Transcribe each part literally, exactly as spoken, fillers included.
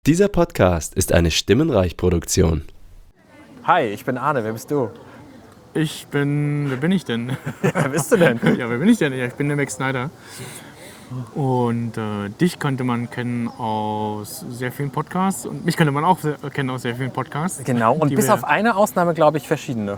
Dieser Podcast ist eine Stimmenreich-Produktion. Hi, ich bin Arne, wer bist du? Ich bin, wer bin ich denn? Wer bist du denn? Ja, wer bin ich denn? Ja, ich bin der Max Snyder. Und äh, dich könnte man kennen aus sehr vielen Podcasts und mich könnte man auch sehr, kennen aus sehr vielen Podcasts. Genau, und bis wir, auf eine Ausnahme, glaube ich, verschiedene.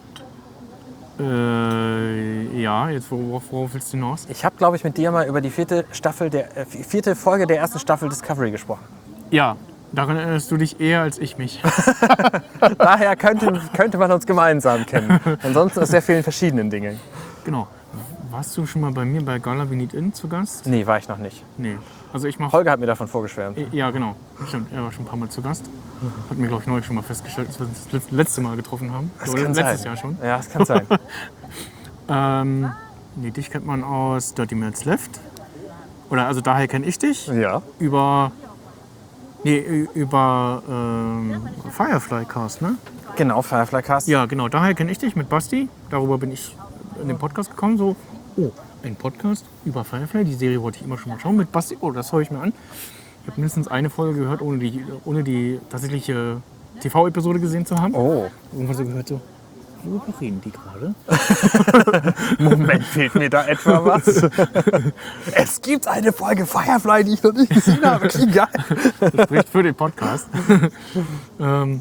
Äh, ja, jetzt worauf, worauf willst du hinaus? Ich habe, glaube ich, mit dir mal über die vierte, Staffel der, äh, vierte Folge der ersten Staffel Discovery gesprochen. Ja, daran erinnerst du dich eher als ich mich. Daher könnte, könnte man uns gemeinsam kennen. Ansonsten aus sehr vielen verschiedenen Dingen. Genau. Warst du schon mal bei mir bei Gala We Need In zu Gast? Nee, war ich noch nicht. Nee. Also ich mache. Holger hat mir davon vorgeschwärmt. Ja, genau. Stimmt, er war schon ein paar Mal zu Gast. Hat mir, glaube ich, neulich schon mal festgestellt, dass wir uns das letzte Mal getroffen haben. Das Oder kann letztes sein. Jahr schon. Ja, das kann sein. ähm, nee, dich kennt man aus Dirty Minutes Left. Oder also daher kenne ich dich. Ja. Über. Nee, über ähm, Firefly Cast, ne? Genau, Firefly Cast. Ja, genau. Daher kenne ich dich mit Basti. Darüber bin ich in den Podcast gekommen. So, oh, ein Podcast über Firefly. Die Serie wollte ich immer schon mal schauen mit Basti. Oh, das höre ich mir an. Ich habe mindestens eine Folge gehört, ohne die, ohne die tatsächliche T V-Episode gesehen zu haben. Oh. Irgendwann so gehört so, worüber reden die gerade? Moment, fehlt mir da etwa was? Es gibt eine Folge Firefly, die ich noch nicht gesehen habe. Klingt geil. Das spricht für den Podcast. ähm,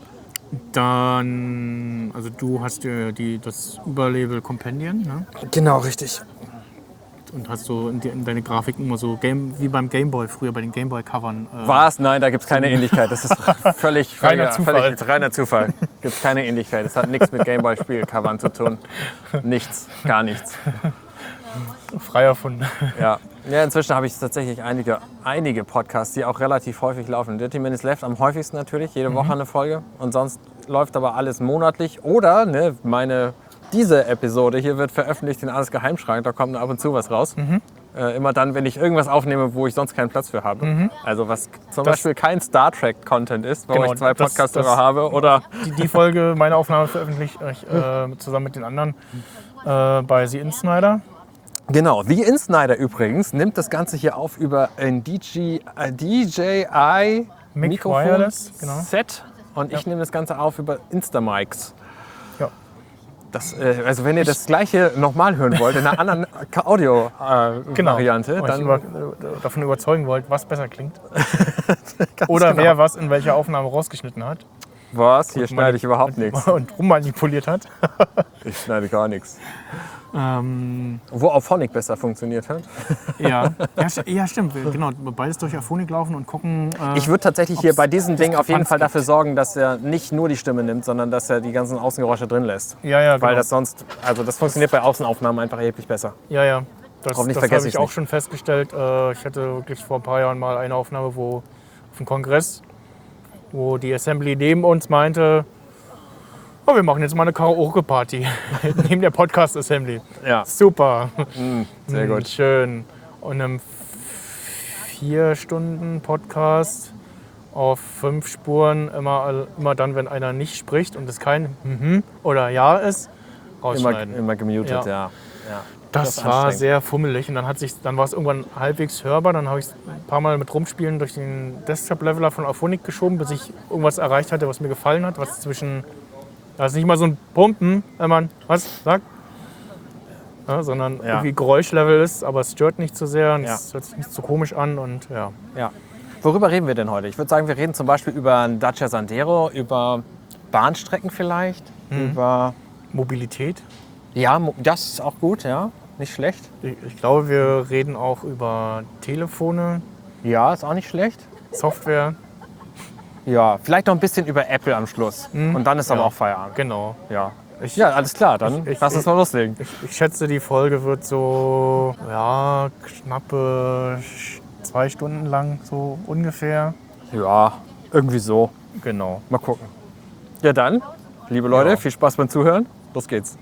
dann, also du hast ja die, das Überlabel Companion, ne? Genau, richtig. Und hast so in, die, in deine Grafiken immer so Game, wie beim Gameboy früher bei den Gameboy-Covern. Äh, Was? Nein, da gibt es keine Ähnlichkeit. Das ist völlig Reiner völliger- Zufall. Völlig, reiner Zufall. Gibt es keine Ähnlichkeit. Das hat nichts mit Gameboy-Spielcovern zu tun. Nichts, gar nichts. frei erfunden. Ja. Ja, inzwischen habe ich tatsächlich einige, einige Podcasts, die auch relativ häufig laufen. Dirty Minutes Left am häufigsten natürlich, jede Woche eine Folge. Und sonst läuft aber alles monatlich. Oder ne, meine, diese Episode hier wird veröffentlicht in Alles Geheimschrank. Da kommt ab und zu was raus. Mhm. Äh, immer dann, wenn ich irgendwas aufnehme, wo ich sonst keinen Platz für habe. Mhm. Also was zum Das- Beispiel kein Star Trek-Content ist, wo Genau, ich zwei das- Podcast-Hörer das- habe. Oder Die, die Folge, meine Aufnahme veröffentliche ich äh, zusammen mit den anderen äh, bei The Insnider. genau, The Insnider übrigens nimmt das Ganze hier auf über ein D J, äh, D J I Mic Mikrofon Wireless, genau. Set und ich Ja. nehme das Ganze auf über Instamics. Ja. Das, äh, also wenn ihr das gleiche nochmal hören wollt, in einer anderen Audio-Variante, äh, Genau. Variante, Euch dann über, davon überzeugen wollt, was besser klingt. Oder genau. wer was in welcher Aufnahme rausgeschnitten hat was, hier Und schneide ich überhaupt nichts. und rummanipuliert hat. Ich schneide gar nichts. Ähm, Wo auch Phonic besser funktioniert hat. ja. Ja, st- ja, stimmt. Genau, beides durch Aphonik laufen und gucken. Äh, Ich würde tatsächlich hier ob's bei diesem Ding auf jeden Diskrepanz Fall dafür gibt. sorgen, dass er nicht nur die Stimme nimmt, sondern dass er die ganzen Außengeräusche drin lässt. ja, ja, genau. Weil das sonst, also das funktioniert bei Außenaufnahmen einfach erheblich besser. Ja, ja. Das, Hoffentlich das vergesse habe ich ich's auch nicht. schon festgestellt. Äh, Ich hatte wirklich vor ein paar Jahren mal eine Aufnahme, wo auf dem Kongress, wo die Assembly neben uns meinte, oh, wir machen jetzt mal eine Karaoke-Party neben der Podcast-Assembly. Ja, Super. sehr Mm, gut. Schön. Und einem vier Stunden Podcast auf fünf Spuren, immer, immer dann, wenn einer nicht spricht und es kein mhm oder ja ist, Immer, rausschneiden. immer gemutet, ja. Ja. ja. Das, Das ist war anstrengend. sehr fummelig und dann, hat sich, dann war es irgendwann halbwegs hörbar. Dann habe ich es ein paar Mal mit Rumspielen durch den Desktop-Leveler von Auphonic geschoben, bis ich irgendwas erreicht hatte, was mir gefallen hat. Was zwischen, da ist nicht mal so ein Pumpen, wenn man was sagt, ja, sondern Ja. irgendwie Geräuschlevel ist, aber es stört nicht zu sehr und Ja. es hört sich nicht so komisch an. Und ja. ja. Worüber reden wir denn heute? Ich würde sagen, wir reden zum Beispiel über einen Dacia Sandero, über Bahnstrecken vielleicht, Mhm. über... Mobilität. Ja, mo- das ist auch gut, ja, nicht schlecht. Ich, ich glaube, wir reden auch über Telefone, Ja, ist auch nicht schlecht. Software. Ja, vielleicht noch ein bisschen über Apple am Schluss. Mhm. Und dann ist aber Ja. auch Feierabend. Genau. Ja. Ich, Ja, alles klar, dann Ich- ich- lass uns mal loslegen. Ich, ich schätze, die Folge wird so ja, knappe zwei Stunden lang, so ungefähr. Ja, irgendwie so. Genau. Mal gucken. Ja dann, liebe Leute, Ja. viel Spaß beim Zuhören. Los geht's.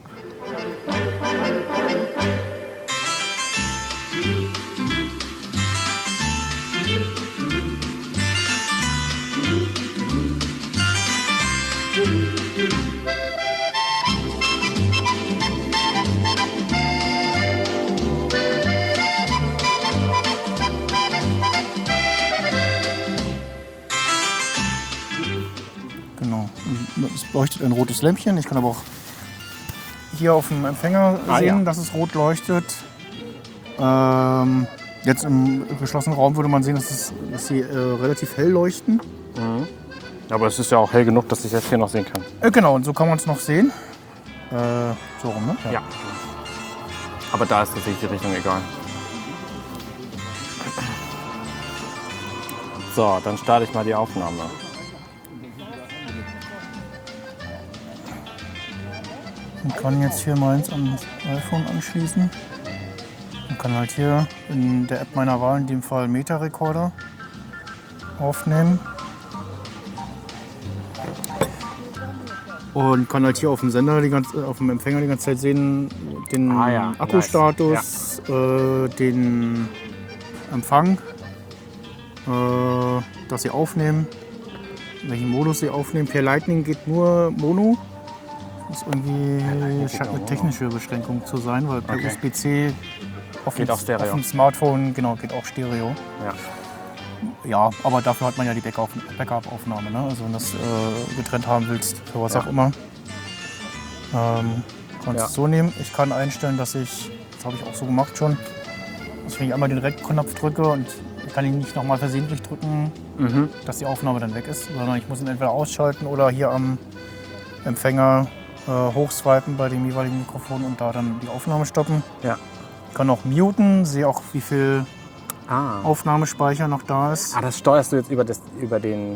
Genau. Es leuchtet ein rotes Lämpchen. Ich kann aber auch hier auf dem Empfänger Ah, sehen, ja. dass es rot leuchtet. Ähm, jetzt im geschlossenen Raum würde man sehen, dass, es, dass sie äh, relativ hell leuchten. Aber es ist ja auch hell genug, dass ich jetzt hier noch sehen kann. Äh, genau, und so kann man es noch sehen. Äh, so rum, ne? Ja. Aber da ist tatsächlich die Richtung egal. So, dann starte ich mal die Aufnahme. Man kann jetzt hier meins ans iPhone anschließen. Man kann halt hier in der App meiner Wahl, in dem Fall Meta-Recorder, aufnehmen. Und kann halt hier auf dem Sender, die ganze, auf dem Empfänger die ganze Zeit sehen, den Ah ja, Akkustatus, äh, den Empfang, äh, dass sie aufnehmen, in welchen Modus sie aufnehmen. Per Lightning geht nur Mono. Das ist irgendwie scheint eine technische Beschränkung zu sein, weil per Okay. U S B C auf, Geht dem, auch Stereo. auf dem Smartphone genau, geht auch Stereo. Ja. Ja, aber dafür hat man ja die Backup- Backup-Aufnahme. Ne? Also wenn du das äh, getrennt haben willst, für was Ja. auch immer. Ähm, kannst Ja. es so nehmen. Ich kann einstellen, dass ich, das habe ich auch so gemacht schon, dass wenn ich einmal den Rec-Knopf drücke und ich kann ihn nicht nochmal versehentlich drücken, Mhm. dass die Aufnahme dann weg ist, sondern ich muss ihn entweder ausschalten oder hier am Empfänger äh, hochswipen bei dem jeweiligen Mikrofon und da dann die Aufnahme stoppen. Ja. Ich kann auch muten, sehe auch, wie viel Ah. Aufnahmespeicher noch da ist. ah, das steuerst du jetzt über, das, über den...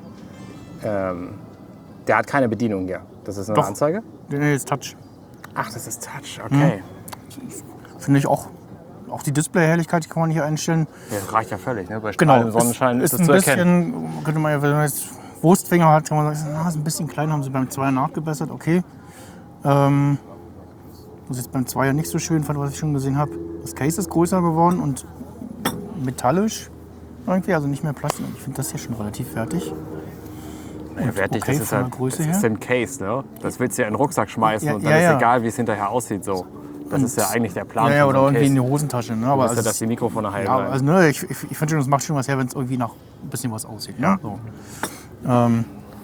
Ähm, der hat keine Bedienung hier. Das ist eine Doch. Anzeige? Nee, jetzt Touch. Ach, das ist Touch, okay. Finde ich auch. Auch die Displayhelligkeit die kann man hier einstellen. Ja, das reicht ja völlig, ne? Bei Genau, strahlendem Sonnenschein ist, ist, das ist ein zu erkennen. bisschen, könnte man ja, wenn man jetzt Wurstfinger hat, kann man sagen, na, ist ein bisschen klein, haben sie beim Zweier nachgebessert, okay. Ähm, das ist jetzt beim Zweier nicht so schön, fand, was ich schon gesehen habe. Das Case ist größer geworden und metallisch irgendwie, also nicht mehr Plastik. Ich finde das hier schon relativ fertig. Ja, wertig, okay das ist, von halt, der Größe das her. ist ein Case, ne? Das willst du ja in den Rucksack schmeißen Ja, und dann ja, ist ja. egal, wie es hinterher aussieht. So. Das Und- ist ja eigentlich der Plan Ja, ja, von so oder einem irgendwie in Case. die Hosentasche. Ne? Du Aber weißt ja, also, dass die Mikrofone heil ja, bleiben. also, ne, ich, ich, ich finde schon, das macht schon was her, wenn es irgendwie nach ein bisschen was aussieht. Ne? Ja. So. Ähm,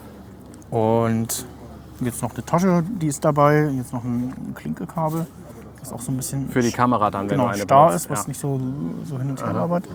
und jetzt noch eine Tasche, die ist dabei. Jetzt noch ein Klinkekabel, das auch so ein bisschen Für die Kamera dann, wenn genau, du eine starr benutzt. ist, was ja. nicht so, so hin und her arbeitet.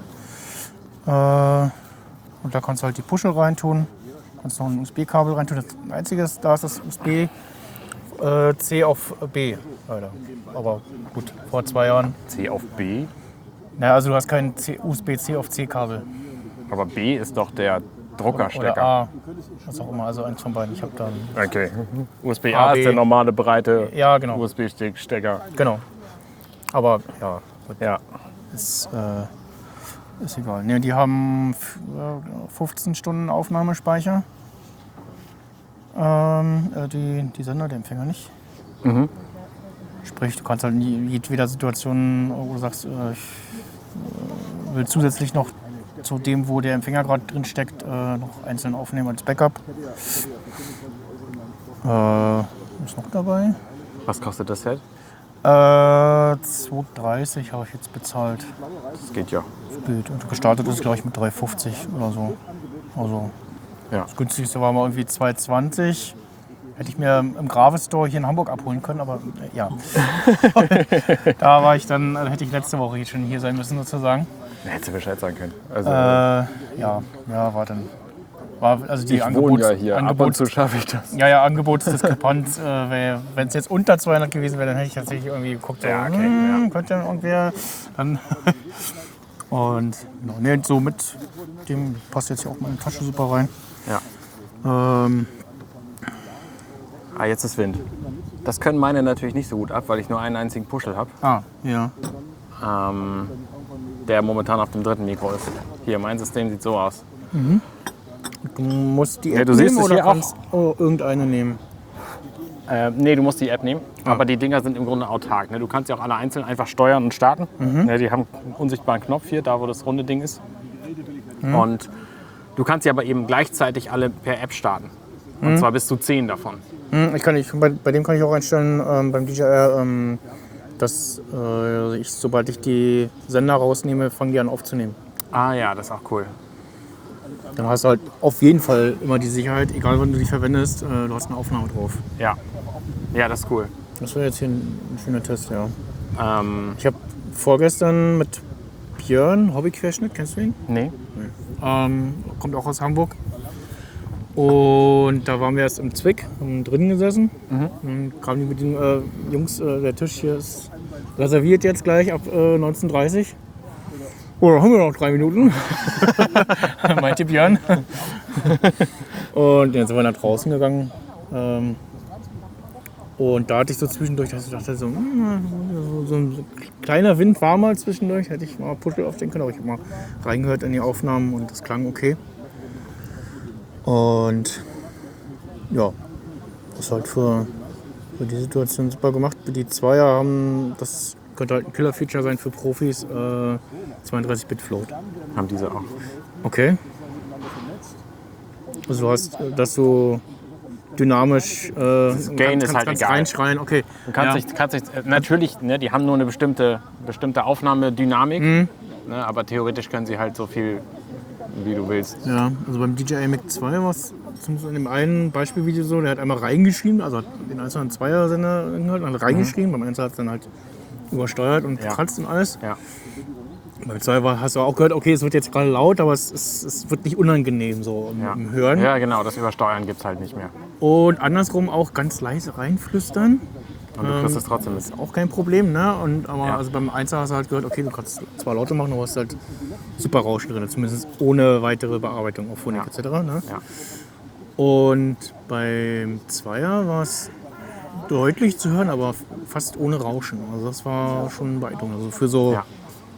Äh, und da kannst du halt die Puschel reintun. Kannst noch ein U S B-Kabel reintun. Das Einzige ist, da ist das U S B äh, C auf B. Leider. Aber gut, vor zwei Jahren. C auf B. Naja, also du hast kein U S B C auf C-Kabel. Aber B ist doch der Oder Druckerstecker. A, was auch immer, also eins von beiden. Ich habe dann. Okay. U S B A, A B. ist der normale breite Ja, genau. U S B-Stecker. Genau. Aber ja, Ja. ist, äh, ist egal. Ne, die haben f- äh, fünfzehn Stunden Aufnahmespeicher. Ähm, äh, die, die Sender, der Empfänger nicht. Mhm. Sprich, du kannst halt in jeder Situation, wo du sagst, äh, ich äh, will zusätzlich noch zu dem, wo der Empfänger gerade drin steckt, äh, noch einzeln aufnehmen als Backup. Äh, ist noch dabei. Was kostet das Set? Äh, zwei dreißig habe ich jetzt bezahlt. Das geht ja. Bild. Und gestartet ist, glaube ich, mit drei fünfzig oder so. Also Ja. das günstigste war mal irgendwie zwei zwanzig. Hätte ich mir im Gravis Store hier in Hamburg abholen können, aber äh, ja. Da war ich dann, also hätte ich letzte Woche hier schon hier sein müssen sozusagen. Da hättest du Bescheid sagen können. Also, Äh, ja, ja, war dann. War also die ich Angebots, wohne ja hier. Ab und Angebots, zu schaffe ich das. ja, ja, Angebotsdiskrepanz. äh, wenn es jetzt unter zweihundert gewesen wäre, dann hätte ich tatsächlich irgendwie geguckt, so, Ja, okay, hm, ja. könnte irgendwer dann. Und genau, nee, so mit dem passt jetzt hier auch meine Tasche super rein. Ja. Ähm, Ah, jetzt ist Wind. Das können meine natürlich nicht so gut ab, weil ich nur einen einzigen Puschel habe, ah, ja. ähm, der momentan auf dem dritten Mikro ist. Hier, mein System sieht so aus. Du musst die App Ja, du siehst nehmen es oder hier auch. kannst oh, irgendeine nehmen. Äh, nee, du musst die App nehmen, Ah. aber die Dinger sind im Grunde autark. Ne? Du kannst sie auch alle einzeln einfach steuern und starten. Mhm. Ne, die haben einen unsichtbaren Knopf hier, da wo das runde Ding ist. Mhm. Und du kannst sie aber eben gleichzeitig alle per App starten. Und Mhm. zwar bis zu zehn davon. Hm, Ich kann, ich, bei, bei dem kann ich auch einstellen, ähm, beim D J R, ähm, dass äh, ich, sobald ich die Sender rausnehme, fangen die an aufzunehmen. Ah ja, das ist auch cool. Dann hast du halt auf jeden Fall immer die Sicherheit, egal wann du die verwendest, äh, du hast eine Aufnahme drauf. Ja. Ja, das ist cool. Das wäre jetzt hier ein, ein schöner Test, ja. Ähm, Ich habe vorgestern mit Björn, Hobbyquerschnitt, kennst du ihn? nee. Ähm, kommt auch aus Hamburg. Und da waren wir erst im Zwick, haben drinnen gesessen. Mhm. Dann kamen die mit den äh, Jungs, äh, der Tisch hier ist reserviert jetzt gleich ab äh, neunzehn Uhr dreißig. Oh, da haben wir noch drei Minuten, meinte Björn. Und dann sind wir nach draußen gegangen. Ähm, und da hatte ich so zwischendurch, dass ich dachte, so, so, so ein kleiner Wind war mal zwischendurch, hätte ich mal Puschel aufstehen können, aber ich habe mal reingehört in die Aufnahmen und das klang okay. Und ja, das ist halt für, für die Situation super gemacht. Die Zweier haben, das könnte halt ein Killer-Feature sein für Profis, äh, zweiunddreißig Bit Float. Haben diese auch. Okay. Also du hast, dass du dynamisch äh, Das Gain kannst, ist halt kannst egal. reinschreien, okay. Du kannst ja. nicht, kannst nicht, äh, natürlich, ne, die haben nur eine bestimmte, bestimmte Aufnahmedynamik, Mhm. ne, aber theoretisch können sie halt so viel, wie du willst. Ja, also beim D J I Mac zwei war es zumindest in dem einen Beispielvideo so, der hat einmal reingeschrieben, also hat den eins und Zweier-Sender halt hat reingeschrieben, beim eins hat es dann halt übersteuert und Ja. gekratzt und alles. Ja. Beim zwei war, hast du auch gehört, okay, es wird jetzt gerade laut, aber es, es, es wird nicht unangenehm so im, Ja. im Hören. Ja, genau, das Übersteuern gibt es halt nicht mehr. Und andersrum auch ganz leise reinflüstern. Und du kriegst es trotzdem mit. Auch kein Problem, ne? Und, aber Ja. also beim Einser hast du halt gehört, okay, du kannst zwar lauter machen, aber hast halt super Rauschen drin, zumindest ohne weitere Bearbeitung auf Phonik Ja. et cetera. Ne? Ja. Und beim Zweier war es deutlich zu hören, aber fast ohne Rauschen. Also das war schon beeindruckend. Also für so Ja.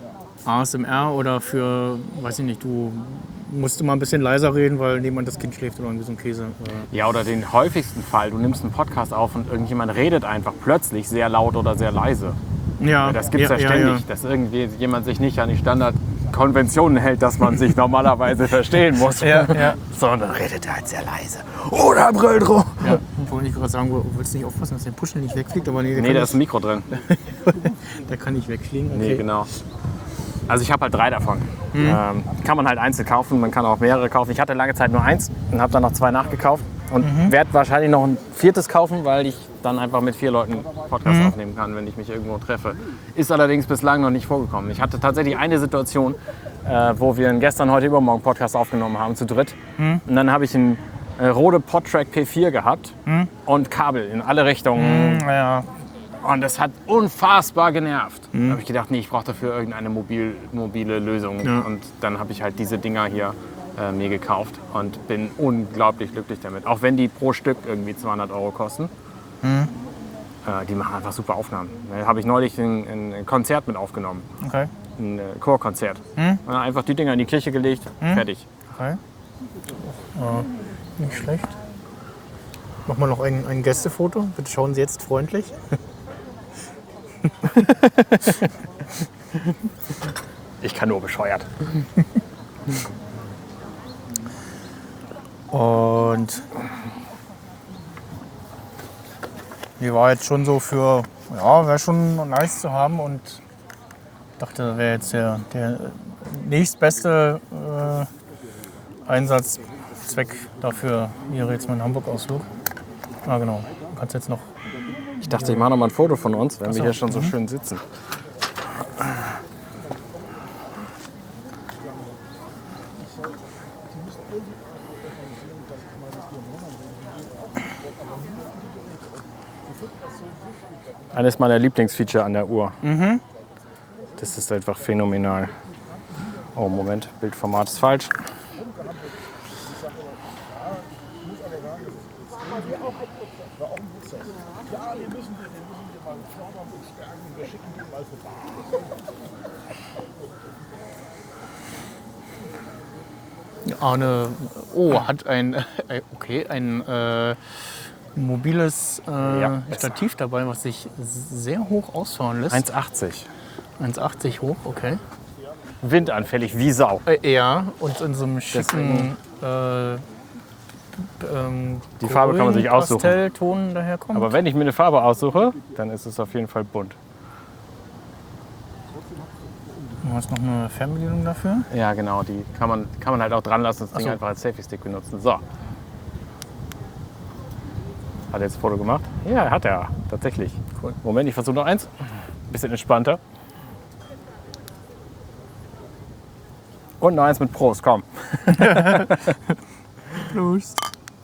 A S M R oder für, weiß ich nicht, du musst immer ein bisschen leiser reden, weil nebenan das Kind schläft oder irgendwie so ein Käse. Ja, oder den häufigsten Fall, du nimmst einen Podcast auf und irgendjemand redet einfach plötzlich sehr laut oder sehr leise. Ja, Das gibt es ja, ja, ständig, ja. dass irgendwie jemand sich nicht an die Standardkonventionen hält, dass man sich normalerweise verstehen muss. Ja, ja. Sondern redet er halt sehr leise. Oder brüllt rum. Ja, wollte ich gerade sagen, du willst nicht aufpassen, dass der Puschel nicht wegfliegt, aber nee, der, Nee, kann, da ist ein Mikro drin. nicht, der kann nicht wegfliegen. Okay. Nee, genau. Also ich habe halt drei davon. Ähm, kann man halt einzeln kaufen, man kann auch mehrere kaufen. Ich hatte lange Zeit nur eins und habe dann noch zwei nachgekauft. Und werde wahrscheinlich noch ein viertes kaufen, weil ich dann einfach mit vier Leuten Podcast Mhm. aufnehmen kann, wenn ich mich irgendwo treffe. Ist allerdings bislang noch nicht vorgekommen. Ich hatte tatsächlich eine Situation, äh, wo wir einen gestern, heute, übermorgen Podcast aufgenommen haben, zu dritt. Und dann habe ich einen äh, Rode PodTrack P vier gehabt und Kabel in alle Richtungen. Ja. Und das hat unfassbar genervt. Da habe ich gedacht, nee, ich brauche dafür irgendeine mobil, mobile Lösung. Ja. Und dann habe ich halt diese Dinger hier äh, mir gekauft und bin unglaublich glücklich damit. Auch wenn die pro Stück irgendwie zweihundert Euro kosten. Äh, die machen einfach super Aufnahmen. Da habe ich neulich ein, ein Konzert mit aufgenommen. Okay. Ein äh, Chorkonzert. Und dann einfach die Dinger in die Kirche gelegt, fertig. Okay. Äh, nicht schlecht. Machen wir noch ein, ein Gästefoto. Bitte schauen Sie jetzt freundlich. Ich kann nur bescheuert. Und die war jetzt schon so für, ja, wäre schon nice zu haben und dachte, wäre jetzt der, der nächstbeste äh, Einsatzzweck dafür. Hier jetzt mal einen Hamburg-Ausflug. Ah, genau. Du kannst jetzt noch. Ich dachte, ich mache noch mal ein Foto von uns, wenn Ach so. wir hier schon so schön sitzen. Eines meiner Lieblingsfeature an der Uhr. Das ist einfach phänomenal. Oh, Moment, Bildformat ist falsch. Arne, oh, hat ein, äh, okay, ein äh, mobiles äh, Ja. Stativ dabei, was sich sehr hoch ausfahren lässt. eins achtzig. eins achtzig hoch, okay. Windanfällig wie Sau. Äh, ja, und in so einem schicken äh, ähm, Die Farbe kann man sich aussuchen. Pastellton daherkommt. Aber wenn ich mir eine Farbe aussuche, dann ist es auf jeden Fall bunt. Du hast noch eine Fernbedienung dafür? Ja, genau, die kann man, kann man halt auch dran lassen, das Ding so. einfach als Selfie-Stick benutzen. So. Hat er jetzt ein Foto gemacht? Ja, hat er, tatsächlich. Cool. Moment, ich versuche noch eins. Bisschen entspannter. Und noch eins mit Prost, komm. Prost.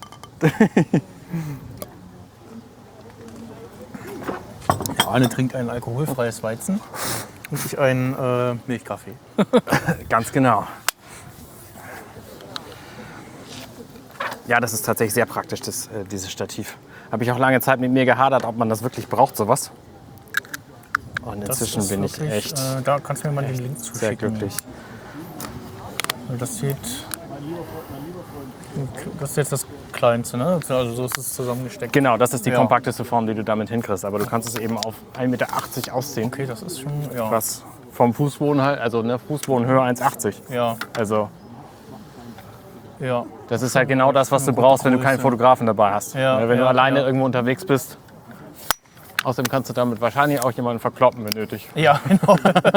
Arne trinkt ein alkoholfreies Weizen und ich einen äh, Milchkaffee. Ganz genau. Ja, das ist tatsächlich sehr praktisch, das, äh, dieses Stativ. Habe ich auch lange Zeit mit mir gehadert, ob man das wirklich braucht, sowas. Und inzwischen bin ich wirklich, echt Äh, da kannst du mir mal den Link zuschicken. sehr glücklich. Das sieht. Das ist jetzt das Kleinste, ne? Also so ist es zusammengesteckt. Genau, das ist die Ja. kompakteste Form, die du damit hinkriegst. Aber du kannst es eben auf ein Meter achtzig ausziehen. Okay, das ist schon. Ja. Was vom Fußboden halt, also ne, Fußbodenhöhe eins Komma achtzig. Ja. Also Ja. das ist halt genau das, was du Eine brauchst, wenn du gute keinen Größe. Fotografen dabei hast. Ja, Ne, wenn ja, du alleine ja. irgendwo unterwegs bist. Außerdem kannst du damit wahrscheinlich auch jemanden verkloppen, wenn nötig. Ja, genau.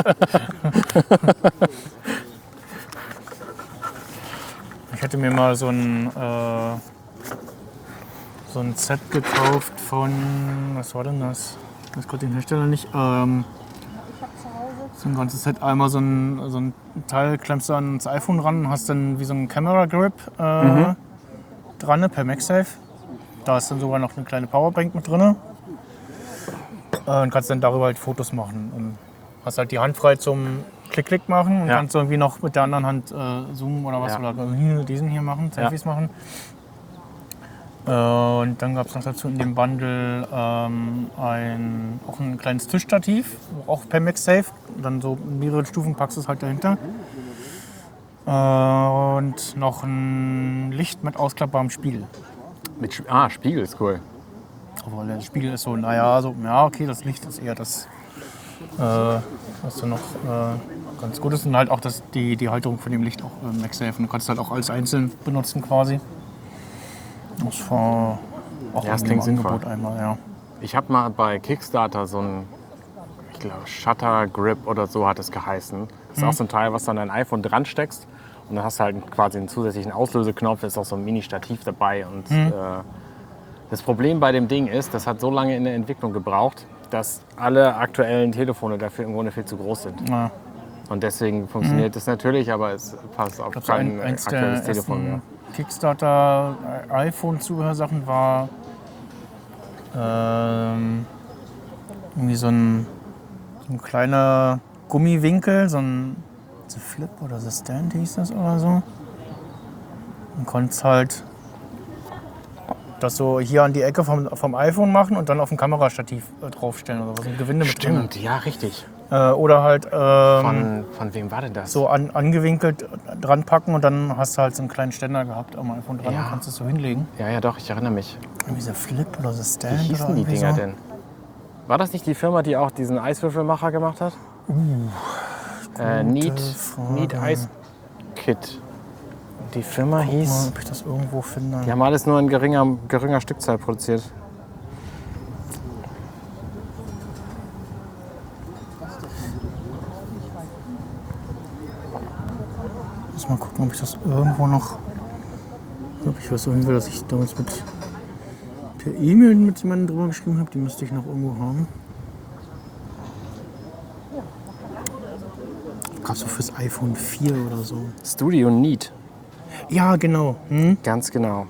Ich hätte mir mal so ein, äh, so ein Set gekauft von, was war denn das? Ich weiß gerade den Hersteller nicht. Ähm, so ein ganzes Set, einmal so ein, so ein Teil klemmst du ans iPhone ran und hast dann wie so ein Camera Grip äh, Mhm. dran, per MagSafe. Da ist dann sogar noch eine kleine Powerbank mit drin. Äh, und kannst dann darüber halt Fotos machen. Und hast halt die Hand frei zum Klick-Klick machen und Ja. kannst irgendwie noch mit der anderen Hand äh, zoomen oder was. Ja. Oder hier, diesen hier machen, Selfies machen. Äh, und dann gab es noch dazu in dem Bundle ähm, ein, auch ein kleines Tischstativ, auch per MagSafe. Dann so in mehreren Stufen packst du es halt dahinter. Äh, und noch ein Licht mit ausklappbarem Spiegel. Mit Sp- ah, Spiegel ist cool. Obwohl der Spiegel ist so, naja, so, ja, okay, das Licht ist eher das, äh, was so noch äh, ganz gut ist. Und halt auch das, die, die Halterung von dem Licht auch äh, MagSafe. Und du kannst halt auch alles einzeln benutzen quasi. Das war auch Ja, das irgendwie klingt im sinnvoll. Angebot einmal, ja. Ich habe mal bei Kickstarter so ein, ich glaube, Shutter Grip oder so hat es geheißen. Das ist auch so ein Teil, was du an dein iPhone dran steckst. Und dann hast du halt quasi einen zusätzlichen Auslöseknopf, da ist auch so ein Mini-Stativ dabei. Und äh, das Problem bei dem Ding ist, das hat so lange in der Entwicklung gebraucht, dass alle aktuellen Telefone dafür im Grunde viel zu groß sind. ja. Und deswegen funktioniert das natürlich, aber es passt auf Ich glaube, so kein ein, eins der aktuelles Telefon mehr. ersten Kickstarter-iPhone-Zubehörsachen war ähm, irgendwie so ein, so ein kleiner Gummiwinkel, so ein The Flip oder The Stand hieß das oder so. Man konnte es halt das so hier an die Ecke vom, vom iPhone machen und dann auf ein Kamerastativ äh, draufstellen oder was, ein Gewinde mit drin. Stimmt, ja, richtig. Äh, oder halt ähm, Von, von wem war denn das? so an, angewinkelt dran packen und dann hast du halt so einen kleinen Ständer gehabt am iPhone dran Ja. und kannst es so hinlegen. Ja, ja, doch, ich erinnere mich. Irgendwie so Flip oder so Wie Stand hießen oder die irgendwie Dinger so. denn? War das nicht die Firma, die auch diesen Eiswürfelmacher gemacht hat? äh, Need, Frage. Need Ice Kit. Die Firma Mal, hieß. ob ich das irgendwo finde. Die haben alles nur in geringer, geringer Stückzahl produziert. Muss mal gucken, ob ich das irgendwo noch. Ob ich weiß irgendwie, dass ich damals mit per E-Mail mit jemandem drüber geschrieben habe. Die müsste ich noch irgendwo haben. Gab es so fürs iPhone vier oder so. Studio Need. Ja, genau. Hm? Ganz genau.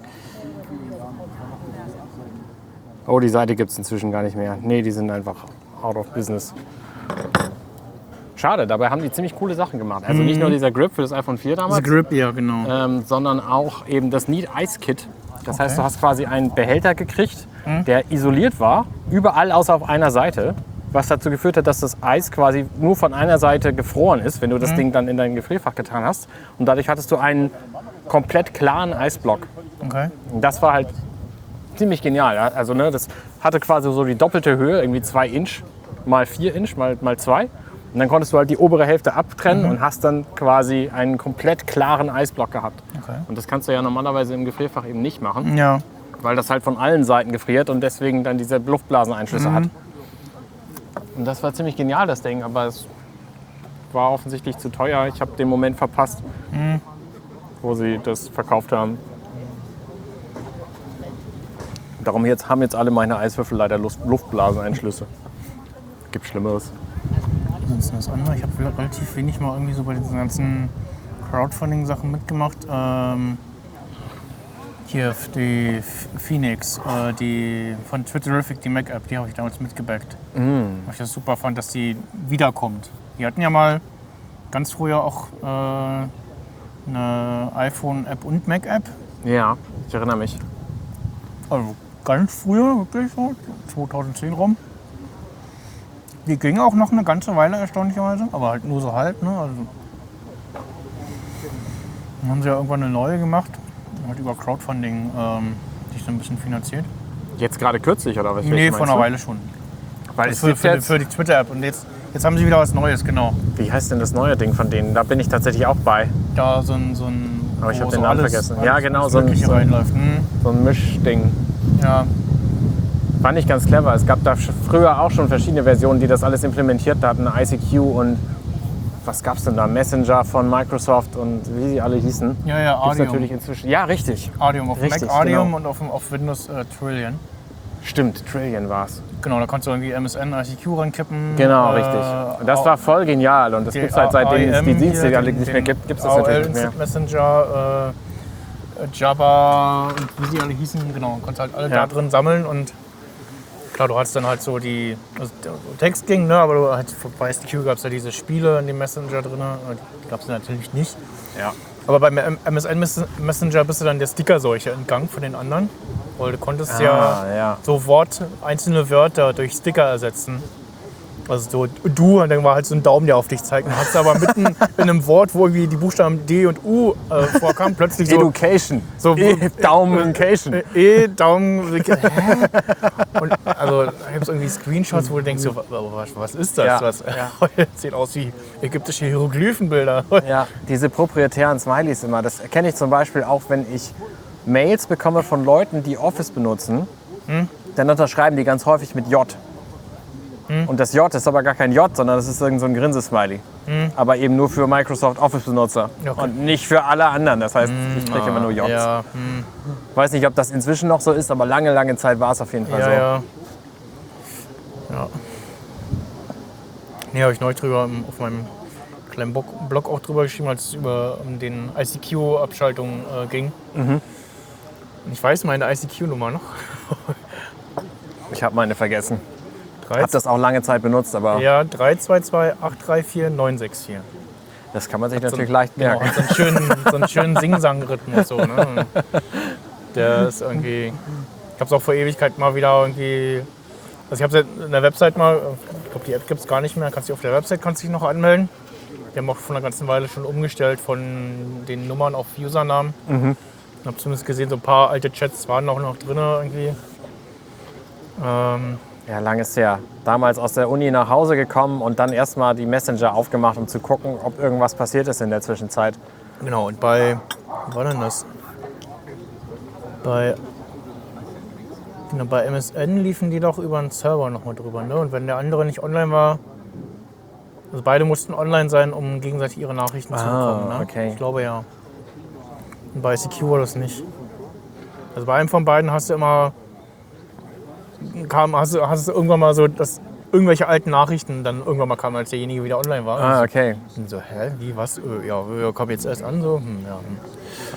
Oh, die Seite gibt es inzwischen gar nicht mehr. Nee, die sind einfach out of business. Schade, dabei haben die ziemlich coole Sachen gemacht. Also nicht nur dieser Grip für das iPhone vier The damals, Grip, ja, genau. ähm, sondern auch eben das Need Ice Kit. Das heißt, Okay. du hast quasi einen Behälter gekriegt, der isoliert war, überall außer auf einer Seite, was dazu geführt hat, dass das Eis quasi nur von einer Seite gefroren ist, wenn du das Ding dann in dein Gefrierfach getan hast. Und dadurch hattest du einen komplett klaren Eisblock. Okay. Und das war halt ziemlich genial. Ja? Also ne, das hatte quasi so die doppelte Höhe, irgendwie zwei Inch mal vier Inch mal, mal zwei. Und dann konntest du halt die obere Hälfte abtrennen und hast dann quasi einen komplett klaren Eisblock gehabt. Okay. Und das kannst du ja normalerweise im Gefrierfach eben nicht machen, Ja. weil das halt von allen Seiten gefriert und deswegen dann diese Luftblaseneinschlüsse hat. Und das war ziemlich genial, das Ding, aber es war offensichtlich zu teuer. Ich habe den Moment verpasst, Mhm. wo sie das verkauft haben. Darum jetzt, haben jetzt alle meine Eiswürfel leider Luft, Luftblaseneinschlüsse. Gibt Schlimmeres. Ansonsten das andere. Ich habe relativ wenig mal irgendwie so bei diesen ganzen Crowdfunding-Sachen mitgemacht. Ähm, hier die Phoenix, äh, die von Twitterific, die Mac-App, die habe ich damals mitgebackt. Mm. Weil ich das super fand, dass die wiederkommt. Die hatten ja mal ganz früher auch äh, eine iPhone-App und Mac-App. Ja, ich erinnere mich. Also ganz früher, wirklich so, zweitausendzehn rum. Die ging auch noch eine ganze Weile erstaunlicherweise, aber halt nur so halb. Ne? Also dann haben sie ja irgendwann eine neue gemacht, halt über Crowdfunding, ähm, die ist so ein bisschen finanziert. Jetzt gerade kürzlich, oder was? Nee, vor einer Weile schon. Weil Das es für, gibt für, jetzt, für die Twitter-App. Und jetzt, jetzt haben sie wieder was Neues, genau. wie heißt denn das neue Ding von denen? Da bin ich tatsächlich auch bei. Da so ein, so ein Aber ich wo hab den so Namen alles, vergessen. Alles, Ja, genau, alles so ein- Mögliche so ein- reinläuft. Hm, So ein Mischding. ja. Fand ich ganz clever. Es gab da sch- früher auch schon verschiedene Versionen, die das alles implementiert hatten. I C Q und was gab's denn da? Messenger von Microsoft und wie sie alle hießen. Ja, ja, Gibt's Audium. natürlich inzwischen. Ja, richtig. Audium auf Richtig, Mac Audium genau. und auf, auf Windows äh, Trillion. Stimmt, Trillion war's. Genau, da konntest du irgendwie M S N, I C Q rankippen. Genau, äh, richtig. Und das Au- war voll genial und das die gibt's halt seitdem es A I die M Dienste hier, alle den- nicht mehr den gibt, gibt's das A O L natürlich nicht mehr. Instant Messenger, äh, Jabba und wie sie alle hießen, genau, konntest halt alle Ja. da drin sammeln und klar, du hattest dann halt so die, also der Text ging, ne, aber du halt, bei I C Q gab es ja diese Spiele in dem Messenger drin, die gab es natürlich nicht. Ja. Aber beim M S N Messenger bist du dann der Stickerseuche entgangen von den anderen, weil du konntest Ah, ja, ja. so Wort, einzelne Wörter durch Sticker ersetzen. Also so du und dann war halt so ein Daumen, der auf dich zeigt. Dann hast du aber mitten in einem Wort, wo irgendwie die Buchstaben D und U äh, vorkamen, plötzlich so Education. So- E Daumencation. E, Daumen, hä? Und also da gibt es irgendwie Screenshots, wo du denkst, so, was, was ist das? Ja, Was, sieht aus wie ägyptische Hieroglyphenbilder. Ja, diese proprietären Smileys immer, das kenne ich zum Beispiel auch, wenn ich Mails bekomme von Leuten, die Office benutzen, dann unterschreiben die ganz häufig mit J. Und das J ist aber gar kein J, sondern das ist irgend so ein Grinsesmiley. Aber eben nur für Microsoft Office-Benutzer Okay. und nicht für alle anderen. Das heißt, ich kriege immer nur J. Ja, hm, Weiß nicht, ob das inzwischen noch so ist, aber lange, lange Zeit war es auf jeden Fall ja, so. ja. Ja. Nee, habe ich neulich drüber ähm, auf meinem kleinen Blog, Blog auch drüber geschrieben, als es über um den I C Q-Abschaltung äh, ging. Und ich weiß meine I C Q-Nummer noch. Ich habe meine vergessen. Drei- Habe das auch lange Zeit benutzt, aber Ja, drei zwei zwei acht drei vier neun sechs vier. das kann man sich So natürlich ein- leicht genau, merken. hat so einen schönen, so einen schönen Sing-Sang-Rhythmus. So, ne? Der ist irgendwie. Ich habe es auch vor Ewigkeit mal wieder irgendwie. Also ich habe es in der Website mal. Ich glaube, die App gibt es gar nicht mehr. Kannst du auf der Website kannst du dich noch anmelden. Die haben auch vor einer ganzen Weile schon umgestellt von den Nummern auf Usernamen. Mhm. Ich habe zumindest gesehen, so ein paar alte Chats waren auch noch drin irgendwie. Ähm, Ja, lang ist her. Damals aus der Uni nach Hause gekommen und dann erstmal die Messenger aufgemacht, um zu gucken, ob irgendwas passiert ist in der Zwischenzeit. Genau, und bei, wie war denn das? Bei, genau, bei M S N liefen die doch über einen Server nochmal drüber, ne? Und wenn der andere nicht online war, also beide mussten online sein, um gegenseitig ihre Nachrichten zu Ah, bekommen, ne? okay. Ich glaube ja. Und bei I C Q war das nicht. Also bei einem von beiden hast du immer, kam, hast du, hast du irgendwann mal so, dass irgendwelche alten Nachrichten dann irgendwann mal kamen, als derjenige wieder online war. Ah, okay. Und so, hä, wie, was? Äh, Ja, ja, kam jetzt erst an, so, hm, ja. Hm.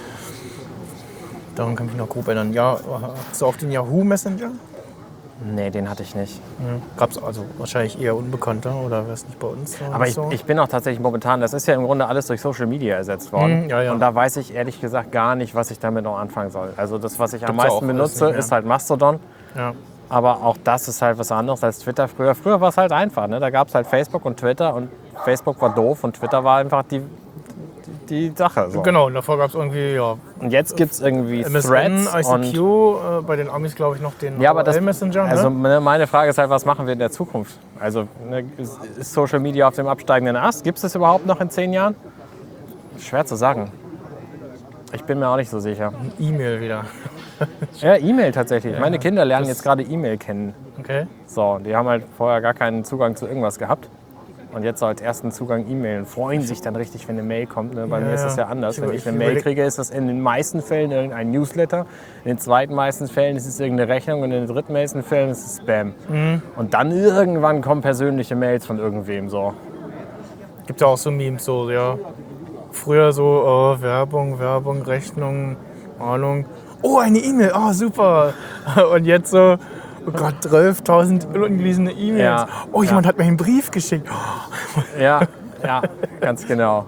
Daran kann ich mich noch grob erinnern. Ja, hast du auch den Yahoo Messenger? Nee, den hatte ich nicht. Ja. Gab's also wahrscheinlich eher unbekannter oder wäre es nicht bei uns? So Aber nicht ich, so? ich bin auch tatsächlich momentan, das ist ja im Grunde alles durch Social Media ersetzt worden. Mhm, ja, ja. Und da weiß ich ehrlich gesagt gar nicht, was ich damit noch anfangen soll. Also das, was ich am Gibt's ja meisten auch alles benutze, nicht mehr. ist halt Mastodon. Ja. Aber auch das ist halt was anderes als Twitter früher. Früher war es halt einfach. Ne? Da gab es halt Facebook und Twitter und Facebook war doof und Twitter war einfach die, die, die Sache. So. Genau, und davor gab es irgendwie ja, Und jetzt gibt es irgendwie M S N, Threads I und C Q, äh, bei den Amis glaube ich noch den ja, aber das, Messenger. also Ne? ne, meine Frage ist halt, was machen wir in der Zukunft? Also ne, ist, ist Social Media auf dem absteigenden Ast? Gibt es das überhaupt noch in zehn Jahren? Schwer zu sagen. Ich bin mir auch nicht so sicher. E-Mail wieder. Ja, E-Mail tatsächlich. Ja, Meine Kinder lernen das- jetzt gerade E-Mail kennen. Okay. So, die haben halt vorher gar keinen Zugang zu irgendwas gehabt. Und jetzt so als ersten Zugang E-Mail. Und freuen sich dann richtig, wenn eine Mail kommt. Ne? Bei Ja, mir ist ja. das ja anders. Ich Wenn über- ich ich eine Mail überleg- kriege, ist das in den meisten Fällen irgendein Newsletter. In den zweiten meisten Fällen ist es irgendeine Rechnung. Und in den dritten meisten Fällen ist es Spam. Mhm. Und dann irgendwann kommen persönliche Mails von irgendwem. So. Gibt ja auch so Memes, so, ja. Früher so, oh, Werbung, Werbung, Rechnung, Ahnung. Oh, eine E-Mail, oh, super. Und jetzt so, oh Gott, zwölftausend ungelesene E-Mails. Ja, Oh, jemand ja. hat mir einen Brief geschickt. Ja, ja, ganz genau.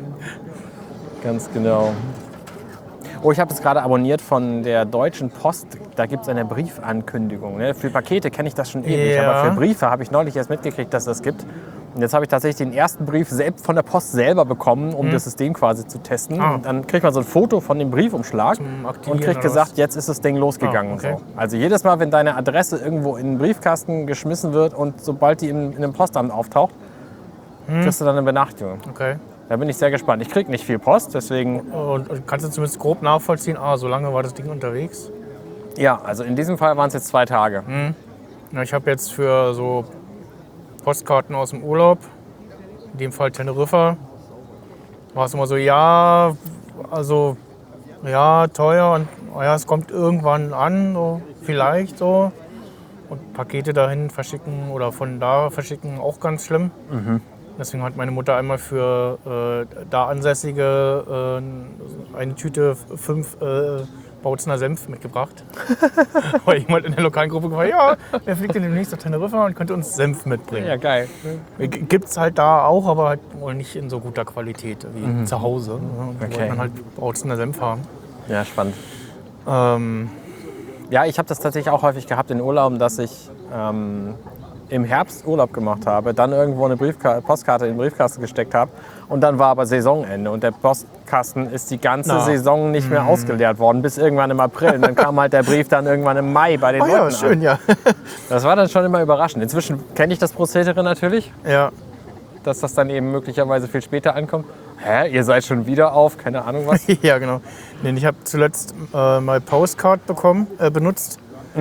Ganz genau. Oh, ich habe es gerade abonniert von der Deutschen Post. Da gibt es eine Briefankündigung. Ne? Für Pakete kenne ich das schon ewig, Ja. aber für Briefe habe ich neulich erst mitgekriegt, dass das gibt. Und jetzt habe ich tatsächlich den ersten Brief selbst von der Post selber bekommen, um das System quasi zu testen. Ah. Und dann kriegt man so ein Foto von dem Briefumschlag Zum und Aktivieren kriegt oder gesagt, was? jetzt ist das Ding losgegangen. Ah, okay. So. Also jedes Mal, wenn deine Adresse irgendwo in den Briefkasten geschmissen wird und sobald die in, in einem Postamt auftaucht, kriegst du dann eine Benachrichtigung. Okay. Da bin ich sehr gespannt. Ich kriege nicht viel Post, deswegen, Und, und kannst du zumindest grob nachvollziehen, ah, so lange war das Ding unterwegs? ja, also in diesem Fall waren es jetzt zwei Tage. Ja, ich habe jetzt für so Postkarten aus dem Urlaub, in dem Fall Teneriffa, war es immer so, ja, also, ja, teuer und oh ja, es kommt irgendwann an, so, vielleicht so. Und Pakete dahin verschicken oder von da verschicken, auch ganz schlimm. Deswegen hat meine Mutter einmal für äh, da Ansässige äh, eine Tüte fünf äh, Bautzener Senf mitgebracht. Weil jemand in der lokalen Gruppe gefragt hat, ja, wer fliegt denn demnächst nach Teneriffa und könnte uns Senf mitbringen. Ja, geil. Gibt es halt da auch, aber halt wohl nicht in so guter Qualität wie zu Hause. Und da Okay. wollte man halt Bautzener Senf haben. Ja, spannend. Ähm, Ja, ich habe das tatsächlich auch häufig gehabt in Urlauben, dass ich ähm, im Herbst Urlaub gemacht habe, dann irgendwo eine Briefka- Postkarte in den Briefkasten gesteckt habe und dann war aber Saisonende und der Postkasten ist die ganze Na. Saison nicht mehr ausgeleert worden, bis irgendwann im April. Und dann kam halt der Brief dann irgendwann im Mai bei den oh Leuten ja, schön, an. ja. Das war dann schon immer überraschend. Inzwischen kenne ich das Prozedere natürlich, ja. dass das dann eben möglicherweise viel später ankommt. Hä, ihr seid schon wieder auf, keine Ahnung was. Ja, genau. Nee, ich habe zuletzt äh, mal Postcard bekommen, äh, benutzt.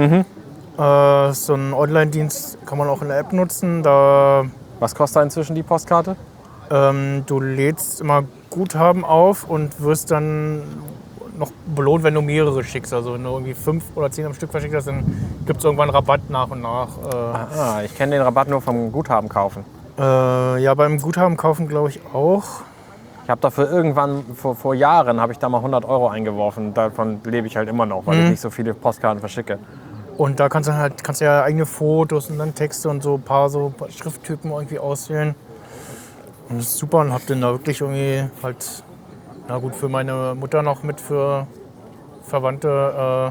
Äh, so ein Online-Dienst kann man auch in der App nutzen. Da Was kostet inzwischen die Postkarte? ähm, du lädst immer Guthaben auf und wirst dann noch belohnt, wenn du mehrere schickst. Also wenn du irgendwie fünf oder zehn am Stück verschickt hast, dann gibt es irgendwann Rabatt nach und nach. Äh, Ah, ich kenne den Rabatt nur vom Guthaben kaufen. äh, ja, beim Guthaben kaufen glaube ich auch. Ich habe dafür irgendwann, vor, vor Jahren, habe ich da mal hundert Euro eingeworfen. Davon lebe ich halt immer noch, weil ich nicht so viele Postkarten verschicke. Und da kannst du halt kannst du ja eigene Fotos und dann Texte und so ein paar so ein paar Schrifttypen irgendwie auswählen. Und das ist super und hab dann da wirklich irgendwie halt, na gut, für meine Mutter noch mit für Verwandte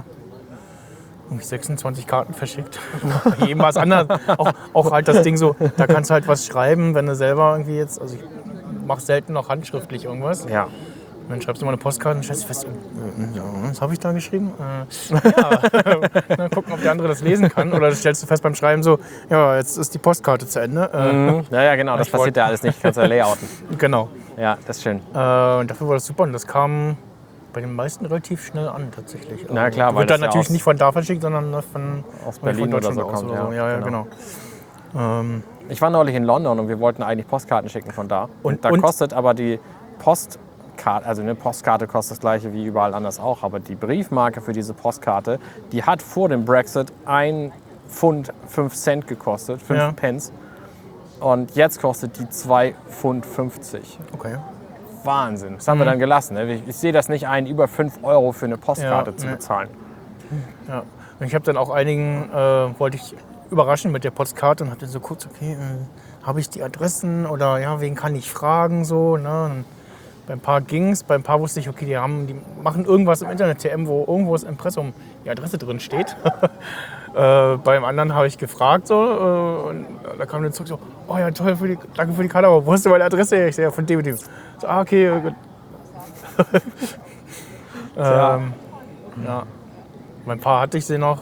äh, irgendwie sechsundzwanzig Karten verschickt. Bei jedem was anderes. Auch, auch halt das Ding so, da kannst du halt was schreiben, wenn du selber irgendwie jetzt, also ich mache selten noch handschriftlich irgendwas. Ja. Und dann schreibst du mal eine Postkarte und stellst fest, äh, ja, was habe ich da geschrieben? Äh, ja, dann gucken, ob der andere das lesen kann. Oder das stellst du fest beim Schreiben so, ja, jetzt ist die Postkarte zu Ende. Äh, Mhm. Ja, ja, genau, das Ich passiert wollte- ja alles nicht. Kannst ja layouten. Genau. Ja, das ist schön. Äh, und dafür war das super. Und das kam bei den meisten relativ schnell an, tatsächlich. Na klar, weil wird dann das ja natürlich aus- nicht von da verschickt, sondern von, Aus von Berlin oder Deutschland so aus. kommt. Oder so. Ja, Ja, ja, genau. Ähm, Ich war neulich in London und wir wollten eigentlich Postkarten schicken von da. Und, Und- da und? kostet aber die Postkarte, also eine Postkarte kostet das gleiche wie überall anders auch, aber die Briefmarke für diese Postkarte, die hat vor dem Brexit ein Pfund fünf Cent gekostet, fünf Ja. Pence. Und jetzt kostet die zwei Pfund fünfzig. okay. Wahnsinn. Das haben wir dann gelassen. Ne? Ich, ich sehe das nicht ein, über fünf Euro für eine Postkarte Ja, zu ne. bezahlen. Ja. Und ich habe dann auch einigen, äh, wollte ich überraschen mit der Postkarte und hatte so kurz, okay, äh, habe ich die Adressen oder ja, wen kann ich fragen so. Ne? Und bei ein paar ging es, bei ein paar wusste ich, okay, die, haben, die machen irgendwas im Internet-T M, wo irgendwo das Impressum die Adresse drin steht. äh, beim anderen habe ich gefragt so, äh, und da kam dann zurück so, oh ja toll, für die, danke für die Karte, aber wo hast du meine Adresse her? Ich sehe ja von dem und dem. So, ah, okay, äh, gut. Tja. ähm, ja. Mein Paar hatte ich sie noch.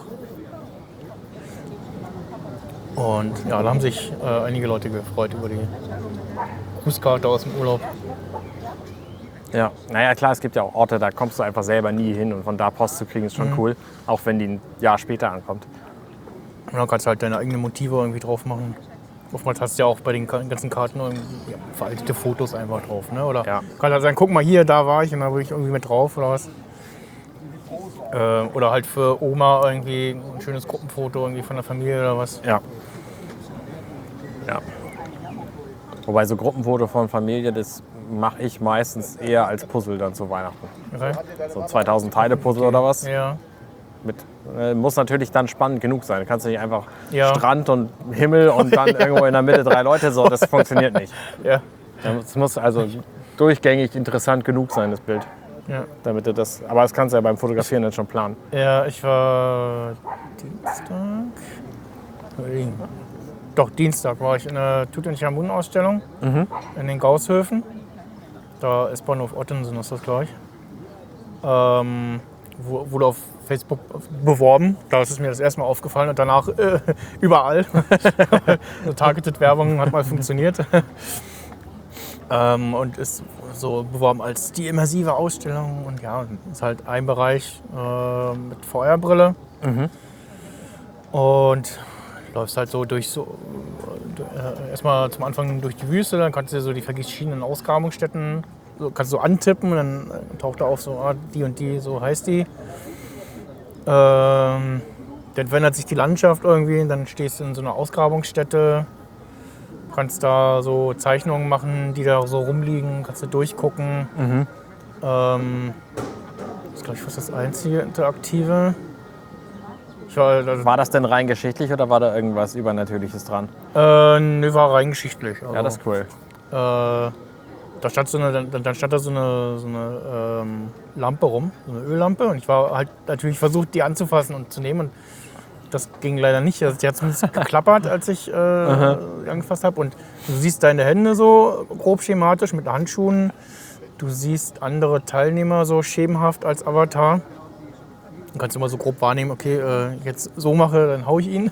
Und ja, da haben sich äh, einige Leute gefreut über die Grußkarte aus dem Urlaub. Ja, naja klar, es gibt ja auch Orte, da kommst du einfach selber nie hin und von da Post zu kriegen ist schon cool, auch wenn die ein Jahr später ankommt. Und dann kannst du halt deine eigenen Motive irgendwie drauf machen. oftmals hast du ja auch bei den ganzen Karten irgendwie ja, veraltete Fotos einfach drauf. Ne? Oder Ja. kann halt sagen, guck mal hier, da war ich und da bin ich irgendwie mit drauf oder was. Äh, oder halt für Oma irgendwie ein schönes Gruppenfoto irgendwie von der Familie oder was. Ja. Ja. Wobei so Gruppenfoto von Familie, das mache ich meistens eher als Puzzle dann zu Weihnachten. Okay. So zweitausend Teile Puzzle oder was. Ja. Mit, äh, muss natürlich dann spannend genug sein. Du kannst nicht einfach Ja. Strand und Himmel und dann irgendwo in der Mitte drei Leute. So, das funktioniert nicht. Ja. Es muss also durchgängig interessant genug sein, das Bild. Ja. Damit du das, aber das kannst du ja beim Fotografieren dann schon planen. Ja, ich war Dienstag. Doch, Dienstag war ich in der Tutanchamun-Ausstellung Mhm. in den Gaußhöfen. Da ist Bahnhof Ottensen, ist das gleich. Ähm, wo- wurde auf Facebook beworben. Da ist es mir das erste Mal aufgefallen und danach äh, überall. So Targeted-Werbung hat mal funktioniert. ähm, und ist so beworben als die immersive Ausstellung. Und ja, ist halt ein Bereich äh, mit V R-Brille. Mhm. Und läufst halt so durch so äh, erstmal zum Anfang durch die Wüste, dann kannst du so die verschiedenen Ausgrabungsstätten so, kannst du so antippen und dann äh, taucht da auf so ah, die und die, so heißt die. Ähm, dann verändert sich die Landschaft irgendwie, dann stehst du in so einer Ausgrabungsstätte, kannst da so Zeichnungen machen, die da so rumliegen, kannst du durchgucken. Mhm. Ähm, das ist glaube ich fast das einzige Interaktive. Ich war, da, War das denn rein geschichtlich oder war da irgendwas Übernatürliches dran? Äh, nö, war rein geschichtlich. Also, Ja, das ist cool. äh, da stand so eine, dann, dann stand da so eine, so eine ähm, Lampe rum, so eine Öllampe. Und ich war halt natürlich versucht, die anzufassen und zu nehmen. Und das ging leider nicht. Also, die hat zumindest geklappert, als ich äh, angefasst habe. Und du siehst deine Hände so grob schematisch mit Handschuhen. Du siehst andere Teilnehmer so schemenhaft als Avatar. Du kannst immer so grob wahrnehmen, okay, äh, jetzt so mache, dann hau ich ihn.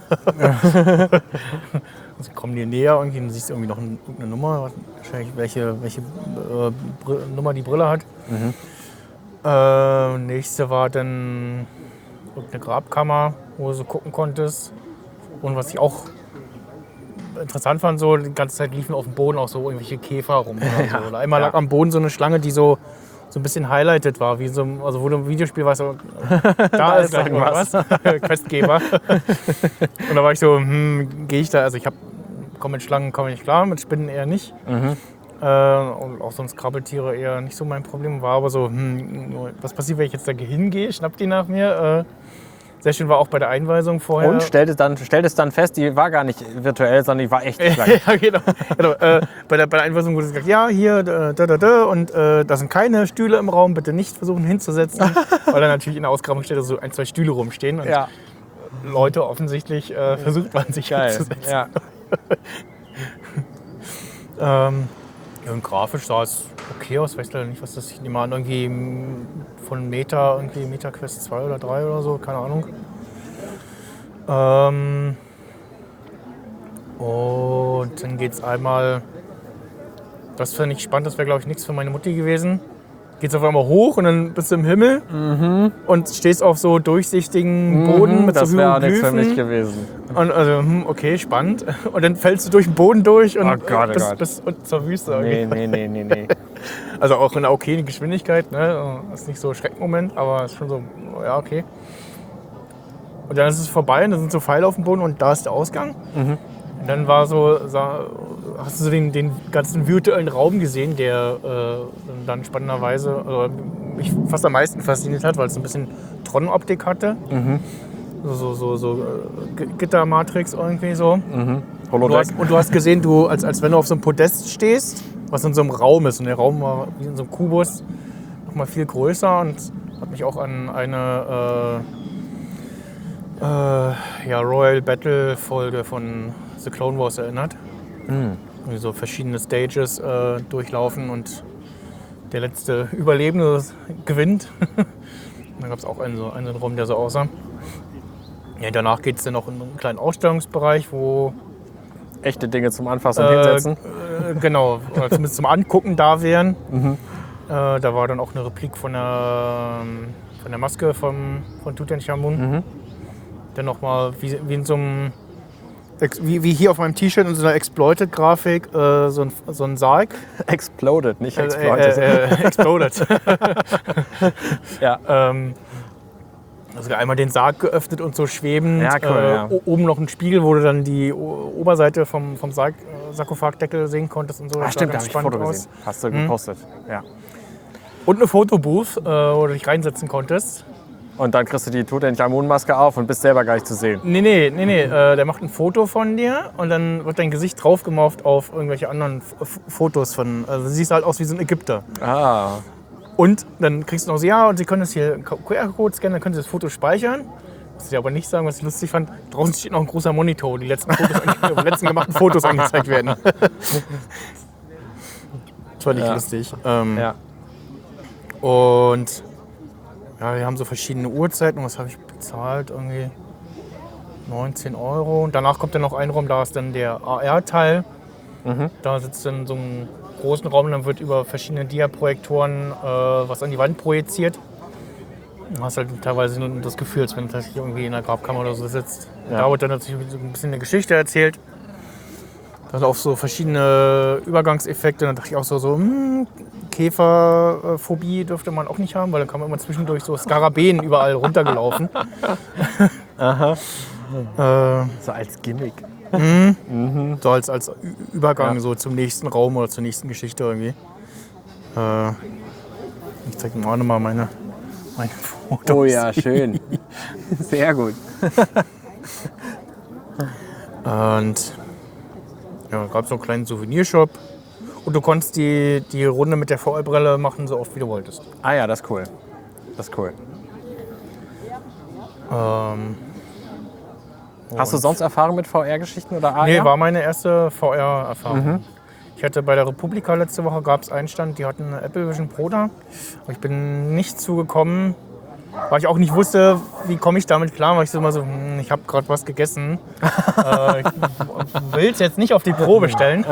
Also kommen die näher irgendwie, und du siehst irgendwie noch ein, eine Nummer, wahrscheinlich welche, welche äh, Br- Nummer die Brille hat. Mhm. Äh, nächste war dann irgendeine Grabkammer, wo du so gucken konntest. Und was ich auch interessant fand, so die ganze Zeit liefen auf dem Boden auch so irgendwelche Käfer rum. Oder so. Oder einmal Ja. lag am Boden so eine Schlange, die so so ein bisschen highlighted war, wie so, also wo du im Videospiel warst, so, da ist gleich irgendwas, Questgeber. Und da war ich so, hm, gehe ich da, also ich habe, komme mit Schlangen komme ich nicht klar, mit Spinnen eher nicht. Mhm. Äh, und auch sonst Krabbeltiere eher nicht so mein Problem, war aber so, hm, was passiert, wenn ich jetzt da hingehe, schnappt die nach mir? Äh, sehr schön war auch bei der Einweisung vorher. Und stellt es, dann, stellt es dann fest, die war gar nicht virtuell, sondern die war echt Schlange. Ja, genau. genau. Äh, bei, der, bei der Einweisung wurde gesagt, ja, hier, da, da, da, und äh, da sind keine Stühle im Raum, bitte nicht versuchen hinzusetzen. Weil da natürlich in der Ausgrabungsstätte so ein, zwei Stühle rumstehen und Ja, Leute offensichtlich äh, versucht waren, sich geil. hinzusetzen. Ja. Ähm, ja, und grafisch sah es okay aus, weiß leider nicht, was das, ich nehme an, irgendwie von Meta, irgendwie Meta Quest zwei oder drei oder so, keine Ahnung. Ähm, und dann geht es einmal, das finde ich spannend, das wäre glaube ich nichts für meine Mutti gewesen. Geht's auf einmal hoch und dann bist du im Himmel und stehst auf so durchsichtigen Boden mit das so wäre nichts für mich Hieroglyphen. gewesen. Und also, hm, okay, spannend. Und dann fällst du durch den Boden durch und Oh Gott, oh bis, Gott. bis und zur Wüste. Nee, irgendwie. nee, nee, nee, nee. Also auch in einer okayen Geschwindigkeit. Ne? Das ist nicht so ein Schreckmoment, aber es ist schon so, ja, okay. Und dann ist es vorbei und da sind so Pfeile auf dem Boden und da ist der Ausgang. Mhm. Und dann war so, sah, hast du so den, den ganzen virtuellen Raum gesehen, der äh, dann spannenderweise also mich fast am meisten fasziniert hat, weil es so ein bisschen Tron-Optik hatte. Mhm. So, so, so, so äh, G- Gittermatrix irgendwie so. Mhm. Du Holodeck. hast, und du hast gesehen, du, als, als wenn du auf so einem Podest stehst, was in so einem Raum ist. Und der Raum war wie in so einem Kubus noch mal viel größer und hat mich auch an eine äh, äh, ja, Royal Battle Folge von The Clone Wars erinnert. Mhm. Wie so verschiedene Stages äh, durchlaufen und der letzte Überlebende gewinnt. Da gab es auch einen, so, einen Raum, der so aussah. Ja, danach geht es dann noch in einen kleinen Ausstellungsbereich, wo Echte Dinge zum Anfassen und Äh, Hinsetzen. äh, genau, oder zumindest zum Angucken da wären. Mhm. Äh, da war dann auch eine Replik von der, von der Maske vom, von Tutanchamun. Mhm. Dann nochmal wie, wie in so einem wie, wie hier auf meinem T-Shirt in so einer Exploited-Grafik, äh, so, ein, so ein Sarg. Exploded, nicht exploited. Äh, äh, äh, exploded. ja. ähm, also einmal den Sarg geöffnet und so schwebend. Ja, cool, äh, ja. Oben noch ein Spiegel, wo du dann die o- Oberseite vom, vom Sarg, äh, Sarkophagdeckel sehen konntest und so. Ach Das sah stimmt, da ganz habe ich ein Foto spannend gesehen. Hast du gepostet, ja. Und eine Fotobooth, äh, wo du dich reinsetzen konntest. Und dann kriegst du die Tutanchamun-Maske auf und bist selber gar nicht zu sehen. Nee, nee, nee, nee. Äh, der macht ein Foto von dir und dann wird dein Gesicht draufgemauft auf irgendwelche anderen F- F- Fotos von. Also du siehst halt aus wie so ein Ägypter. Ah. Und dann kriegst du noch so, ja, und Sie können das hier Q R-Code scannen, dann können Sie das Foto speichern. Muss ich dir aber nicht sagen, was ich lustig fand. Draußen steht noch ein großer Monitor, wo die letzten, Fotos, die letzten gemachten Fotos angezeigt werden. Das fand ich Ja. lustig. Ähm, Ja. Und ja, wir haben so verschiedene Uhrzeiten. Was habe ich bezahlt? Irgendwie neunzehn Euro. Und danach kommt dann noch ein Raum, da ist dann der A R-Teil. Mhm. Da sitzt dann so ein großen Raum, dann wird über verschiedene Dia-Projektoren äh, was an die Wand projiziert. Du hast halt teilweise nur das Gefühl, als wenn du irgendwie in der Grabkammer oder so sitzt. Ja. Da wird dann natürlich so ein bisschen eine Geschichte erzählt. Dann auch so verschiedene Übergangseffekte. Dann dachte ich auch so, so hm, Käferphobie dürfte man auch nicht haben, weil dann kam immer zwischendurch so Skarabäen überall runtergelaufen. Aha. äh, So als Gimmick. So als, als Ü- Übergang Ja. so zum nächsten Raum oder zur nächsten Geschichte irgendwie. Äh, ich zeig dir auch nochmal meine, meine Fotos. Oh ja, schön. Sehr gut. Und ja, gab es so einen kleinen Souvenirshop. Und du konntest die, die Runde mit der V R-Brille machen, so oft wie du wolltest. Ah ja, das ist cool. Das ist cool. Ähm, Hast du sonst Erfahrung mit V R-Geschichten oder A R? nee, war meine erste V R-Erfahrung. Ich hatte bei der Republika letzte Woche, gab es einen Stand, die hatten eine Apple Vision Pro da. Aber ich bin nicht zugekommen, weil ich auch nicht wusste, wie komme ich damit klar. Weil ich so immer so, hm, ich habe gerade was gegessen. äh, ich will es jetzt nicht auf die Probe stellen.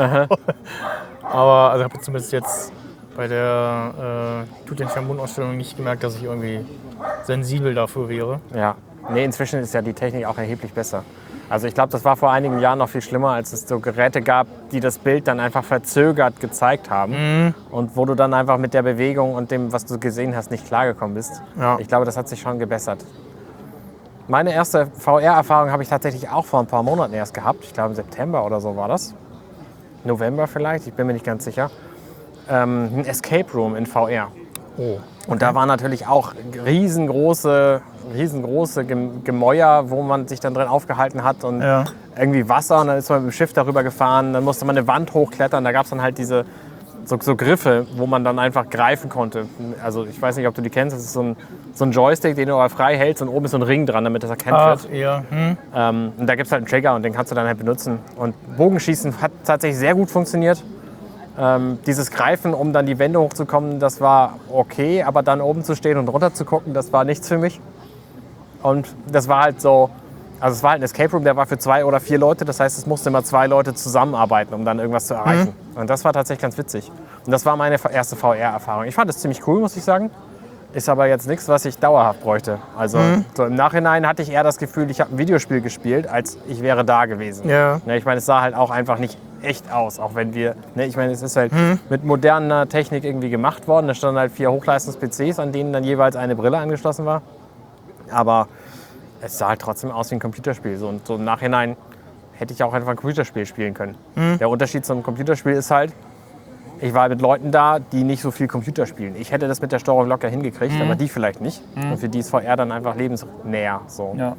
Aber also habe zumindest jetzt bei der äh, Tutanchamun-Ausstellung nicht gemerkt, dass ich irgendwie sensibel dafür wäre. Ja. Nee, inzwischen ist ja die Technik auch erheblich besser. Also ich glaube, das war vor einigen Jahren noch viel schlimmer, als es so Geräte gab, die das Bild dann einfach verzögert gezeigt haben. Mhm. Und wo du dann einfach mit der Bewegung und dem, was du gesehen hast, nicht klargekommen bist. Ja. Ich glaube, das hat sich schon gebessert. Meine erste V R-Erfahrung habe ich tatsächlich auch vor ein paar Monaten erst gehabt. Ich glaube, im September oder so war das. November vielleicht, ich bin mir nicht ganz sicher. Ähm, ein Escape Room in V R. Oh. Und da waren natürlich auch riesengroße, riesengroße Gem- Gemäuer, wo man sich dann drin aufgehalten hat und Ja. irgendwie Wasser und dann ist man mit dem Schiff darüber gefahren, dann musste man eine Wand hochklettern, da gab es dann halt diese so, so Griffe, wo man dann einfach greifen konnte. Also ich weiß nicht, ob du die kennst, das ist so ein, so ein Joystick, den du aber frei hältst und oben ist so ein Ring dran, damit das erkannt Ach, wird. ja. Hm. Ähm, und da gibt es halt einen Trigger und den kannst du dann halt benutzen. Und Bogenschießen hat tatsächlich sehr gut funktioniert. Ähm, dieses Greifen, um dann die Wände hochzukommen, das war okay, aber dann oben zu stehen und runter zu gucken, das war nichts für mich. Und das war halt so, also es war halt ein Escape Room, der war für zwei oder vier Leute, das heißt, es mussten immer zwei Leute zusammenarbeiten, um dann irgendwas zu erreichen. Und das war tatsächlich ganz witzig. Und das war meine erste V R-Erfahrung. Ich fand das ziemlich cool, muss ich sagen. Ist aber jetzt nichts, was ich dauerhaft bräuchte. Also so im Nachhinein hatte ich eher das Gefühl, ich habe ein Videospiel gespielt, als ich wäre da gewesen. Ja. Ne, ich meine, es sah halt auch einfach nicht echt aus, auch wenn wir, ne, ich meine, es ist halt mit moderner Technik irgendwie gemacht worden. Da standen halt vier Hochleistungs-P Cs, an denen dann jeweils eine Brille angeschlossen war. Aber es sah halt trotzdem aus wie ein Computerspiel. So, und so im Nachhinein hätte ich auch einfach ein Computerspiel spielen können. Der Unterschied zum Computerspiel ist halt, ich war mit Leuten da, die nicht so viel Computer spielen. Ich hätte das mit der Steuerung locker hingekriegt, aber die vielleicht nicht. Und für die ist V R dann einfach lebensnäher. So. Ja.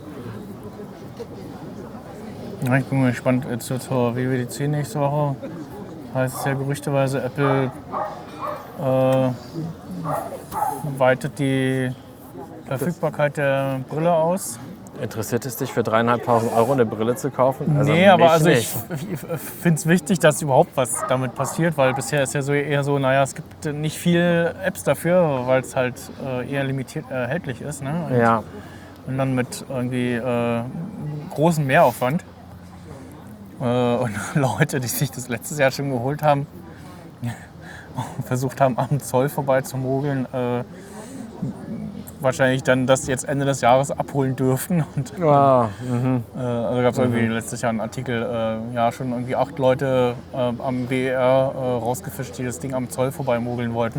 Ja, ich bin mal gespannt jetzt zur W W D C nächste Woche. Heißt es ja gerüchteweise, Apple äh, weitet die Verfügbarkeit der Brille aus. Interessiert es dich für dreieinhalbtausend Euro eine Brille zu kaufen? Also nee, aber mich also ich, nicht. ich finde es wichtig, dass überhaupt was damit passiert, weil bisher ist ja so eher so, naja, es gibt nicht viele Apps dafür, weil es halt äh, eher limitiert äh, erhältlich ist. Ne? Und, Ja, und dann mit irgendwie äh, großem Mehraufwand. Äh, und Leute, die sich das letztes Jahr schon geholt haben, versucht haben, am Zoll vorbei zu mogeln, äh, wahrscheinlich dann das jetzt Ende des Jahres abholen dürften. Und, Ah, mhm. äh, also gab es irgendwie letztes Jahr einen Artikel, äh, ja schon irgendwie acht Leute äh, am B E R äh, rausgefischt, die das Ding am Zoll vorbeimogeln wollten,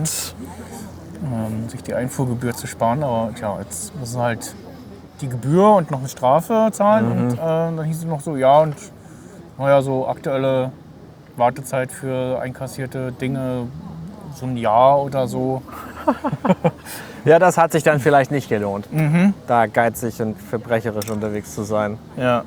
ähm, sich die Einfuhrgebühr zu sparen. Aber tja, jetzt müssen sie halt die Gebühr und noch eine Strafe zahlen. Mhm. Und äh, dann hieß es noch so, ja und naja, so aktuelle Wartezeit für einkassierte Dinge, so ein Jahr oder so. Ja, das hat sich dann vielleicht nicht gelohnt, Mhm. da geizig und verbrecherisch unterwegs zu sein. Ja.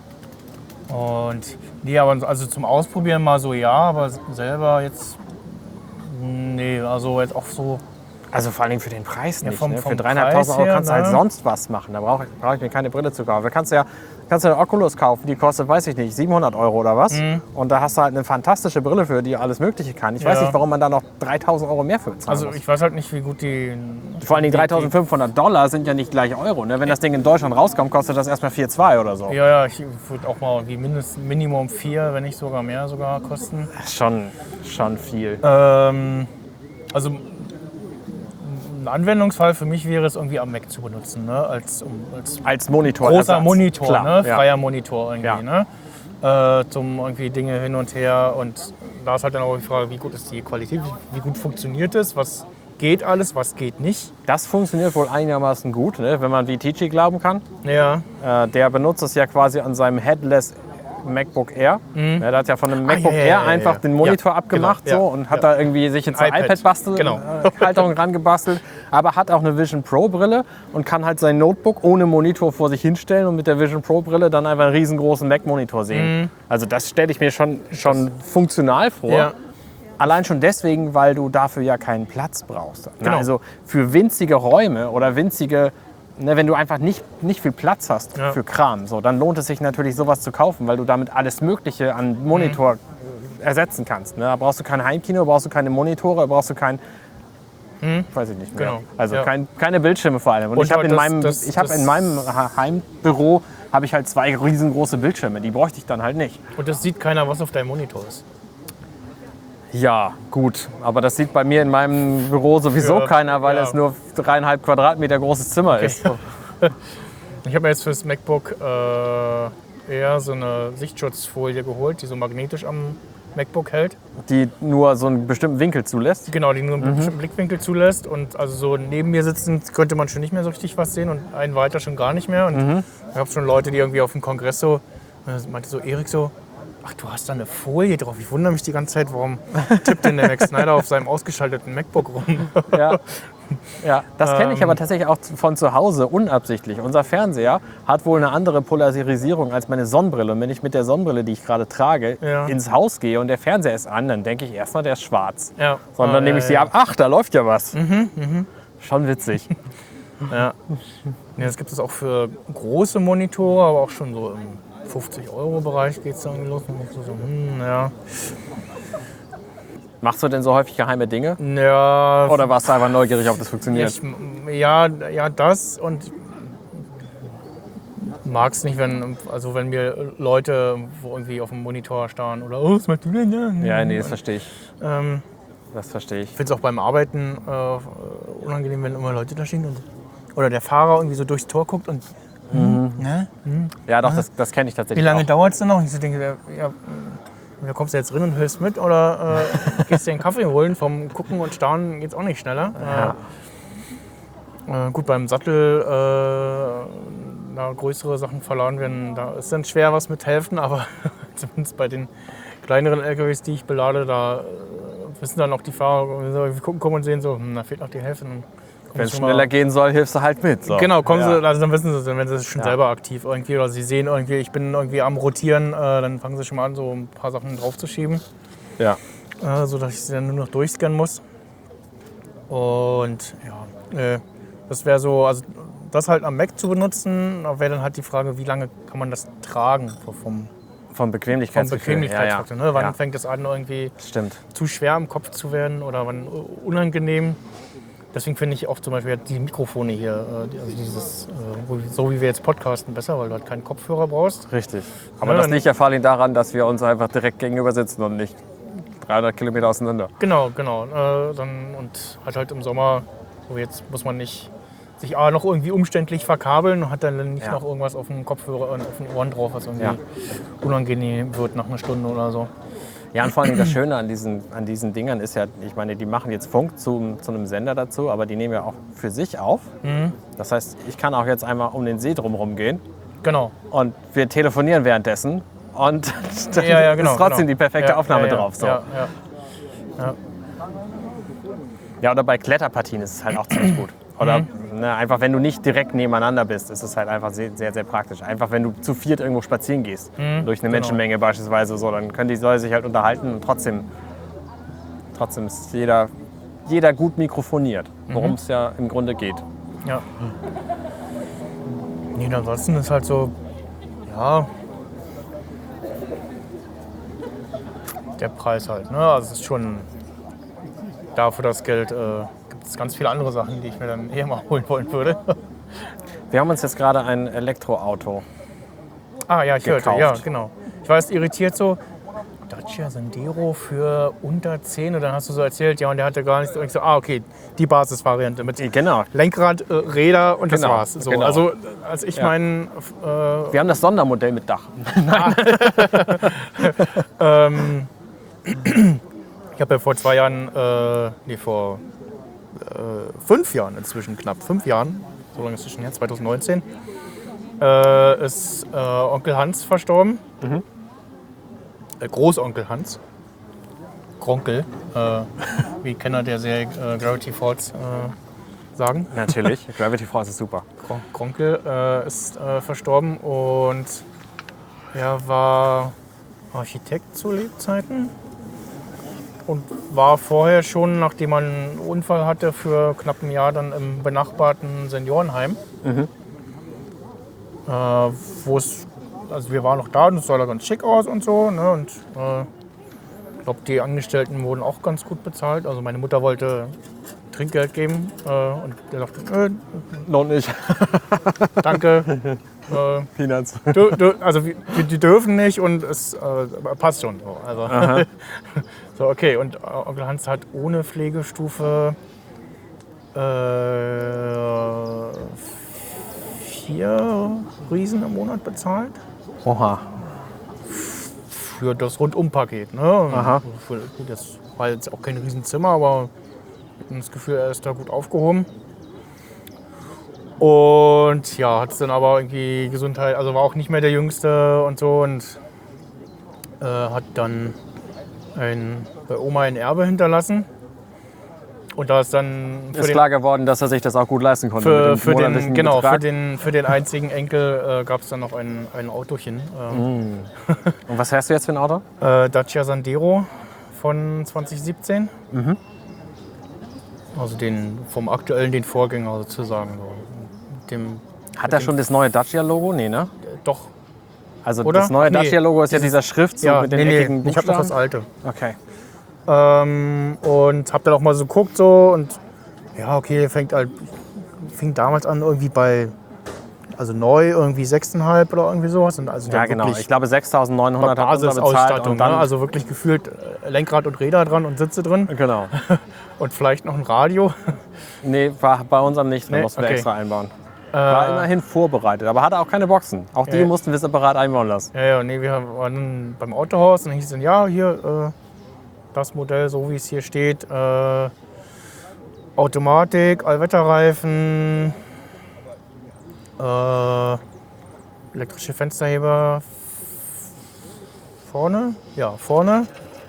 Und nee, aber also zum Ausprobieren mal so ja, aber selber jetzt nee, also jetzt auch so. Also vor allem für den Preis Ja, nicht. vom- ne? vom Für dreieinhalbtausend Euro Preis kannst du her, halt ne? sonst was machen. Da brauche ich, brauch ich mir keine Brille zu kaufen. Da kannst du ja kannst du eine Oculus kaufen, die kostet, weiß ich nicht, siebenhundert Euro oder was. Und da hast du halt eine fantastische Brille für, die alles Mögliche kann. Ich weiß Mhm. Ja. nicht, warum man da noch dreitausend Euro mehr für zahlen Also muss. ich weiß halt nicht, wie gut die. Vor allen Dingen die- dreitausendfünfhundert Dollar sind ja nicht gleich Euro. Ne? Wenn das Ding in Deutschland rauskommt, kostet das erstmal vier Komma zwei oder so. Die, ja, ja, ich würde auch mal wie mindestens Minimum vier, wenn nicht sogar mehr sogar kosten. Das ist schon, schon viel. Ähm, also ein Anwendungsfall für mich wäre es irgendwie am Mac zu benutzen, ne? als, um, als Als Monitor. großer Monitor, Klar, ne? ja. Freier Monitor irgendwie, Ja. ne? Äh, zum irgendwie Dinge hin und her und da ist halt dann auch die Frage, wie gut ist die Qualität, wie, wie gut funktioniert es, was geht alles, was geht nicht. Das funktioniert wohl einigermaßen gut, ne? Wenn man wie T G glauben kann. Ja, Äh, der benutzt es ja quasi an seinem Headless MacBook Air. Ja, der hat ja von einem MacBook ja, ja, Air ja, ja, einfach ja. den Monitor Ja, abgemacht genau, so, ja, und hat ja. da irgendwie sich in zur iPad, iPad-Bastelhalterung genau. rangebastelt, aber hat auch eine Vision Pro-Brille und kann halt sein Notebook ohne Monitor vor sich hinstellen und mit der Vision Pro-Brille dann einfach einen riesengroßen Mac-Monitor sehen. Also das stelle ich mir schon, schon funktional vor. Ja. Allein schon deswegen, weil du dafür ja keinen Platz brauchst. Genau. Also für winzige Räume oder winzige, ne, wenn du einfach nicht, nicht viel Platz hast Ja. für Kram, so, dann lohnt es sich natürlich sowas zu kaufen, weil du damit alles Mögliche an Monitor ersetzen kannst. Ne? Da brauchst du kein Heimkino, brauchst du keine Monitore, brauchst du kein, weiß ich nicht mehr. Genau. Also Ja. kein, keine Bildschirme vor allem. Und Und ich habe halt in, das- meinem, das- ich hab das- in meinem Ha- Heimbüro habe ich halt zwei riesengroße Bildschirme. Die bräuchte ich dann halt nicht. und das sieht keiner, was auf deinem Monitor ist. Ja, gut. Aber das sieht bei mir in meinem Büro sowieso Ja, keiner, weil ja. es nur dreieinhalb Quadratmeter großes Zimmer ist. Ich habe mir jetzt fürs MacBook äh, eher so eine Sichtschutzfolie geholt, die so magnetisch am MacBook hält. Die nur so einen bestimmten Winkel zulässt. Genau, die nur einen bestimmten Blickwinkel zulässt. Und also so neben mir sitzend könnte man schon nicht mehr so richtig was sehen und einen weiter schon gar nicht mehr. Und ich habe schon Leute, die irgendwie auf dem Kongress so, äh, meinte so, Erik so, ach, du hast da eine Folie drauf. Ich wundere mich die ganze Zeit, warum tippt denn der Max Snyder auf seinem ausgeschalteten MacBook rum? Ja. Ja, das kenne ich aber tatsächlich auch von zu Hause unabsichtlich. Unser Fernseher hat wohl eine andere Polarisierung als meine Sonnenbrille. Und wenn ich mit der Sonnenbrille, die ich gerade trage, Ja. ins Haus gehe und der Fernseher ist an, dann denke ich erstmal, der ist schwarz. Ja. Sondern Ah, nehme ja, ich sie ja. ab, ach, da läuft ja was. Schon witzig. Ja. Ja, das gibt es auch für große Monitore, aber auch schon so im fünfzig Euro Bereich geht es dann irgendwie los. Und so, so, hm, ja. Machst du denn so häufig geheime Dinge? Ja, Oder warst du einfach neugierig, ob das funktioniert? ich, ja, ja, das und mag es nicht, wenn, also wenn mir Leute wo irgendwie auf dem Monitor starren oder oh, was machst du denn da? Ja, nee, das verstehe ich. Ähm, Das verstehe ich. Ich finde es auch beim Arbeiten äh, unangenehm, wenn immer Leute da stehen und, oder der Fahrer irgendwie so durchs Tor guckt und hm, ne? Ja, doch, das, das kenne ich Wie tatsächlich lange auch. dauert es denn noch? Und ich so denke, ja, ja, da kommst du jetzt rein und hilfst mit oder äh, gehst dir einen Kaffee holen? Vom Gucken und Staunen geht es auch nicht schneller. Äh, äh, gut, beim Sattel, äh, da größere Sachen verladen werden, da ist dann schwer was mit helfen, aber zumindest bei den kleineren L K Ws, die ich belade, da äh, wissen dann auch die Fahrer, wir gucken, kommen und sehen so, hm, da fehlt noch die Hälfte. Wenn es schneller gehen soll, hilfst du halt mit. So. Genau, kommen ja. sie, also dann wissen sie es, wenn sie schon Ja. selber aktiv irgendwie oder sie sehen irgendwie, ich bin irgendwie am Rotieren, äh, dann fangen sie schon mal an, so ein paar Sachen draufzuschieben, Ja. äh, sodass ich sie dann nur noch durchscannen muss. Und ja, äh, das wäre so, also das halt am Mac zu benutzen, da wäre dann halt die Frage, wie lange kann man das tragen vom, Vom vom Bequemlichkeitsgefühl. Bequemlichkeitsfaktor. Ja, ja. Ne? Wann Ja. fängt es an, irgendwie Stimmt. zu schwer im Kopf zu werden oder wann unangenehm. Deswegen finde ich auch zum Beispiel die Mikrofone hier, äh, die- also dieses, äh, wo- so wie wir jetzt podcasten, besser, weil du halt keinen Kopfhörer brauchst. Richtig. Aber Ja, das dann- liegt ja vor allem daran, dass wir uns einfach direkt gegenüber sitzen und nicht dreihundert Kilometer auseinander. Genau, genau. Äh, dann, und halt halt im Sommer, so jetzt muss man nicht sich A, noch irgendwie umständlich verkabeln und hat dann nicht Ja. noch irgendwas auf dem Kopfhörer und auf den Ohren drauf, was irgendwie Ja. unangenehm wird nach einer Stunde oder so. Ja, und vor allem das Schöne an diesen, an diesen Dingern ist ja, ich meine, die machen jetzt Funk zu, zu einem Sender dazu, aber die nehmen ja auch für sich auf. Mhm. Das heißt, ich kann auch jetzt einmal um den See drumherum gehen Genau. und wir telefonieren währenddessen und dann Ja, ja, genau, ist trotzdem genau. die perfekte Ja, Aufnahme ja, ja. drauf. So. Ja, ja. Ja, oder bei Kletterpartien ist es halt auch ziemlich gut. Oder ne, einfach, wenn du nicht direkt nebeneinander bist, ist es halt einfach sehr, sehr, sehr praktisch. Einfach, wenn du zu viert irgendwo spazieren gehst, durch eine genau. Menschenmenge beispielsweise, so, dann können die Leute sich halt unterhalten und trotzdem, trotzdem ist jeder, jeder gut mikrofoniert, worum es ja im Grunde geht. Ja. Nee, ansonsten ist halt so, ja, der Preis halt. Ne? Also es ist schon, dafür das Geld äh, gibt es ganz viele andere Sachen, die ich mir dann eher mal holen wollen würde. Wir haben uns jetzt gerade ein Elektroauto. Ah ja, ich hörte, Gekauft. ja, genau. Ich war jetzt irritiert so, Dacia Sandero für unter zehn und dann hast du so erzählt, ja, und der hatte gar nichts. Und ich so, ah, okay, die Basisvariante mit Genau. Lenkrad, äh, Räder und Genau, das war's. So, genau. Also, als ich Ja. meinen äh, Wir haben das Sondermodell mit Dach. Ähm, ich habe ja vor zwei Jahren, äh, nee, vor äh, fünf Jahren inzwischen, knapp fünf Jahren, so lange ist es schon her, zwanzig neunzehn, äh, ist äh, Onkel Hans verstorben. Mhm. Äh, Großonkel Hans. Gronkel, äh, wie Kenner der Serie äh, Gravity Falls äh, sagen. Natürlich. Gravity Falls ist super. Gron- Gronkel äh, ist äh, verstorben und er war Architekt zu Lebzeiten und war vorher schon, nachdem man einen Unfall hatte, für knapp ein Jahr dann im benachbarten Seniorenheim. Mhm. Äh, wo es, also wir waren noch da und es sah da ganz schick aus und so. Ne? Und äh, ich glaube, die Angestellten wurden auch ganz gut bezahlt. Also meine Mutter wollte Trinkgeld geben äh, und der sagte, äh, Noch nicht. danke. äh, Peanuts. Du, du, also wir, die dürfen nicht und es äh, passt schon. So. Also, so, okay, und äh, Onkel Hans hat ohne Pflegestufe äh, vier Riesen im Monat bezahlt Oha. für das Rundumpaket. Ne? Aha. Für, gut, das war jetzt auch kein Riesenzimmer, aber ich habe das Gefühl, er ist da gut aufgehoben. Und ja, hat es dann aber irgendwie Gesundheit, also war auch nicht mehr der Jüngste und so und äh, hat dann ein, bei Oma ein Erbe hinterlassen. Und da ist dann für Ist den, klar geworden, dass er sich das auch gut leisten konnte. für, mit dem für monatlichen den, genau, für Betrag. den, für den einzigen Enkel äh, gab es dann noch ein, ein Autochen. Ähm, Und was fährst du jetzt für ein Auto? äh, Dacia Sandero von zwanzig siebzehn. Mhm. Also den, vom aktuellen, den Vorgänger sozusagen. So. Mit dem, Hat er schon das neue Dacia-Logo? Nee, ne? doch, Also Oder? das neue Nee. Dacia-Logo ist ja dieser Schriftzug ja, mit den nee, nee, eckigen ich habe noch Buchstaben. das alte. Okay. Ähm, und habe dann auch mal so geguckt so und ja, okay, fängt halt, fing damals an irgendwie bei, also neu irgendwie sechs Komma fünf oder irgendwie sowas. Und also Ja, dann genau. wirklich Ich glaube sechstausendneunhundert hat unser bezahlt Basisausstattung, und dann... ne? Also wirklich gefühlt äh, Lenkrad und Räder dran und Sitze drin Genau. und vielleicht noch ein Radio. Nee, war bei unserem nicht. Da Nee, mussten wir okay. extra einbauen. War immerhin vorbereitet, aber hatte auch keine Boxen. Auch die Ja. mussten wir separat einbauen lassen. Ja, ja, nee, wir waren dann beim Autohaus und dann hieß es dann, ja, hier, äh, das Modell, so wie es hier steht, äh, Automatik, Allwetterreifen, äh, elektrische Fensterheber vorne, ja, vorne,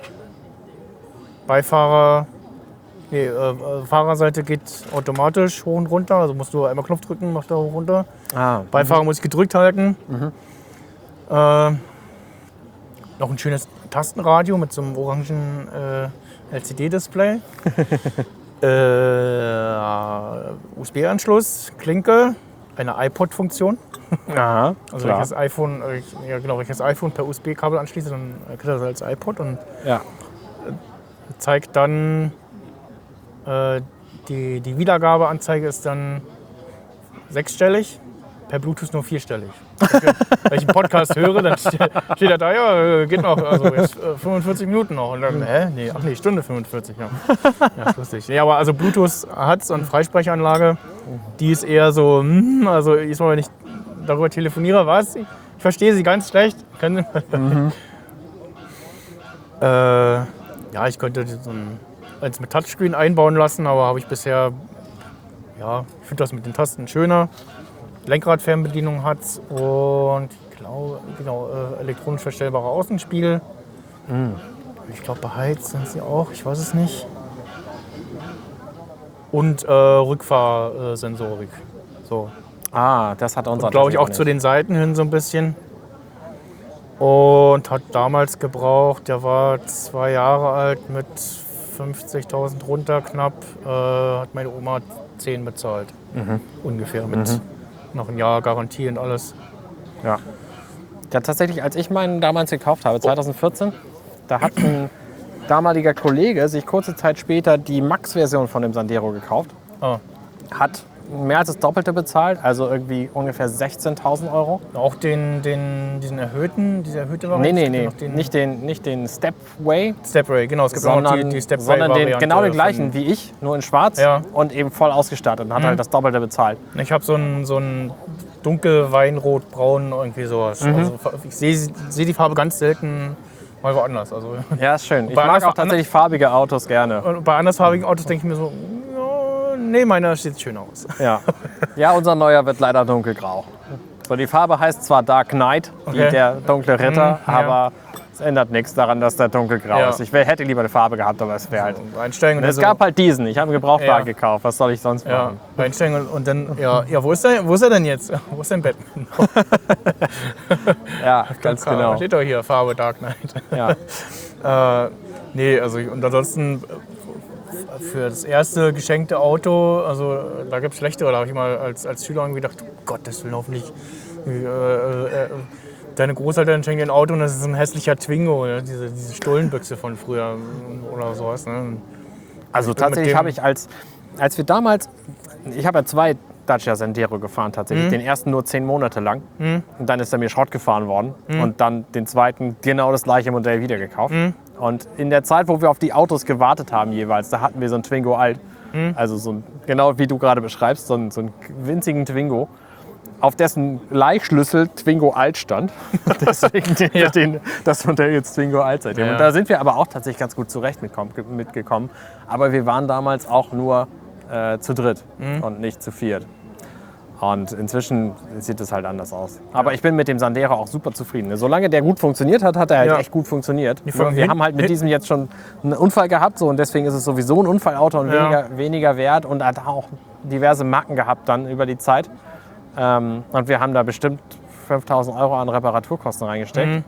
Beifahrer, nee, äh, äh, Fahrerseite geht automatisch hoch und runter, also musst du einmal Knopf drücken, macht er hoch und runter. Ah, Beifahrer muss ich gedrückt halten. Äh, noch ein schönes Tastenradio mit so einem orangen äh, L C D-Display. äh, U S B-Anschluss, Klinke, eine iPod-Funktion. aha, Also wenn ich das iPhone, äh, ich- ja genau, wenn ich das iPhone per U S B-Kabel anschließe, dann kriegt er das als iPod und Ja. zeigt dann äh, die, die Wiedergabeanzeige ist dann sechsstellig, per Bluetooth nur vierstellig. Wenn ich einen Podcast höre, dann steht steht er da, ja, äh, geht noch, also jetzt äh, fünfundvierzig Minuten noch. Und dann, hä? Nee, ach nee, Stunde fünfundvierzig, ja. Ja, ist lustig. Ja, aber also Bluetooth hat's und Freisprechanlage. Die ist eher so, hm, also jedes Mal, wenn ich darüber telefoniere, was? Ich verstehe sie ganz schlecht. Mhm. äh, ja, ich könnte so ein, eins mit Touchscreen einbauen lassen, aber habe ich bisher, ja, ich finde das mit den Tasten schöner. Lenkradfernbedienung hat und ich glaube, genau, äh, elektronisch verstellbare Außenspiegel. Mhm. Ich glaube, beheizt sind sie auch, ich weiß es nicht. Und äh, Rückfahrsensorik. So. Ah, das hat unser. Glaube ich auch nicht. Zu den Seiten hin so ein bisschen. Und hat damals gebraucht, der war zwei Jahre alt mit fünfzigtausend runter knapp. Äh, hat meine Oma zehn bezahlt. Mhm. Ungefähr mit mhm. noch ein Jahr Garantie und alles. Ja. Ja, tatsächlich, als ich meinen damals gekauft habe, zwanzig vierzehn, da hat ein damaliger Kollege sich kurze Zeit später die Max-Version von dem Sandero gekauft. Oh. Hat mehr als das Doppelte bezahlt, also irgendwie ungefähr sechzehntausend Euro. Auch den, den, diesen erhöhten, diese erhöhte Variante? Nee, nee, nee, den nicht, den, nicht den Stepway. Stepway, genau, es gibt sondern, auch die, die Stepway sondern den, genau den gleichen wie ich, nur in schwarz ja. und eben voll ausgestattet und hat mhm. halt das Doppelte bezahlt. Ich habe so einen so ein dunkel Weinrot-Braun, irgendwie sowas. Mhm. Also ich sehe seh die Farbe ganz selten mal woanders. Also, ja, ist schön. Ich mag auch tatsächlich farbige Autos gerne. Und bei andersfarbigen Autos denke ich mir so, ja, nee, meiner sieht schön aus. Ja. ja, unser neuer wird leider dunkelgrau. So, die Farbe heißt zwar Dark Knight, okay. wie der dunkle Ritter, mhm, aber ja. es ändert nichts daran, dass der dunkelgrau ja. ist. Ich hätte lieber eine Farbe gehabt, aber es wäre halt... So, einsteigen und es so gab halt diesen. Ich habe einen Gebrauchtwagen ja. gekauft. Was soll ich sonst machen? Ja. Einsteigen und, und dann, ja, ja wo, ist er, wo ist er denn jetzt? Wo ist dein Bett? ja, ganz Klar, genau. Steht doch hier, Farbe Dark Knight. Ja. äh, nee, also und ansonsten... Für das erste geschenkte Auto, also da gibt es schlechtere, da habe ich mal als, als Schüler irgendwie gedacht, oh Gott, das will hoffentlich äh, äh, deine Großeltern schenken dir ein Auto und das ist so ein hässlicher Twingo, ne? diese, diese Stullenbüchse von früher oder sowas. Ne? Also tatsächlich habe ich, als, als wir damals, ich habe ja zwei Dacia Sandero gefahren tatsächlich, mhm. den ersten nur zehn Monate lang mhm. und dann ist er mir Schrott gefahren worden mhm. und dann den zweiten genau das gleiche Modell wieder gekauft. Mhm. Und in der Zeit, wo wir auf die Autos gewartet haben jeweils, da hatten wir so einen Twingo alt, mhm. also so ein, genau wie du gerade beschreibst, so einen, so einen winzigen Twingo, auf dessen Leihschlüssel Twingo alt stand. Deswegen ja. den, das Modell jetzt Twingo alt seitdem. Ja. Und da sind wir aber auch tatsächlich ganz gut zurecht mitgekommen. Aber wir waren damals auch nur äh, zu dritt mhm. und nicht zu viert. Und inzwischen sieht es halt anders aus. Aber ich bin mit dem Sandero auch super zufrieden. Solange der gut funktioniert hat, hat er halt ja. echt gut funktioniert. Wir hin, haben halt mit hin. diesem jetzt schon einen Unfall gehabt so, und deswegen ist es sowieso ein Unfallauto und ja. weniger, weniger wert und hat auch diverse Macken gehabt dann über die Zeit. Ähm, und wir haben da bestimmt fünftausend Euro an Reparaturkosten reingesteckt. Mhm.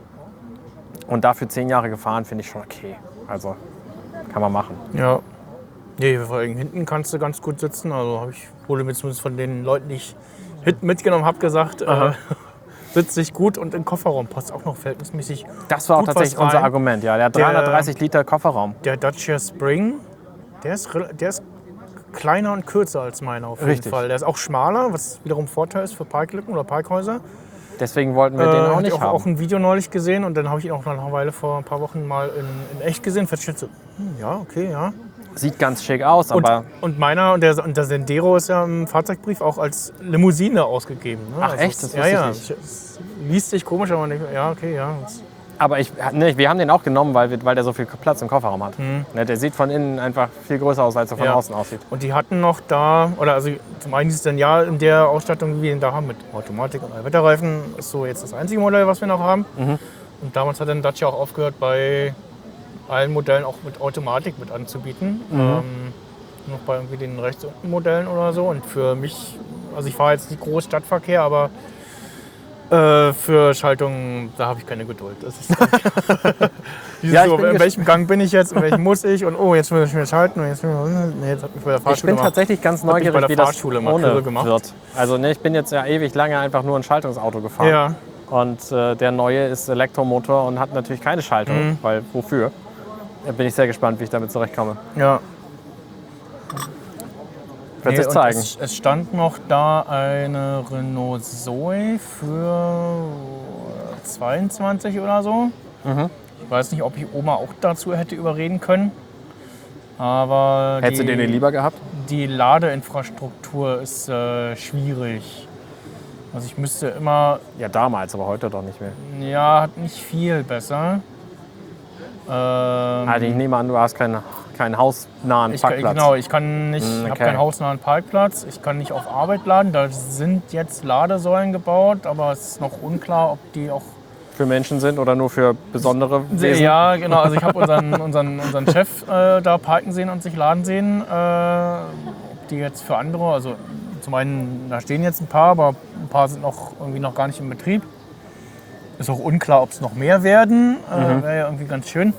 Und dafür zehn Jahre gefahren, finde ich schon okay. Also kann man machen. Ja. Nee, vor allem hinten kannst du ganz gut sitzen. Also habe ich, wurde mir zumindest von den Leuten, die ich hinten mitgenommen habe, gesagt, äh, sitzt sich gut und im Kofferraum passt auch noch verhältnismäßig. Das war auch tatsächlich unser Argument, ja. Der hat dreihundertdreißig der, Liter Kofferraum. Der Dacia Spring, der ist, der ist kleiner und kürzer als meiner auf jeden Richtig. Fall. Der ist auch schmaler, was wiederum Vorteil ist für Parklücken oder Parkhäuser. Deswegen wollten wir äh, den auch nicht ich haben. Ich habe auch ein Video neulich gesehen und dann habe ich ihn auch nach einer Weile vor ein paar Wochen mal in, in echt gesehen. Festgestellt so, hm, ja, okay, ja. Sieht ganz schick aus, aber... Und, und meiner, und der, und der Sandero ist ja im Fahrzeugbrief auch als Limousine ausgegeben. Ne? Ach also echt? Das ja, ja. Ich nicht. Es liest sich komisch, aber nicht, ja, okay, ja. Aber ich, ne, wir haben den auch genommen, weil, wir, weil der so viel Platz im Kofferraum hat. Mhm. Ne, der sieht von innen einfach viel größer aus, als er von ja. außen aussieht. Und die hatten noch da, oder also zum einen ist es dann ja in der Ausstattung, wie wir ihn da haben, mit Automatik und Allwetterreifen, ist so jetzt das einzige Modell, was wir noch haben. Mhm. Und damals hat dann Dacia auch aufgehört, bei allen Modellen auch mit Automatik mit anzubieten. Mhm. Ähm, noch bei irgendwie den rechts unten Modellen oder so. Und für mich, also ich fahre jetzt nicht groß Stadtverkehr, aber äh, für Schaltungen, da habe ich keine Geduld. Das ist ja, so, in welchem Gang bin ich jetzt, in welchem muss ich und oh, jetzt will ich mir schalten. Und jetzt, nee, jetzt hat mich bei der Fahrschule ich bin mal, tatsächlich ganz neugierig, wie das ohne gemacht. wird. Also ne, ich bin jetzt ja ewig lange einfach nur ein Schaltungsauto gefahren. Ja. Und äh, der neue ist Elektromotor und hat natürlich keine Schaltung, mhm. weil wofür? Da bin ich sehr gespannt, wie ich damit zurechtkomme. Ja. Wird sich zeigen. Es, es stand noch da eine Renault Zoe für zweiundzwanzig oder so. Mhm. Ich weiß nicht, ob ich Oma auch dazu hätte überreden können. Aber hättest die, du den lieber gehabt? die Ladeinfrastruktur ist äh, schwierig. Also ich müsste immer, Ja, damals, aber heute doch nicht mehr. ja, hat nicht viel besser. Ähm, Also ich nehme an, du hast keinen, keinen hausnahen ich kann, Parkplatz. genau, ich kann nicht, Mm, habe okay. keinen hausnahen Parkplatz, ich kann nicht auf Arbeit laden. Da sind jetzt Ladesäulen gebaut, aber es ist noch unklar, ob die auch. Für Menschen sind oder nur für besondere Wesen? Ja, genau. Also ich habe unseren, unseren, unseren Chef äh, da parken sehen und sich laden sehen. Äh, ob die jetzt für andere, also zum einen, da stehen jetzt ein paar, aber ein paar sind noch irgendwie noch gar nicht im Betrieb. Ist auch unklar, ob es noch mehr werden. Äh, Mhm. Wäre ja irgendwie ganz schön.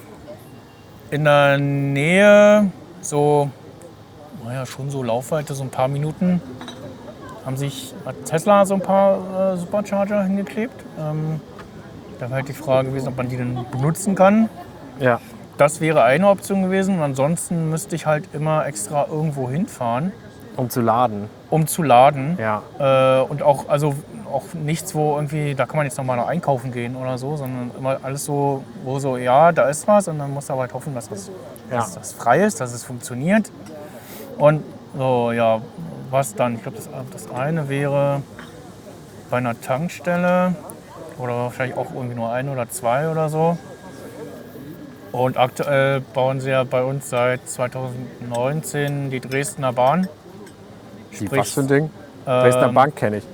In der Nähe, so, naja, schon so Laufweite, so ein paar Minuten, haben sich hat Tesla so ein paar äh, Supercharger hingeklebt. Ähm, da wäre halt die Frage gewesen, ob man die denn benutzen kann. Ja. Das wäre eine Option gewesen. Und ansonsten müsste ich halt immer extra irgendwo hinfahren, Um zu laden. um zu laden. Ja. Äh, und auch, also auch nichts, wo irgendwie, da kann man jetzt nochmal noch einkaufen gehen oder so, sondern immer alles so, wo so, ja, da ist was und dann musst du aber halt hoffen, dass das, Ja. dass das frei ist, dass es funktioniert. Und so, ja, was dann? Ich glaube, das, das eine wäre bei einer Tankstelle oder wahrscheinlich auch irgendwie nur ein oder zwei oder so. Und aktuell bauen sie ja bei uns seit zweitausendneunzehn die Dresdner Bahn. Die, Sprich, was für ein Ding? Dresdner ähm, Bank kenne ich.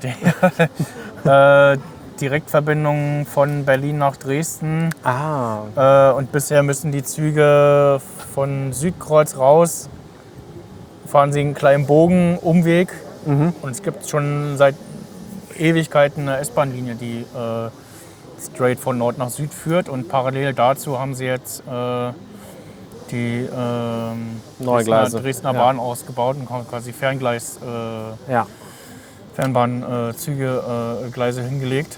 Die, äh, Direktverbindung von Berlin nach Dresden. Ah. Äh, und bisher müssen die Züge von Südkreuz raus, fahren sie einen kleinen Bogen, Umweg. Mhm. Und es gibt schon seit Ewigkeiten eine S-Bahn-Linie, die äh, straight von Nord nach Süd führt. Und parallel dazu haben sie jetzt äh, die ähm, Neue Dresdner, Gleise. Dresdner Ja. Bahn ausgebaut und haben quasi Ferngleis, äh, Ja. Fernbahnzüge, äh, Gleise hingelegt.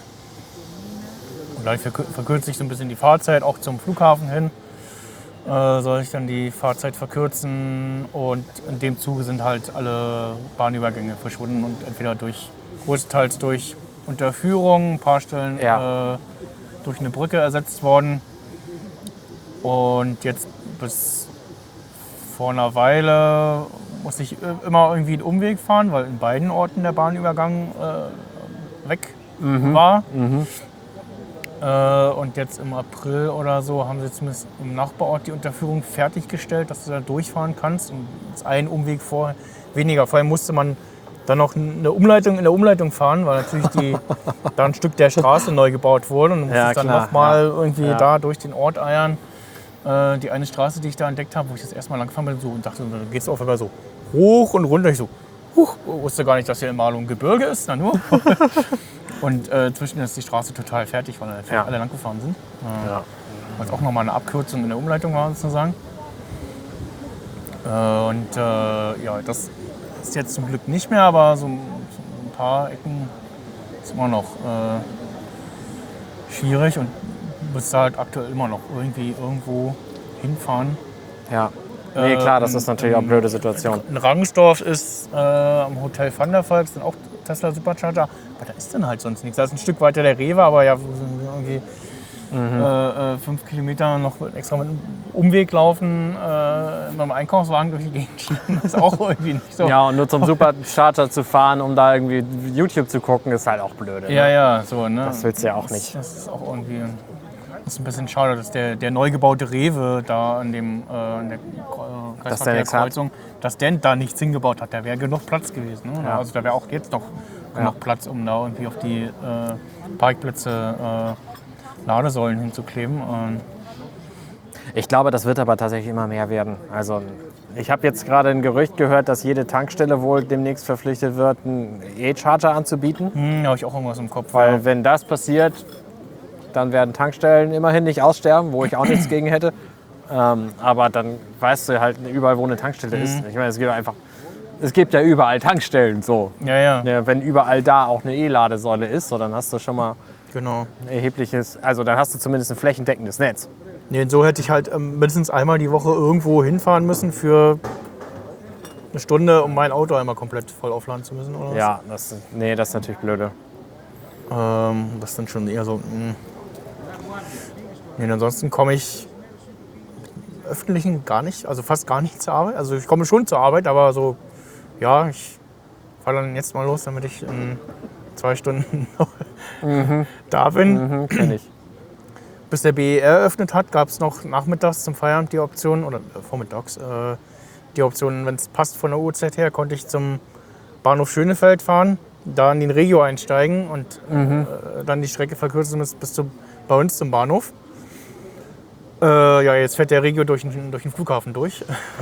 Und dadurch verkür- verkürzt sich so ein bisschen die Fahrzeit, auch zum Flughafen hin. Äh, soll ich dann die Fahrzeit verkürzen und in dem Zuge sind halt alle Bahnübergänge verschwunden und entweder durch, größtenteils durch Unterführung, ein paar Stellen Ja. äh, durch eine Brücke ersetzt worden. Und jetzt bis vor einer Weile musste ich äh, immer irgendwie einen Umweg fahren, weil in beiden Orten der Bahnübergang äh, weg war. Äh, und jetzt im April oder so haben sie zumindest im Nachbarort die Unterführung fertiggestellt, dass du da durchfahren kannst. Und jetzt einen Umweg vor, weniger. Vorher musste man dann noch eine Umleitung in der Umleitung fahren, weil natürlich die, da ein Stück der Straße neu gebaut wurde. Und du musstest Ja, dann klar, nochmal ja. irgendwie Ja. da durch den Ort eiern. Äh, die eine Straße, die ich da entdeckt habe, wo ich das erste Mal lang gefahren bin, so, und dachte, dann geht es auf einmal so hoch und runter. Ich so, huch, wusste gar nicht, dass hier in Marlow ein Gebirge ist. Na nur. Und äh, inzwischen ist die Straße total fertig, weil Ja. alle lang gefahren sind. Äh, Ja. Weil es auch nochmal eine Abkürzung in der Umleitung war, sozusagen. Äh, und äh, ja, das ist jetzt zum Glück nicht mehr, aber so, so ein paar Ecken ist immer noch äh, schwierig und muss da halt aktuell immer noch irgendwie irgendwo hinfahren. Ja. Nee, klar, das Ähm, ist natürlich auch eine blöde Situation. In Rangsdorf ist äh, am Hotel Van der Valk sind auch Tesla Supercharger, aber da ist dann halt sonst nichts. Da ist ein Stück weiter der Rewe, aber ja irgendwie Mhm. äh, äh, fünf Kilometer noch extra mit einem Umweg laufen, äh, mit einem Einkaufswagen durch die Gegend schieben, ist auch irgendwie nicht so. Ja, und nur zum Supercharger zu fahren, um da irgendwie YouTube zu gucken, ist halt auch blöde. Ne? ja, ja, so, ne? Das willst du ja auch Das, nicht. das ist auch irgendwie das ist ein bisschen schade, dass der, der neu gebaute Rewe da an dem äh, in der äh, Dass der nichts hat. Kreisverkehrskreuzung, dass der da nichts hingebaut hat. Da wäre genug Platz gewesen. Ne? Ja. Also da wäre auch jetzt noch genug Ja. Platz, um da irgendwie auf die äh, Parkplätze äh, Ladesäulen hinzukleben. Und Ich glaube, das wird aber tatsächlich immer mehr werden. Also ich habe jetzt gerade ein Gerücht gehört, dass jede Tankstelle wohl demnächst verpflichtet wird, einen E-Charger anzubieten. hm, da habe ich auch irgendwas im Kopf. Weil wenn das passiert, dann werden Tankstellen immerhin nicht aussterben, wo ich auch nichts gegen hätte. Ähm, aber dann weißt du halt überall, wo eine Tankstelle ist. Ich meine, es gibt einfach, es gibt ja überall Tankstellen so. Ja, ja, Ja, wenn überall da auch eine E-Ladesäule ist, so, dann hast du schon mal genau. ein erhebliches, also dann hast du zumindest ein flächendeckendes Netz. Nee, so hätte ich halt ähm, mindestens einmal die Woche irgendwo hinfahren müssen für eine Stunde, um mein Auto einmal komplett voll aufladen zu müssen. Oder was? Ja, das, nee, das ist natürlich blöde. Ähm, das ist dann schon eher so. Mh. Nee, ansonsten komme ich Öffentlichen gar nicht, also fast gar nicht zur Arbeit. Also ich komme schon zur Arbeit, aber so, ja, ich fahre dann jetzt mal los, damit ich in zwei Stunden mhm. da bin. Mhm, kenn ich. Bis der B E R eröffnet hat, gab es noch nachmittags zum Feierabend die Option, oder äh, vormittags, äh, die Option, wenn es passt von der Uhrzeit her, konnte ich zum Bahnhof Schönefeld fahren, da in den Regio einsteigen und mhm. äh, dann die Strecke verkürzen bis, bis zu, bei uns zum Bahnhof. Äh, ja, jetzt fährt der Regio durch den, durch den Flughafen durch.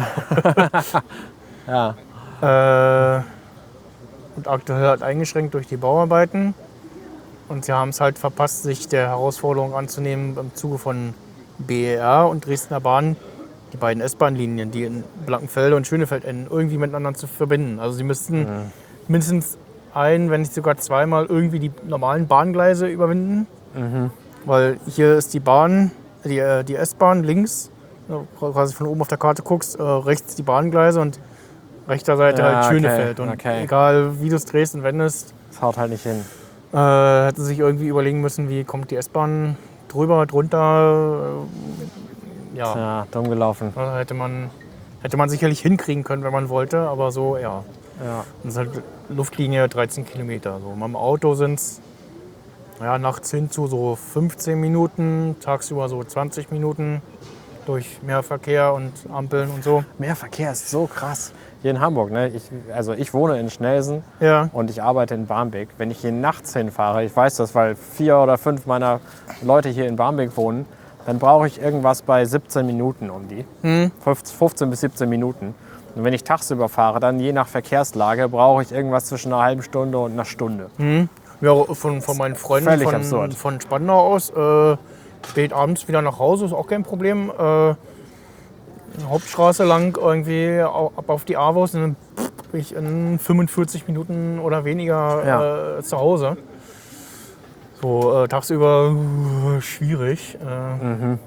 ja. Äh, und aktuell halt eingeschränkt durch die Bauarbeiten. Und sie haben es halt verpasst, sich der Herausforderung anzunehmen, im Zuge von B E R und Dresdner Bahn die beiden S-Bahn-Linien, die in Blankenfelde und Schönefeld enden, irgendwie miteinander zu verbinden. Also sie müssten mhm. mindestens ein, wenn nicht sogar zweimal irgendwie die normalen Bahngleise überwinden. Mhm. Weil hier ist die Bahn, die, die S-Bahn links, quasi von oben auf der Karte guckst, rechts die Bahngleise und rechter Seite ja, halt Schönefeld. Okay. Und okay. egal wie du es drehst und wendest, das haut halt nicht hin. Äh, hätten sich irgendwie überlegen müssen, wie kommt die S-Bahn drüber, drunter. Äh, ja. ja, dumm gelaufen. Da hätte man, hätte man sicherlich hinkriegen können, wenn man wollte, aber so, ja. ja. Das ist halt Luftlinie dreizehn Kilometer. So. Mit dem Auto sind es ja, nachts hin zu so fünfzehn Minuten, tagsüber so zwanzig Minuten durch mehr Verkehr und Ampeln und so. Mehr Verkehr ist so krass. Hier in Hamburg, ne? ich, also ich wohne in Schnelsen ja. und ich arbeite in Barmbek. Wenn ich hier nachts hinfahre, ich weiß das, weil vier oder fünf meiner Leute hier in Barmbek wohnen, dann brauche ich irgendwas bei siebzehn Minuten um die. Hm. fünfzehn bis siebzehn Minuten. Und wenn ich tagsüber fahre, dann je nach Verkehrslage brauche ich irgendwas zwischen einer halben Stunde und einer Stunde. Hm. Ja, von, von meinen Freunden von, von Spandau aus, äh, spät abends wieder nach Hause, ist auch kein Problem. Äh, Hauptstraße lang irgendwie ab auf die A W O S und dann bin ich in fünfundvierzig Minuten oder weniger ja. äh, zu Hause. So äh, tagsüber uh, schwierig. Äh. Mhm.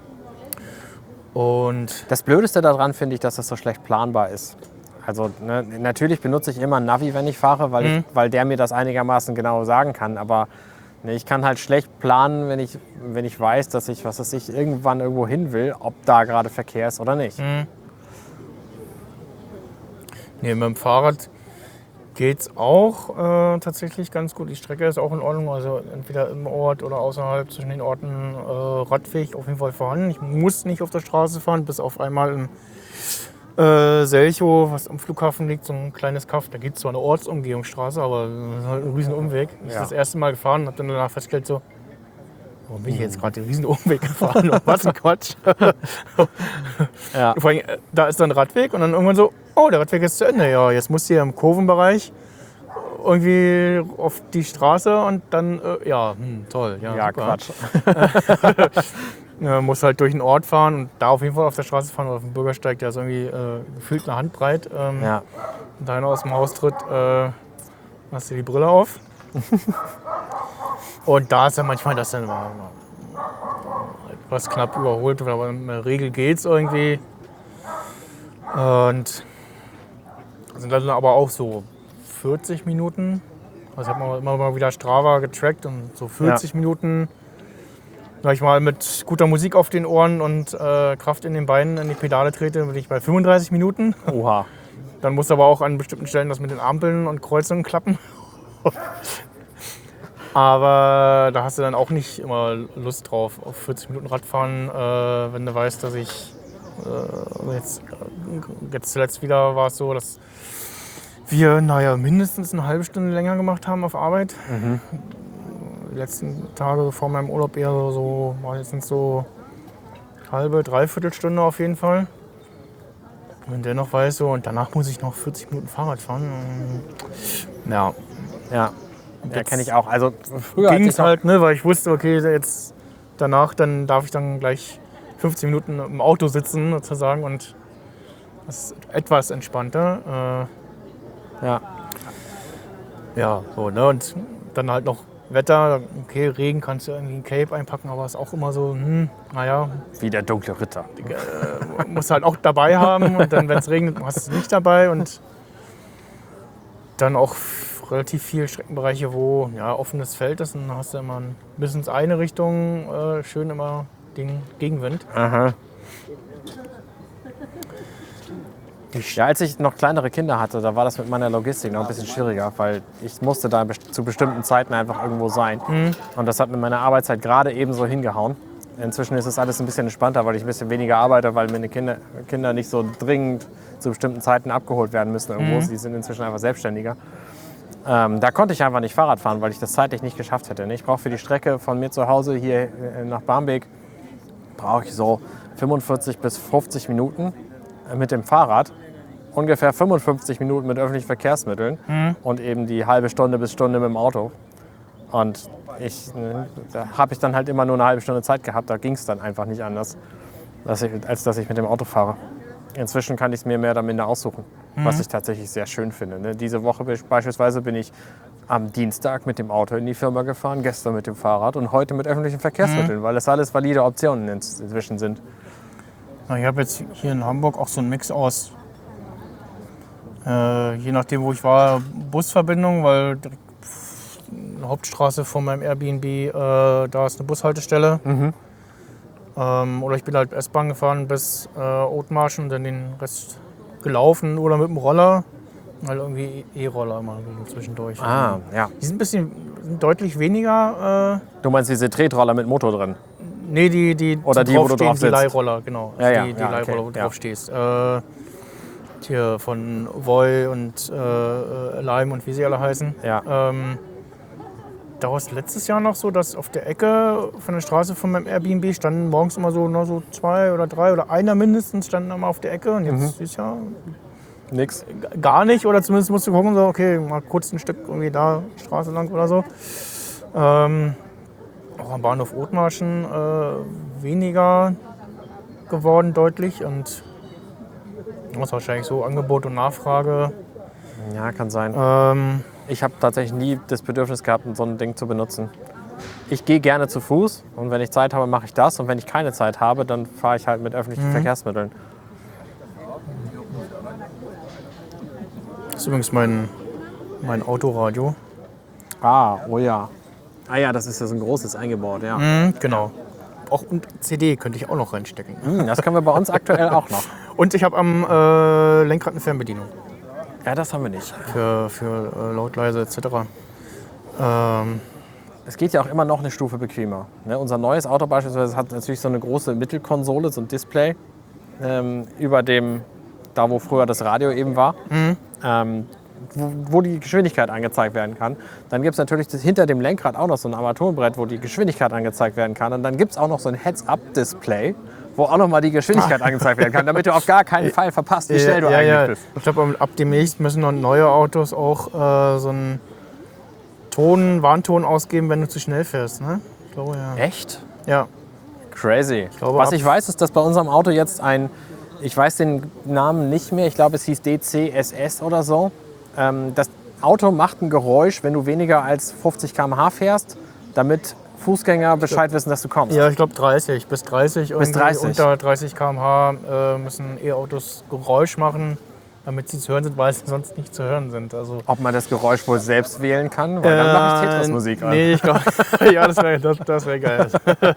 Und das Blödeste daran finde ich, dass das so schlecht planbar ist. Also ne, natürlich benutze ich immer ein Navi, wenn ich fahre, weil, mhm. ich, weil der mir das einigermaßen genau sagen kann. Aber ne, ich kann halt schlecht planen, wenn ich, wenn ich weiß, dass ich, was weiß ich, irgendwann irgendwo hin will, ob da gerade Verkehr ist oder nicht. Mhm. Nee, mit dem Fahrrad geht es auch äh, tatsächlich ganz gut. Die Strecke ist auch in Ordnung. Also entweder im Ort oder außerhalb zwischen den Orten äh, Radweg auf jeden Fall vorhanden. Ich muss nicht auf der Straße fahren, bis auf einmal im Äh, Selchow, was am Flughafen liegt, so ein kleines Kaff. Da gibt es zwar eine Ortsumgehungsstraße, aber das ist halt ein riesen Umweg. Ich bin ja. das erste Mal gefahren und habe dann danach festgestellt, so, warum bin ich jetzt gerade den riesen Umweg gefahren? Was ein Quatsch. ja. Vor allem, da ist dann ein Radweg und dann irgendwann so, oh, der Radweg ist zu Ende. Ja, jetzt musst du hier im Kurvenbereich irgendwie auf die Straße und dann, äh, ja, hm, toll. Ja, ja super. Quatsch. Ja, muss halt durch den Ort fahren und da auf jeden Fall auf der Straße fahren oder auf dem Bürgersteig, der ist irgendwie äh, gefühlt eine Handbreit. Ähm, ja. Und da einer aus dem Haus tritt, äh, hast du die Brille auf. Und da ist ja manchmal das dann mal, mal etwas knapp überholt, aber in der Regel geht's irgendwie. Und sind dann aber auch so vierzig Minuten. Also ich habe immer mal wieder Strava getrackt und so vierzig ja. Minuten. Sag ich mal, mit guter Musik auf den Ohren und äh, Kraft in den Beinen in die Pedale trete, bin ich bei fünfunddreißig Minuten. Oha. Dann muss aber auch an bestimmten Stellen das mit den Ampeln und Kreuzungen klappen. Aber da hast du dann auch nicht immer Lust drauf, auf vierzig Minuten Radfahren, äh, wenn du weißt, dass ich äh, jetzt, jetzt zuletzt wieder war es so, dass wir naja, mindestens eine halbe Stunde länger gemacht haben auf Arbeit. Mhm. Die letzten Tage vor meinem Urlaub eher so, war jetzt so halbe, dreiviertel Stunde auf jeden Fall. Und dennoch war es so, und danach muss ich noch vierzig Minuten Fahrrad fahren. Ja. Ja, ja kenne ich auch. Also früher ging es halt, ne, weil ich wusste, okay, jetzt danach dann darf ich dann gleich fünfzehn Minuten im Auto sitzen sozusagen und das ist etwas entspannter. Äh, ja. Ja, so, ne, und dann halt noch Wetter, okay, Regen kannst du irgendwie ein Cape einpacken, aber ist auch immer so, hm, naja. Wie der dunkle Ritter. Äh, musst du halt auch dabei haben und dann, wenn es regnet, hast du es nicht dabei und dann auch relativ viele Streckenbereiche, wo ja, offenes Feld ist und dann hast du immer ein bisschen in eine Richtung, äh, schön immer den Gegenwind. Aha. Ja, als ich noch kleinere Kinder hatte, da war das mit meiner Logistik noch ein bisschen schwieriger, weil ich musste da best- zu bestimmten Zeiten einfach irgendwo sein. Mhm. Und das hat mit meiner Arbeitszeit gerade eben so hingehauen. Inzwischen ist es alles ein bisschen entspannter, weil ich ein bisschen weniger arbeite, weil meine Kinder, Kinder nicht so dringend zu bestimmten Zeiten abgeholt werden müssen irgendwo. Mhm. Die sind inzwischen einfach selbstständiger. Ähm, da konnte ich einfach nicht Fahrrad fahren, weil ich das zeitlich nicht geschafft hätte. Ich brauche für die Strecke von mir zu Hause hier äh, nach Barmbek brauche ich so fünfundvierzig bis fünfzig Minuten mit dem Fahrrad, ungefähr fünfundfünfzig Minuten mit öffentlichen Verkehrsmitteln Mhm. und eben die halbe Stunde bis Stunde mit dem Auto. Und ich, ne, da habe ich dann halt immer nur eine halbe Stunde Zeit gehabt. Da ging es dann einfach nicht anders, dass ich, als dass ich mit dem Auto fahre. Inzwischen kann ich es mir mehr oder minder aussuchen, Mhm. was ich tatsächlich sehr schön finde. Ne? Diese Woche be- beispielsweise bin ich am Dienstag mit dem Auto in die Firma gefahren, gestern mit dem Fahrrad und heute mit öffentlichen Verkehrsmitteln, weil das alles valide Optionen ins- inzwischen sind. Na, ich habe jetzt hier in Hamburg auch so einen Mix aus, äh, je nachdem wo ich war, Busverbindung, weil direkt eine Hauptstraße von meinem Airbnb, äh, da ist eine Bushaltestelle. Mhm. Ähm, oder ich bin halt S-Bahn gefahren bis äh, Othmarschen und dann den Rest gelaufen oder mit dem Roller. Halt irgendwie E-Roller mal so zwischendurch. Ah, ja. Die sind ein bisschen sind deutlich weniger. Äh, Du meinst diese Tretroller mit Motor drin? nee, die, die Oder zum die, wo du Draufstehen, drauf die sitzt. Leihroller, genau. Also Ja, ja, die die ja, okay, Leihroller, wo du ja. drauf stehst. Äh, hier von Voi und äh, Lime und wie sie alle heißen. Ja. Ähm, da war es letztes Jahr noch so, dass auf der Ecke von der Straße von meinem Airbnb standen morgens immer so, nur so zwei oder drei oder einer mindestens standen immer auf der Ecke. Und jetzt Mhm. dieses Jahr Nix. g- gar nicht. Oder zumindest musst du gucken, so, okay, mal kurz ein Stück irgendwie da Straße lang oder so. Ähm, auch am Bahnhof Othmarschen äh, weniger geworden deutlich. Und das ist wahrscheinlich so Angebot und Nachfrage. Ja, kann sein. Ähm, Ich habe tatsächlich nie das Bedürfnis gehabt, so ein Ding zu benutzen. Ich gehe gerne zu Fuß und wenn ich Zeit habe, mache ich das. Und wenn ich keine Zeit habe, dann fahre ich halt mit öffentlichen Mhm. Verkehrsmitteln. das ist übrigens mein, mein Autoradio. Ah, oh ja. Ah ja, das ist ja so ein großes eingebaut, ja. Mhm, genau. Auch und C D könnte ich auch noch reinstecken. Hm, das können wir bei uns aktuell auch noch. Und ich habe am äh, Lenkrad eine Fernbedienung Ja, das haben wir nicht. für, für äh, laut, leise et cetera. Ähm, Es geht ja auch immer noch eine Stufe bequemer. Ne, unser neues Auto beispielsweise hat natürlich so eine große Mittelkonsole, so ein Display ähm, über dem, da wo früher das Radio eben war, ähm, wo, wo die Geschwindigkeit angezeigt werden kann. Dann gibt es natürlich das, hinter dem Lenkrad auch noch so ein Armaturenbrett, wo die Geschwindigkeit angezeigt werden kann. Und dann gibt es auch noch so ein Heads-Up-Display, wo auch noch mal die Geschwindigkeit angezeigt werden kann, damit du auf gar keinen Fall verpasst, wie schnell du ja, eigentlich ja. bist. Ich glaube, ab demnächst müssen noch neue Autos auch äh, so einen Ton, Warnton ausgeben, wenn du zu schnell fährst. Ne? Ich glaube, ja. Echt? Ja. Crazy. glaube, Was ab- ich weiß, ist, dass bei unserem Auto jetzt ein, ich weiß den Namen nicht mehr, ich glaube es hieß D C S S oder so. Ähm, das Auto macht ein Geräusch, wenn du weniger als fünfzig Kilometer pro Stunde fährst, damit Fußgänger Bescheid wissen, dass du kommst. Ja, ich glaube dreißig. Bis dreißig. Bis irgendwie dreißig. Unter dreißig Kilometer pro Stunde äh, müssen E-Autos Geräusch machen, damit sie zu hören sind, weil sie sonst nicht zu hören sind. Also, Ob man das Geräusch wohl selbst wählen kann, weil dann mache ich Tetris-Musik an. Nee, ich glaube, ja, das wäre das, das wär geil.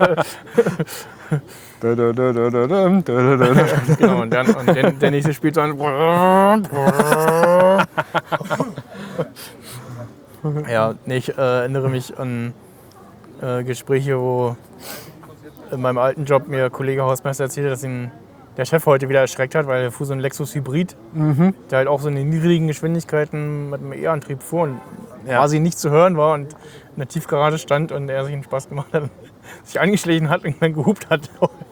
Genau, und, dann, und der, der nächste spielt dann. Ja, nee, ich äh, erinnere mich an äh, Gespräche, wo in meinem alten Job mir ein Kollege Hausmeister erzählte, dass ihn der Chef heute wieder erschreckt hat, weil er fuhr so ein Lexus Hybrid, Mhm. der halt auch so in den niedrigen Geschwindigkeiten mit einem E-Antrieb fuhr und Ja. quasi nicht zu hören war und in der Tiefgarage stand und er sich einen Spaß gemacht hat, sich angeschlichen hat und dann gehupt hat.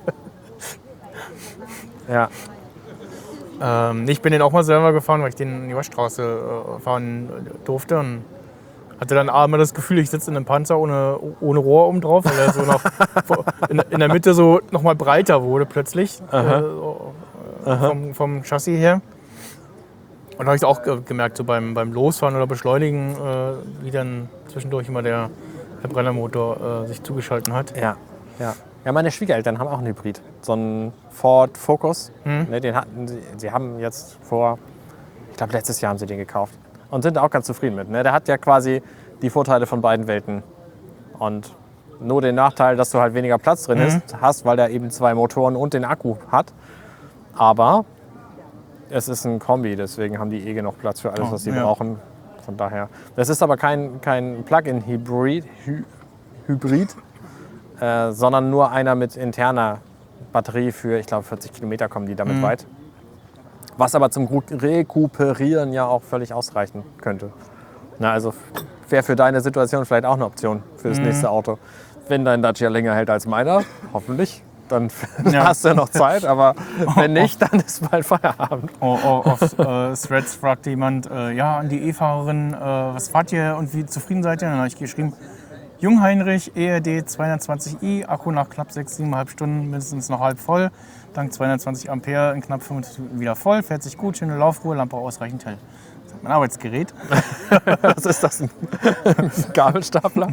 Ja. Ähm, ich bin den auch mal selber gefahren, weil ich den in die Waschstraße äh, fahren durfte und hatte dann einmal das Gefühl, ich sitze in einem Panzer ohne, ohne Rohr oben drauf, weil er so noch in, in der Mitte so noch mal breiter wurde plötzlich äh, so, äh, vom, vom Chassis her. Und da habe ich auch ge- gemerkt, so beim, beim Losfahren oder Beschleunigen, äh, wie dann zwischendurch immer der Verbrennermotor äh, sich zugeschalten hat. Ja. Ja. Ja, meine Schwiegereltern haben auch einen Hybrid. So einen Ford Focus. Mhm. Ne, den hatten sie, sie haben jetzt vor, ich glaube letztes Jahr haben sie den gekauft. Und sind da auch ganz zufrieden mit. Ne? Der hat ja quasi die Vorteile von beiden Welten. Und nur den Nachteil, dass du halt weniger Platz drin Mhm. ist, hast, weil der eben zwei Motoren und den Akku hat. Aber es ist ein Kombi, deswegen haben die eh genug Platz für alles, Oh, was sie ja. brauchen. Von daher. Das ist aber kein, kein Plug-in-Hybrid, Hy Hybrid, äh, sondern nur einer mit interner Batterie für, ich glaube, vierzig Kilometer kommen die damit Mhm. weit. Was aber zum Rekuperieren ja auch völlig ausreichen könnte. Na, also wäre für deine Situation vielleicht auch eine Option für das Mhm. nächste Auto. Wenn dein Dacia länger hält als meiner, hoffentlich, dann Ja. hast du ja noch Zeit. Aber wenn nicht, dann ist bald Feierabend. Oh, oh, auf äh, Threads fragte jemand, äh, ja, an die E-Fahrerin, äh, was fahrt ihr und wie zufrieden seid ihr? Dann habe ich geschrieben, Jungheinrich, E R D zweihundertzwanzig i, Akku nach knapp sechs, sieben Komma fünf Stunden mindestens noch halb voll, dank zweihundertzwanzig Ampere in knapp fünfundvierzig Minuten wieder voll, fährt sich gut, schöne Laufruhe, Lampe ausreichend hell. Das ist mein Arbeitsgerät. Was ist das? Ein Gabelstapler?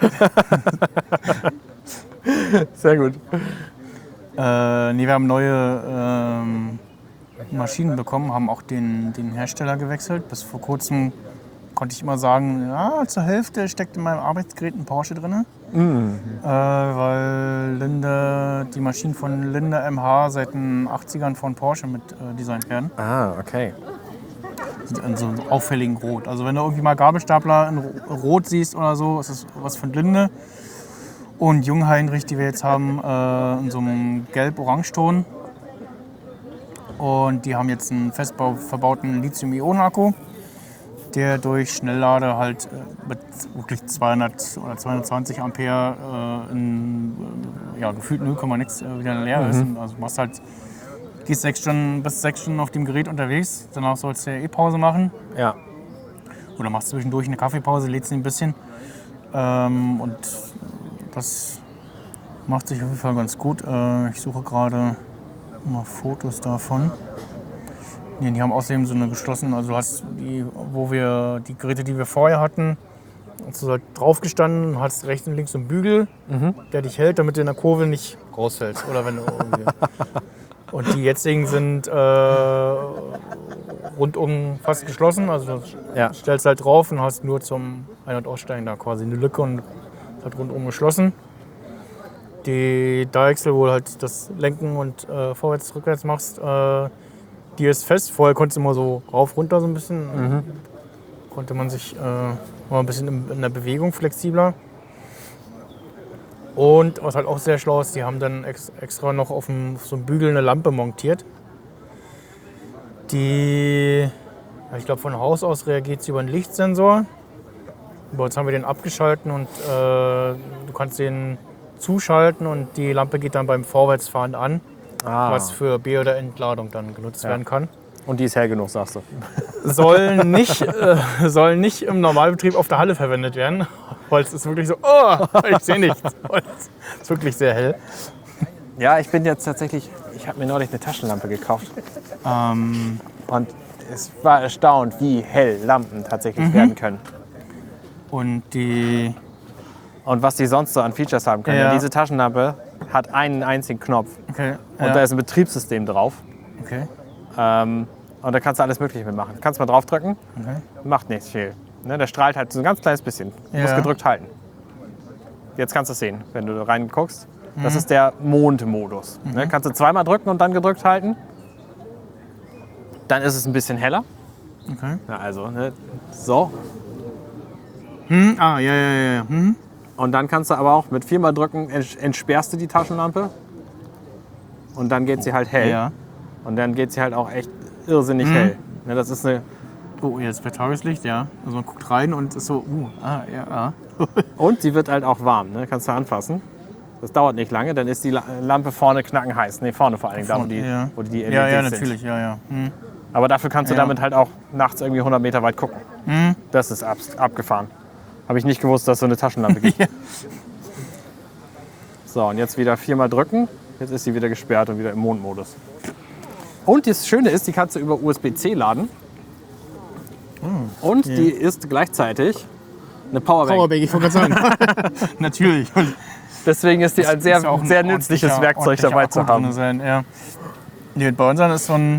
Sehr gut. Äh, nee, wir haben neue ähm, Maschinen bekommen, haben auch den, den Hersteller gewechselt. Bis vor kurzem konnte ich immer sagen, ja, zur Hälfte steckt in meinem Arbeitsgerät ein Porsche drin. Mhm. Äh, weil Linde, die Maschinen von Linde M H seit den achtzigern von Porsche mit äh, designt werden. Ah, okay. In so einem auffälligen Rot. Also wenn du irgendwie mal Gabelstapler in Rot siehst oder so, ist das was von Linde. Und Jungheinrich, die wir jetzt haben, äh, in so einem gelb-orange-Ton. Und die haben jetzt einen fest verbauten Lithium-Ionen-Akku, der durch Schnelllade halt äh, mit wirklich zweihundert oder zweihundertzwanzig Ampere äh, in äh, ja, gefühlt null Komma nix äh, wieder leer Mhm. ist. Und also du machst halt, gehst sechs Stunden, bis sechs Stunden auf dem Gerät unterwegs, danach sollst du ja eh Pause machen. Ja. Oder machst zwischendurch eine Kaffeepause, lädst ihn ein bisschen. Ähm, und das macht sich auf jeden Fall ganz gut. Äh, ich suche gerade mal Fotos davon. Nee, die haben außerdem so eine geschlossene, also du hast die, wo wir die Geräte, die wir vorher hatten, hast du halt drauf gestanden, hast rechts und links so einen Bügel, Mhm. der dich hält, damit du in der Kurve nicht rausfällst. Oder wenn du irgendwie. Und die jetzigen sind äh, rundum fast geschlossen. Also du Ja. stellst halt drauf und hast nur zum Ein- und Aussteigen da quasi eine Lücke und halt rundum geschlossen. Die Deichsel, wo du halt das Lenken und äh, vorwärts, rückwärts machst, äh, die ist fest. Vorher konntest du immer so rauf, runter so ein bisschen. Mhm. Konnte man sich äh, mal ein bisschen in, in der Bewegung flexibler. Und was halt auch sehr schlau ist, die haben dann ex, extra noch auf, dem, auf so einem Bügel eine Lampe montiert. Die, ja, ich glaube, von Haus aus reagiert sie über einen Lichtsensor. Aber jetzt haben wir den abgeschalten und äh, du kannst den zuschalten und die Lampe geht dann beim Vorwärtsfahren an, Ah. was für B- oder Entladung dann genutzt Ja. werden kann. Und die ist hell genug, sagst du. Soll nicht, äh, soll nicht im Normalbetrieb auf der Halle verwendet werden, weil es ist wirklich so, oh, ich sehe nichts. Und es ist wirklich sehr hell. Ja, ich bin jetzt tatsächlich, ich habe mir neulich eine Taschenlampe gekauft. Ähm, Und es war erstaunt, wie hell Lampen tatsächlich Mhm. werden können. und die, Und was die sonst so an Features haben können. Ja. Denn diese Taschenlampe hat einen einzigen Knopf. okay, Und ja, da ist ein Betriebssystem drauf. okay, Ähm, und da kannst du alles Mögliche mitmachen. Kannst mal draufdrücken, okay. macht nichts viel. Ne, der strahlt halt so ein ganz kleines bisschen. Du musst Ja. gedrückt halten. Jetzt kannst du es sehen, wenn du reinguckst. Das ist der Mondmodus. Ne, kannst du zweimal drücken und dann gedrückt halten. Dann ist es ein bisschen heller. okay. Ja, also, ne, so. Hm, ah, ja, ja, ja. ja. Hm. Und dann kannst du aber auch mit viermal drücken, ents- entsperrst du die Taschenlampe. Und dann geht sie halt hell. Ja. Und dann geht sie halt auch echt irrsinnig Mhm. hell. Ne, das ist eine. Oh, jetzt bei Tageslicht, ja. Also man guckt rein und ist so, uh, ah, ja, ah. Und sie wird halt auch warm, ne? Kannst du anfassen. Das dauert nicht lange, dann ist die La- Lampe vorne knackenheiß. Ne, vorne vor allen Dingen, da wo die, ja. wo die L E Ds ja, ja, sind. natürlich, ja, ja. Hm. Aber dafür kannst du Ja. damit halt auch nachts irgendwie hundert Meter weit gucken. Hm. Das ist ab, abgefahren. Habe ich nicht gewusst, dass es so eine Taschenlampe gibt. Ja. So, und jetzt wieder viermal drücken. Jetzt ist sie wieder gesperrt und wieder im Mondmodus. Und das Schöne ist, die kannst du über U S B C laden. Und ja. die ist gleichzeitig eine Powerbank. Powerbank, ich wollte gerade sagen. Natürlich. Und Deswegen ist die ein sehr, ist ja auch ein sehr nützliches ordentlicher- Werkzeug ordentlicher dabei zu Akku drin haben. Sein, ja. Nee, bei unseren ist so ein.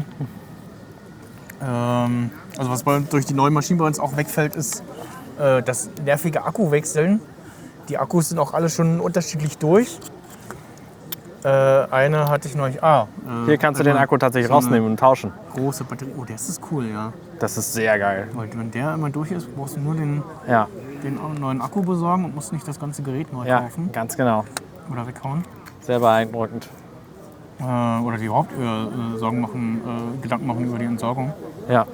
Ähm, also, was bei, durch die neuen Maschinen bei uns auch wegfällt, ist äh, das nervige Akkuwechseln. Die Akkus sind auch alle schon unterschiedlich durch. Äh, eine hatte ich noch nicht. Ah, äh, Hier kannst du den Akku tatsächlich so rausnehmen und tauschen. Große Batterie. Oh, das ist cool, ja. Das ist sehr geil. Weil wenn der immer durch ist, brauchst du nur den, Ja, den neuen Akku besorgen und musst nicht das ganze Gerät neu ja, kaufen ganz genau. oder weghauen. Sehr beeindruckend. Äh, oder die überhaupt äh, Sorgen machen, äh, Gedanken machen über die Entsorgung. Ja.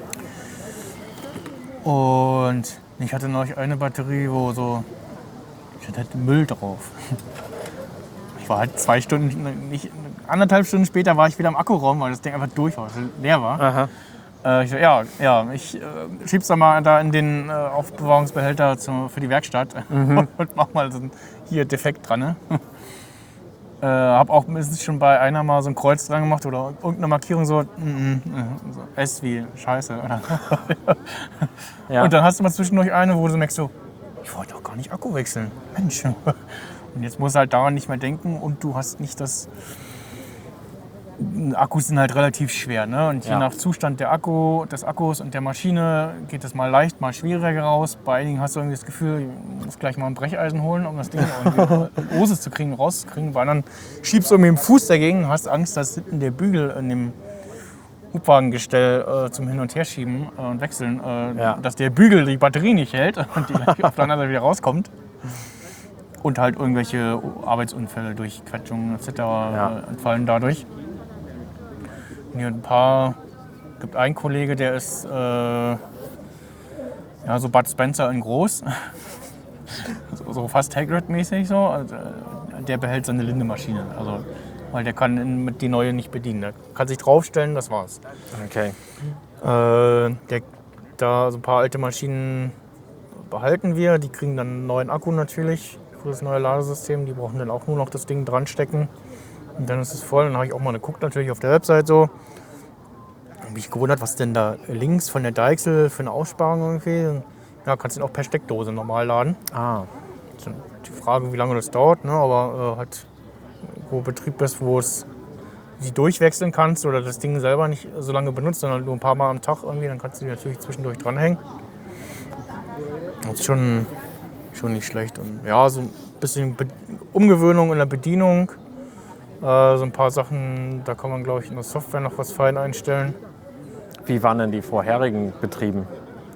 Und ich hatte noch eine Batterie, wo so, ich hatte halt Müll drauf. Ich war halt zwei Stunden, nicht, anderthalb Stunden später war ich wieder im Akkuraum, weil das Ding einfach durch war, weil es leer war. Aha. Äh, ich so, ja, ja, ich äh, schieb's dann mal da in den äh, Aufbewahrungsbehälter zu, für die Werkstatt Mhm. und mach mal so ein, hier defekt dran. Ne? äh, hab auch mindestens schon bei einer mal so ein Kreuz dran gemacht oder irgendeine Markierung so, mm, mm, so S wie Scheiße. Oder? Ja. Und dann hast du mal zwischendurch eine, wo du merkst so, ich wollte doch gar nicht Akku wechseln. Mensch. Und jetzt musst du halt daran nicht mehr denken und du hast nicht das... Akkus sind halt relativ schwer, ne? Und je Ja. nach Zustand der Akku, des Akkus und der Maschine geht es mal leicht, mal schwieriger raus. Bei einigen hast du irgendwie das Gefühl, du musst gleich mal ein Brecheisen holen, um das Ding irgendwie Loses zu kriegen, rauszukriegen. Bei anderen schiebst du irgendwie den Fuß dagegen, hast Angst, dass hinten der Bügel in dem Hubwagengestell äh, zum Hin- und Herschieben äh, und Wechseln, äh, Ja. dass der Bügel die Batterie nicht hält und die gleich auf der anderen Seite wieder rauskommt. Und halt irgendwelche Arbeitsunfälle durch Quetschungen et cetera Ja. äh, entfallen dadurch. Hier ein paar, gibt einen Kollege, der ist äh, ja, so Bud Spencer in groß, so, so fast Hagrid-mäßig so. Also, der behält seine Linde-Maschine, also, weil der kann in, mit die neue nicht bedienen. Der kann sich draufstellen, das war's. Okay. Äh, der, da so ein paar alte Maschinen behalten wir, die kriegen dann einen neuen Akku natürlich für das neue Ladesystem. Die brauchen dann auch nur noch das Ding dran stecken. Und dann ist es voll. Dann habe ich auch mal geguckt, natürlich auf der Website so. Habe mich gewundert, was denn da links von der Deichsel für eine Aussparung irgendwie. Ja, kannst du ihn auch per Steckdose normal laden. Ah. Das ist die Frage, wie lange das dauert, ne? Aber äh, halt, wo Betrieb ist, wo es sie durchwechseln kannst oder das Ding selber nicht so lange benutzt, sondern nur ein paar Mal am Tag irgendwie, dann kannst du die natürlich zwischendurch dranhängen. Das ist schon, schon nicht schlecht. Und ja, so ein bisschen Be- Umgewöhnung in der Bedienung. Äh, so ein paar Sachen, da kann man, glaube ich, in der Software noch was fein einstellen. Wie waren denn die vorherigen Betrieben?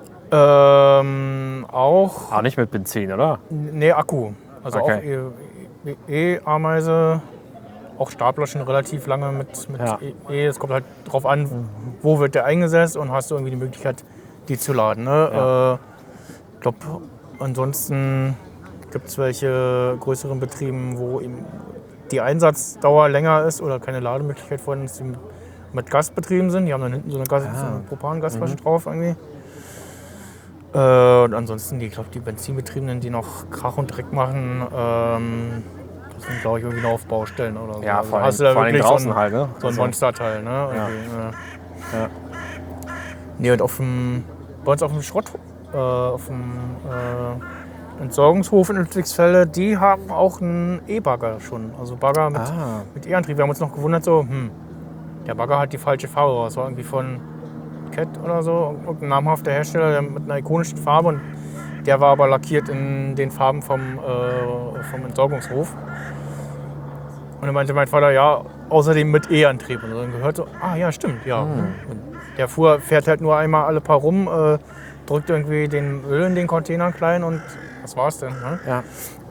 Ähm, auch, Auch nicht mit Benzin, oder? nee, Akku. Also Okay. auch E- E-Ameise, auch Stapler schon relativ lange mit, mit Ja. E. Es kommt halt drauf an, wo wird der eingesetzt und hast du irgendwie die Möglichkeit, die zu laden. Ne? Ja. Äh, ich glaube, ansonsten gibt es welche größeren Betrieben, wo eben die Einsatzdauer länger ist oder keine Lademöglichkeit vorhanden ist, die mit Gas betrieben sind. Die haben dann hinten so eine, Gas, so eine Propan-Gasflasche drauf irgendwie. Äh, und ansonsten, die, ich glaube, die Benzinbetriebenen, die noch Krach und Dreck machen, ähm, das sind, glaube ich, irgendwie noch auf Baustellen oder so. Ja, Also vor allem, hast du da vor allem wirklich draußen so ein, halt, ne? so ein Also, Monsterteil, ne? Irgendwie, Ja. äh. Nee, und auf dem, bei uns auf dem Schrott, äh, auf dem äh, Entsorgungshof in Ludwigsfelde, die haben auch einen E-Bagger schon. Also Bagger mit, Ah. mit E-Antrieb. Wir haben uns noch gewundert, so, hm, der Bagger hat die falsche Farbe. Das war irgendwie von Cat oder so, irgendein namhafter Hersteller der mit einer ikonischen Farbe. Und der war aber lackiert in den Farben vom, äh, vom Entsorgungshof. Und dann meinte mein Vater, ja, außerdem mit E-Antrieb. Und dann gehört so, ah ja, stimmt, ja. Und der fuhr, fährt halt nur einmal alle paar rum, äh, drückt irgendwie den Öl in den Container klein und das war's dann. Ne? Ja.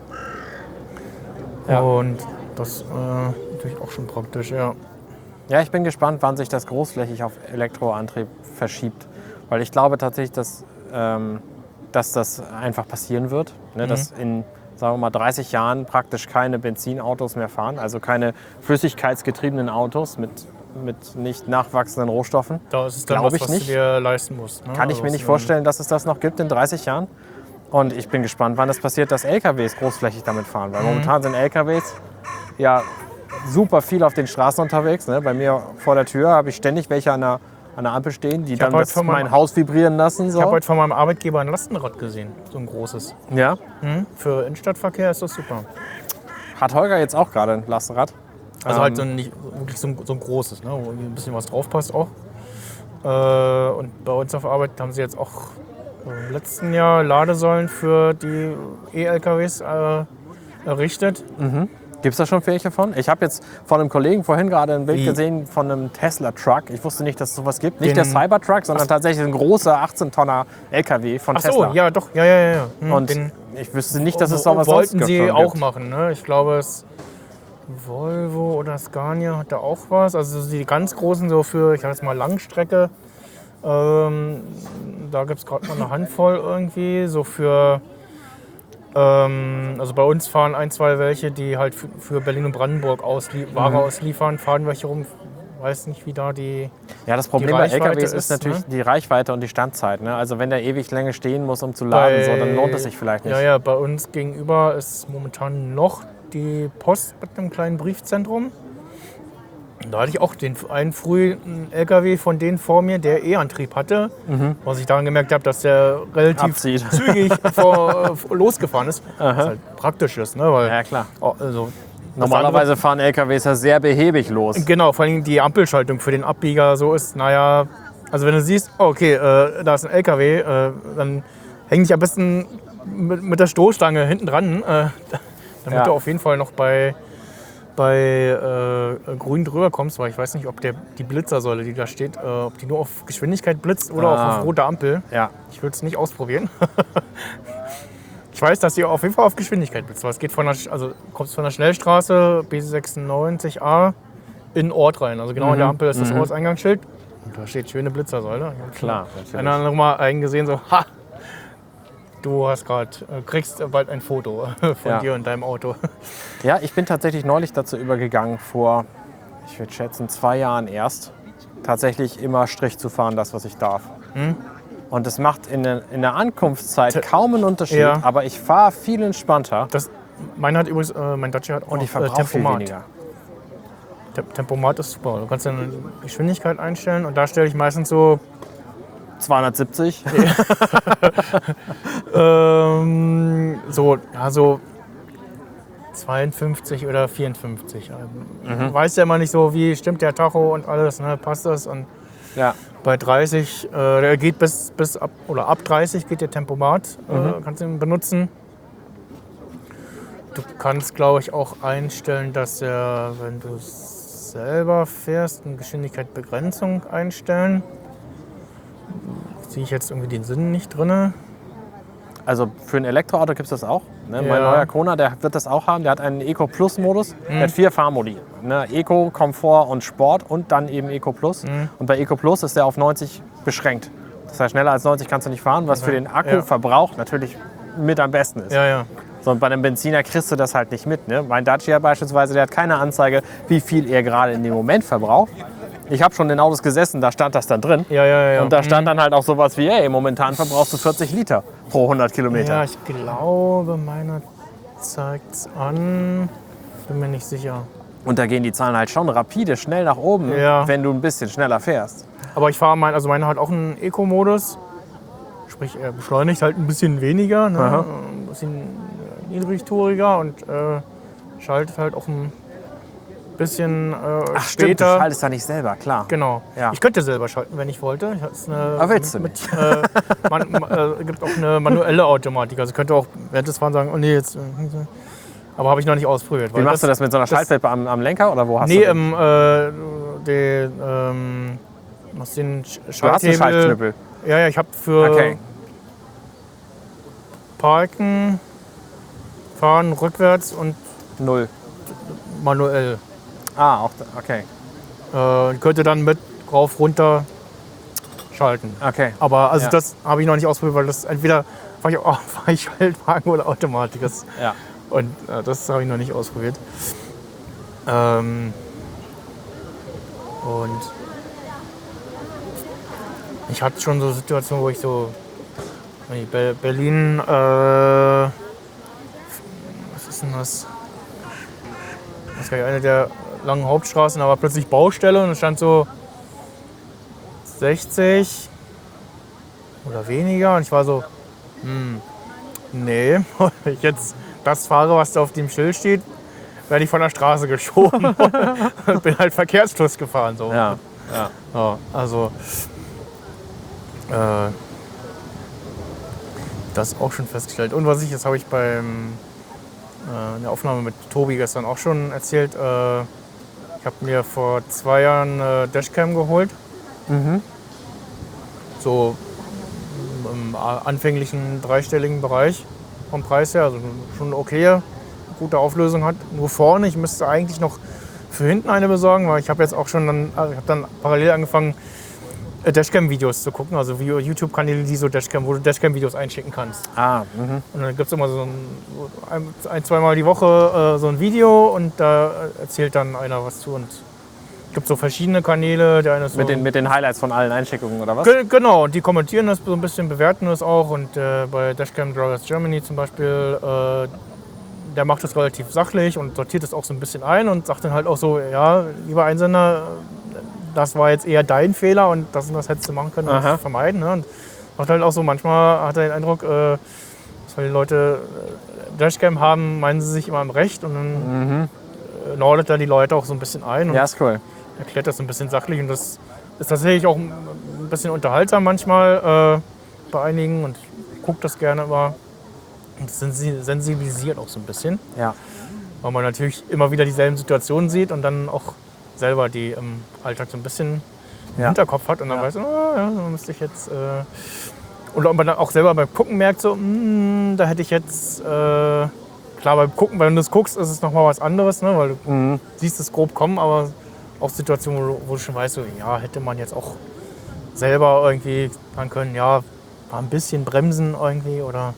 Ja. Und das äh, natürlich auch schon praktisch, ja. Ja, ich bin gespannt, wann sich das großflächig auf Elektroantrieb verschiebt. Weil ich glaube tatsächlich, dass, ähm, dass das einfach passieren wird. Ne? Mhm. Dass in, sagen wir mal, dreißig Jahren praktisch keine Benzinautos mehr fahren. Also keine flüssigkeitsgetriebenen Autos mit, mit nicht nachwachsenden Rohstoffen. Da ist es dann Glaub was, ich was nicht. du dir leisten musst. Ne? Kann ich Also mir was nicht du vorstellen, dass es das noch gibt in dreißig Jahren. Und ich bin gespannt, wann es passiert, dass L K Ws großflächig damit fahren. Mhm. Weil momentan sind L K Ws ja super viel auf den Straßen unterwegs. Ne? Bei mir vor der Tür habe ich ständig welche an der, an der Ampel stehen, die hab dann heute das von meinem- mein Haus vibrieren lassen. So. Ich habe heute von meinem Arbeitgeber ein Lastenrad gesehen, so ein großes. ja. Mhm. Für Innenstadtverkehr ist das super. Hat Holger jetzt auch gerade ein Lastenrad. Also Ähm, halt so ein, nicht, wirklich so ein, so ein großes, ne? Wo ein bisschen was drauf passt auch. Äh, und bei uns auf Arbeit haben sie jetzt auch im letzten Jahr Ladesäulen für die E-L K Ws äh, errichtet. Mhm. Gibt es da schon welche von? Ich habe jetzt von einem Kollegen vorhin gerade ein Bild Wie? gesehen von einem Tesla-Truck. Ich wusste nicht, dass es sowas gibt. Nicht Den- der Cybertruck, sondern tatsächlich ein großer achtzehn Tonner L K W von Ach so, Tesla. ja, doch, ja, ja, ja. Hm, Und den ich wüsste nicht, dass es wo- sowas wollten sonst sie schon auch gibt. machen. Ne? Ich glaube, es Volvo oder Scania hat da auch was. Also die ganz großen so für, ich sag jetzt mal Langstrecke. Ähm, da gibt es gerade mal eine Handvoll irgendwie. So für, ähm, also bei uns fahren ein, zwei welche, die halt für, für Berlin und Brandenburg auslie Ware Mhm. ausliefern, fahren welche rum. Weiß nicht, wie da die. Ja, das Problem die bei L K Reichweite Ws ist, ist, natürlich ne? die Reichweite und die Standzeit. Ne? Also wenn der ewig lange stehen muss, um zu laden, so, dann lohnt es sich vielleicht nicht. Ja, ja, bei uns gegenüber ist momentan noch die Post mit einem kleinen Briefzentrum. Da hatte ich auch den einen frühen L K W von denen vor mir, der E-Antrieb hatte. Was ich daran gemerkt habe, dass der relativ Abzieht. zügig vor, losgefahren ist. Was halt praktisch ist, ne? Weil, Ja, klar. also, Normalerweise fahren L K Ws ja sehr behäbig los. genau, vor allem die Ampelschaltung für den Abbieger so ist, naja, also wenn du siehst, oh, okay, äh, da ist ein L K W, äh, dann häng dich am besten mit, mit der Stoßstange hinten dran, äh, damit Ja. du auf jeden Fall noch bei, bei äh, grün drüber kommst, weil ich weiß nicht, ob der, die Blitzersäule, die da steht, äh, ob die nur auf Geschwindigkeit blitzt oder Ah. auch auf rote Ampel. Ja. Ich würde es nicht ausprobieren. Ich weiß, dass sie auf jeden Fall auf Geschwindigkeit blitzt. weil Es geht von der, also kommst von der Schnellstraße B sechsundneunzig a in den Ort rein. Also genau an der Ampel ist das Ortseingangsschild. Und da steht schöne Blitzersäule. Klar, natürlich. Einer hat nochmal eingesehen, so, ha, du hast gerade, kriegst bald ein Foto von Ja. dir und deinem Auto. Ja, ich bin tatsächlich neulich dazu übergegangen, vor, ich würde schätzen, zwei Jahren erst, tatsächlich immer Strich zu fahren, das, was ich darf. Hm? Und das macht in der, in der Ankunftszeit kaum einen Unterschied, Ja. aber ich fahre viel entspannter Das, mein hat übrigens, äh, mein Dacia hat auch und ich noch, äh, verbrauche viel Tempomat. weniger. Tem- Tempomat ist super. Du kannst deine Geschwindigkeit einstellen und da stelle ich meistens so zweihundertsiebzig? Ähm, so, ja, so zweiundfünfzig oder vierundfünfzig. Mhm. Weiß ja immer nicht so, wie stimmt der Tacho und alles, ne, passt das? Und Ja. bei dreißig, äh, der geht bis, bis ab, oder ab dreißig geht der Tempomat, Mhm. äh, kannst du ihn benutzen. Du kannst, glaube ich, auch einstellen, dass er, wenn du selber fährst, eine Geschwindigkeitsbegrenzung einstellen. Sehe ich jetzt irgendwie den Sinn nicht drin. Also für ein Elektroauto gibt es das auch. Ne? Mein Ja. neuer Kona, der wird das auch haben. Der hat einen Eco Plus Modus. Der hat vier Fahrmodi. Ne? Eco, Komfort und Sport und dann eben Eco Plus. Und bei Eco Plus ist der auf neunzig beschränkt. Das heißt, schneller als neunzig kannst du nicht fahren, was für den Akkuverbrauch natürlich mit am besten ist. Ja, ja. So, und bei einem Benziner kriegst du das halt nicht mit. Ne? Mein Dacia beispielsweise, der hat keine Anzeige, wie viel er gerade in dem Moment verbraucht. Ich habe schon in Autos gesessen, da stand das dann drin. Ja, ja, ja. Und da stand dann halt auch sowas wie, ey, momentan verbrauchst du vierzig Liter pro hundert Kilometer. Ja, ich glaube, meiner zeigt es an. Bin mir nicht sicher. Und da gehen die Zahlen halt schon rapide schnell nach oben, Ja. wenn du ein bisschen schneller fährst. Aber ich fahre mein, also meiner hat auch einen Eco-Modus. Sprich, er beschleunigt halt ein bisschen weniger, ne? Aha. Ein bisschen niedrigtouriger und äh, schaltet halt auch ein bisschen äh, Ach stimmt, du später. schaltest da nicht selber, klar. Genau. Ja. Ich könnte selber schalten, wenn ich wollte. Ich hat's eine, Aber willst du mit, äh, man, äh, gibt auch eine manuelle Automatik. Also ich könnte auch während des Fahrens sagen, oh nee, jetzt. äh, Aber habe ich noch nicht ausprobiert. Wie machst du das mit so einer Schaltwippe am, am Lenker oder wo hast Nee, du den? ähm, äh, den, ähm, machst den Sch- Du hast Schalthebel. einen Schaltknüppel. Ja, ja, ich habe für Okay. Parken, Fahren rückwärts und Null. manuell. Ah, auch da, okay. Äh, ich könnte dann mit rauf, runter schalten. Okay. Aber also Ja. das habe ich noch nicht ausprobiert, weil das entweder fahre ich, oh, fahr ich Schaltwagen oder Automatik. Das, Ja. und äh, das habe ich noch nicht ausprobiert. Ähm, und ich hatte schon so Situationen, wo ich so nee, Be- Berlin, äh, was ist denn das? Das ist gar nicht eine der langen Hauptstraßen, da war plötzlich Baustelle und es stand so sechzig oder weniger und ich war so, hm, nee, wenn ich jetzt das fahre, was da auf dem Schild steht, werde ich von der Straße geschoben und bin halt Verkehrsfluss gefahren. So. Ja. Ja. Ja, also äh, das auch schon festgestellt. Und was ich, jetzt habe ich beim in der Aufnahme mit Tobi gestern auch schon erzählt. Äh, ich habe mir vor zwei Jahren eine Dashcam geholt. Mhm. So im anfänglichen dreistelligen Bereich vom Preis her. Also schon okay, gute Auflösung hat. Nur vorne, ich müsste eigentlich noch für hinten eine besorgen, weil ich habe jetzt auch schon dann, also ich habe dann parallel angefangen, Dashcam-Videos zu gucken, also YouTube-Kanäle, die so Dashcam, wo du Dashcam-Videos einschicken kannst. Ah, mhm. Und dann gibt es immer so ein, ein, ein, zweimal die Woche äh, so ein Video und da erzählt dann einer was zu. Und es gibt so verschiedene Kanäle. Der eine ist so Mit den, mit den Highlights von allen Einschickungen oder was? Ge genau, und die kommentieren das so ein bisschen, bewerten das auch. Und äh, bei Dashcam Drivers Germany zum Beispiel, äh, der macht das relativ sachlich und sortiert das auch so ein bisschen ein und sagt dann halt auch so, ja, lieber Einsender, das war jetzt eher dein Fehler und das und das hättest du machen können, um das vermeiden. Ne? Und macht halt auch so, manchmal hat er den Eindruck, äh, dass die Leute äh, Dashcam haben, meinen sie sich immer im Recht und dann mhm. äh, nordet er die Leute auch so ein bisschen ein und ja, ist cool. erklärt das so ein bisschen sachlich und das ist tatsächlich auch ein bisschen unterhaltsam manchmal äh, bei einigen und ich gucke das gerne immer und sensibilisiert auch so ein bisschen. Ja. Weil man natürlich immer wieder dieselben Situationen sieht und dann auch selber die im Alltag so ein bisschen im ja. Hinterkopf hat und dann ja. weiß man, oh, ja, da müsste ich jetzt... Äh und man dann auch selber beim Gucken merkt, so, mh, da hätte ich jetzt... Äh klar, beim Gucken, wenn du das guckst, ist es nochmal was anderes, ne? Weil du mhm. siehst es grob kommen, aber auch Situationen, wo du, wo du schon weißt, so, ja, hätte man jetzt auch selber irgendwie sagen können, ja, mal ein bisschen bremsen irgendwie oder...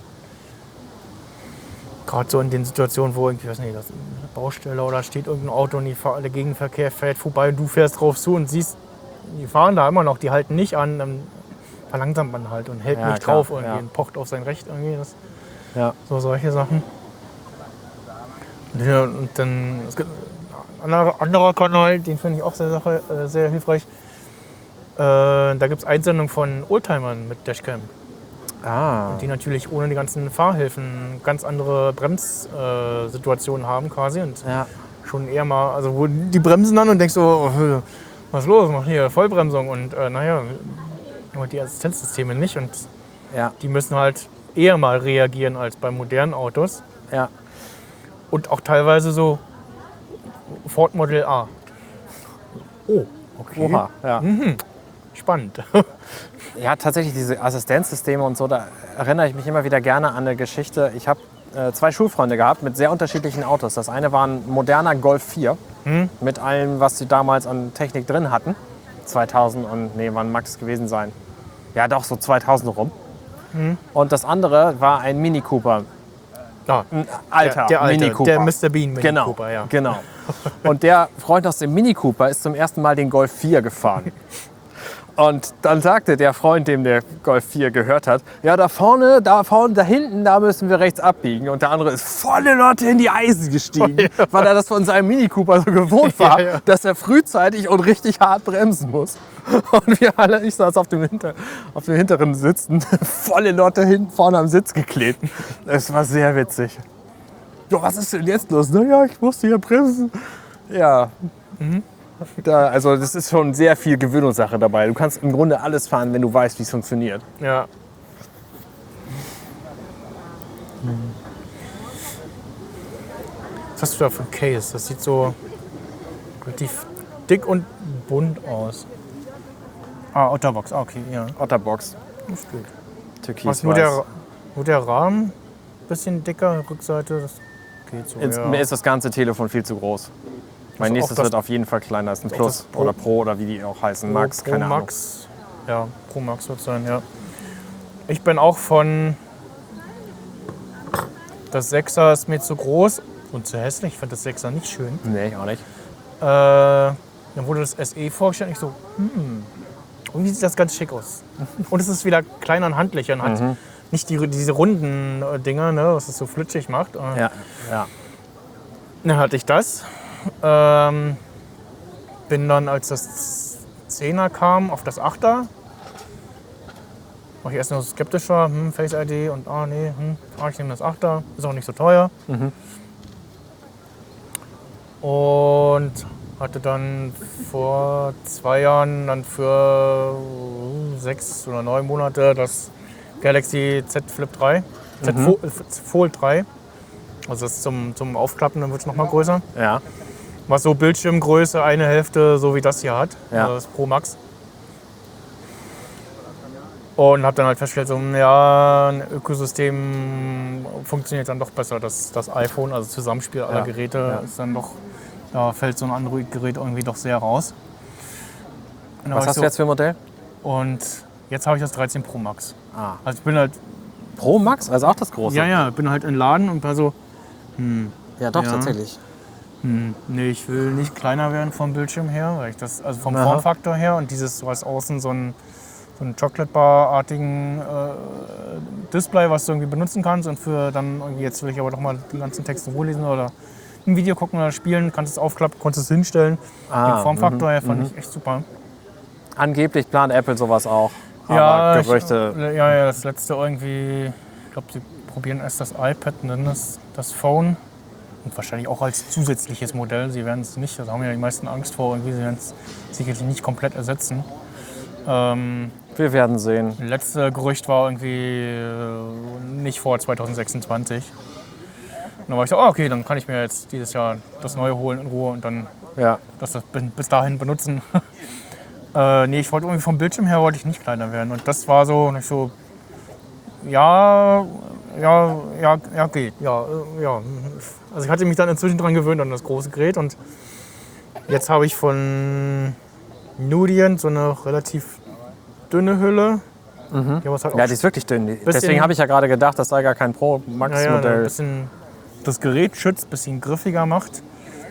Gerade so in den Situationen, wo irgendwie, weiß nicht, das ist eine Baustelle oder steht irgendein Auto und die Fahr der Gegenverkehr fährt vorbei und du fährst drauf zu und siehst, die fahren da immer noch, die halten nicht an, dann verlangsamt man halt und hält ja, nicht klar, drauf irgendwie ja. und pocht auf sein Recht irgendwie. Das, ja. So solche Sachen. Und, ja, und dann, es gibt ein anderer, anderer Kanal, den finde ich auch sehr, sehr, sehr hilfreich. Äh, da gibt es Einsendungen von Oldtimern mit Dashcam. Ah. Und die natürlich ohne die ganzen Fahrhilfen ganz andere Bremssituationen äh, haben quasi. Und ja. schon eher mal, also wo die bremsen dann und denkst so, oh, was ist los, mach hier Vollbremsung. Und äh, naja, die Assistenzsysteme nicht. Und ja. die müssen halt eher mal reagieren als bei modernen Autos. Ja. Und auch teilweise so Ford Model A. Oh, okay. Oha, ja. Mhm. Spannend. Ja, tatsächlich diese Assistenzsysteme und so, da erinnere ich mich immer wieder gerne an eine Geschichte. Ich habe äh, zwei Schulfreunde gehabt mit sehr unterschiedlichen Autos. Das eine war ein moderner Golf vier hm? mit allem, was sie damals an Technik drin hatten. zweitausend und, nee, wann mag es gewesen sein? Ja, doch, so zweitausend rum. Hm? Und das andere war ein Mini Cooper. Ah, ein alter der, der alte, Mini Cooper. Der Mister Bean Mini genau, Cooper, ja. Genau. Und der Freund aus dem Mini Cooper ist zum ersten Mal den Golf vier gefahren. Und dann sagte der Freund, dem der Golf vier gehört hat, ja, da vorne, da vorne, da hinten, da müssen wir rechts abbiegen. Und der andere ist volle Lotte in die Eisen gestiegen, oh, ja. weil er das von seinem Mini Cooper so gewohnt war, ja, ja. dass er frühzeitig und richtig hart bremsen muss. Und wir alle, ich saß auf dem, Hinter, auf dem hinteren Sitzen, volle Lotte hinten vorne am Sitz geklebt. Es war sehr witzig. Jo, was ist denn jetzt los? Naja, ich musste hier bremsen. Ja. Mhm. Da, also das ist schon sehr viel Gewöhnungssache dabei. Du kannst im Grunde alles fahren, wenn du weißt, wie es funktioniert. Ja. Was hast du da für ein Case? Das sieht so relativ dick und bunt aus. Ah, Otterbox. Ah, okay, ja. Otterbox. Das ist gut. Türkis. Nur der, nur der Rahmen ein bisschen dicker, Rückseite, das geht so. Ins, ja. Mir ist das ganze Telefon viel zu groß. Mein Also nächstes wird auf jeden Fall kleiner. Das ist ein Plus Pro, oder Pro oder wie die auch heißen. Pro, Max, Pro keine Max. Ahnung. Ja, Pro Max wird es sein, ja. Ich bin auch von... Das sechser ist mir zu groß und zu hässlich. Ich fand das sechser nicht schön. Nee, ich auch nicht. Äh, dann wurde das S E vorgestellt und ich so, hm, irgendwie sieht das ganz schick aus. Und es ist wieder kleiner und handlicher und hat mhm. nicht die, diese runden Dinger, ne, was es so flitschig macht. Ja, ja. Dann hatte ich das. Ähm, bin dann, als das Zehner kam, auf das Achter. War ich erst noch skeptischer, hm, Face I D und ah nee, hm, ah, ich nehme das Achter, ist auch nicht so teuer. Mhm. Und hatte dann vor zwei Jahren dann für sechs oder neun Monate das Galaxy Z Flip drei, Z mhm. Fold drei. Also das ist zum, zum Aufklappen, dann wird es nochmal größer. Ja. Was so Bildschirmgröße, eine Hälfte, so wie das hier hat. Ja. Also das Pro Max. Und habe dann halt festgestellt, so, ja, ein Ökosystem funktioniert dann doch besser. Das, das iPhone, also Zusammenspiel aller Ja. Geräte, Ja. ist dann doch, da fällt so ein Android-Gerät irgendwie doch sehr raus. Und dann war Was ich hast so, du jetzt für ein Modell? Und jetzt habe ich das dreizehn Pro Max. Ah. Also ich bin halt, Pro Max? Also auch das große? ja, ja, bin halt in den Laden und war so, hm, Ja, doch, Ja. tatsächlich. hm, nee, ich will nicht kleiner werden vom Bildschirm her, weil ich das, also vom Aha. Formfaktor her und dieses, du hast außen so einen, so einen Chocolate Bar-artigen äh, Display, was du irgendwie benutzen kannst und für dann irgendwie, jetzt will ich aber doch mal die ganzen Texte vorlesen oder ein Video gucken oder spielen, kannst es aufklappen, konntest es hinstellen. Ah, Den Formfaktor mhm, her fand mhm. ich echt super. Angeblich plant Apple sowas auch. Ja, Aber ich, Gerüchte. ja, ja, das letzte irgendwie, ich glaube, sie probieren erst das iPad und dann das, das Phone. Und wahrscheinlich auch als zusätzliches Modell. Sie werden es nicht, da haben ja die meisten Angst vor, irgendwie, sie werden es sicherlich nicht komplett ersetzen. Ähm, Wir werden sehen. das letzte Gerücht war irgendwie äh, nicht vor zwanzig sechsundzwanzig. Und dann war ich so, oh, okay, dann kann ich mir jetzt dieses Jahr das Neue holen in Ruhe und dann Ja. das bis dahin benutzen. äh, nee, ich wollte irgendwie vom Bildschirm her wollte ich nicht kleiner werden. Und das war so, nicht so, ja, ja, ja, ja, geht. Ja, äh, ja. Also ich hatte mich dann inzwischen dran gewöhnt an das große Gerät und jetzt habe ich von Nudient so eine relativ dünne Hülle. Mhm. Ja, was halt auch Ja, die ist wirklich dünn. Die- Bisschen- Deswegen habe ich ja gerade gedacht, das sei gar kein Pro ja, ja, ein Max-Modell. bisschen das Gerät schützt, ein bisschen griffiger macht.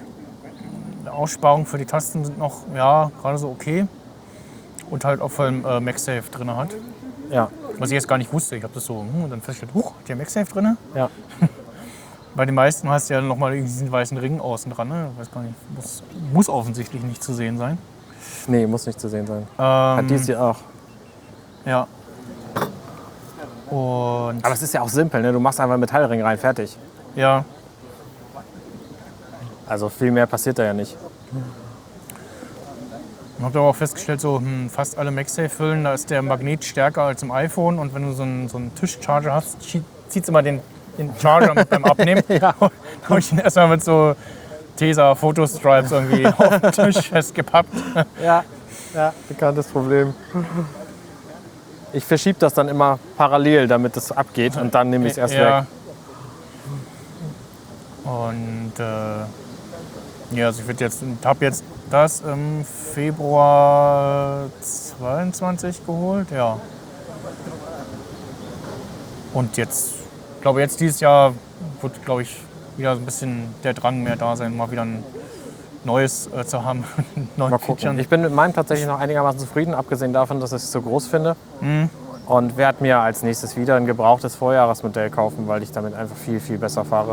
Die Aussparungen für die Tasten sind noch, ja, gerade so okay. Und halt auch voll äh, MagSafe drin hat. Ja. Was ich jetzt gar nicht wusste. Ich habe das so, hm, und dann festgestellt, huch, hat der MagSafe drin? Ja. Bei den meisten hast du ja nochmal diesen weißen Ring außen dran. Ne? Ich weiß gar nicht, muss, muss offensichtlich nicht zu sehen sein. Nee, muss nicht zu sehen sein. Ähm, Hat dies hier auch. Ja. Und Aber es ist ja auch simpel, ne? Du machst einfach einen Metallring rein, fertig. ja, Also viel mehr passiert da ja nicht. ich habe aber auch festgestellt, so hm, fast alle MagSafe-Hüllen, da ist der Magnet stärker als im iPhone. Und wenn du so einen, so einen Tischcharger hast, zieht es immer den, den Charger mit beim Abnehmen. Ja. Da habe ich ihn erstmal mit so Tesa-Fotostripes irgendwie auf den Tisch festgepappt. Ja, ja, bekanntes Problem. Ich verschiebe das dann immer parallel, damit es abgeht und dann nehme ich es erst ja. weg. Und äh, ja, also ich würde jetzt, habe jetzt das im Februar zweiundzwanzig geholt, ja. Und jetzt, ich glaube jetzt dieses Jahr wird, glaube ich, wieder so ein bisschen der Drang mehr da sein, mal wieder ein neues äh, zu haben. Mal gucken. Ich bin mit meinem tatsächlich noch einigermaßen zufrieden, abgesehen davon, dass ich es zu groß finde. Mhm. Und werde mir als nächstes wieder ein gebrauchtes Vorjahresmodell kaufen, weil ich damit einfach viel, viel besser fahre.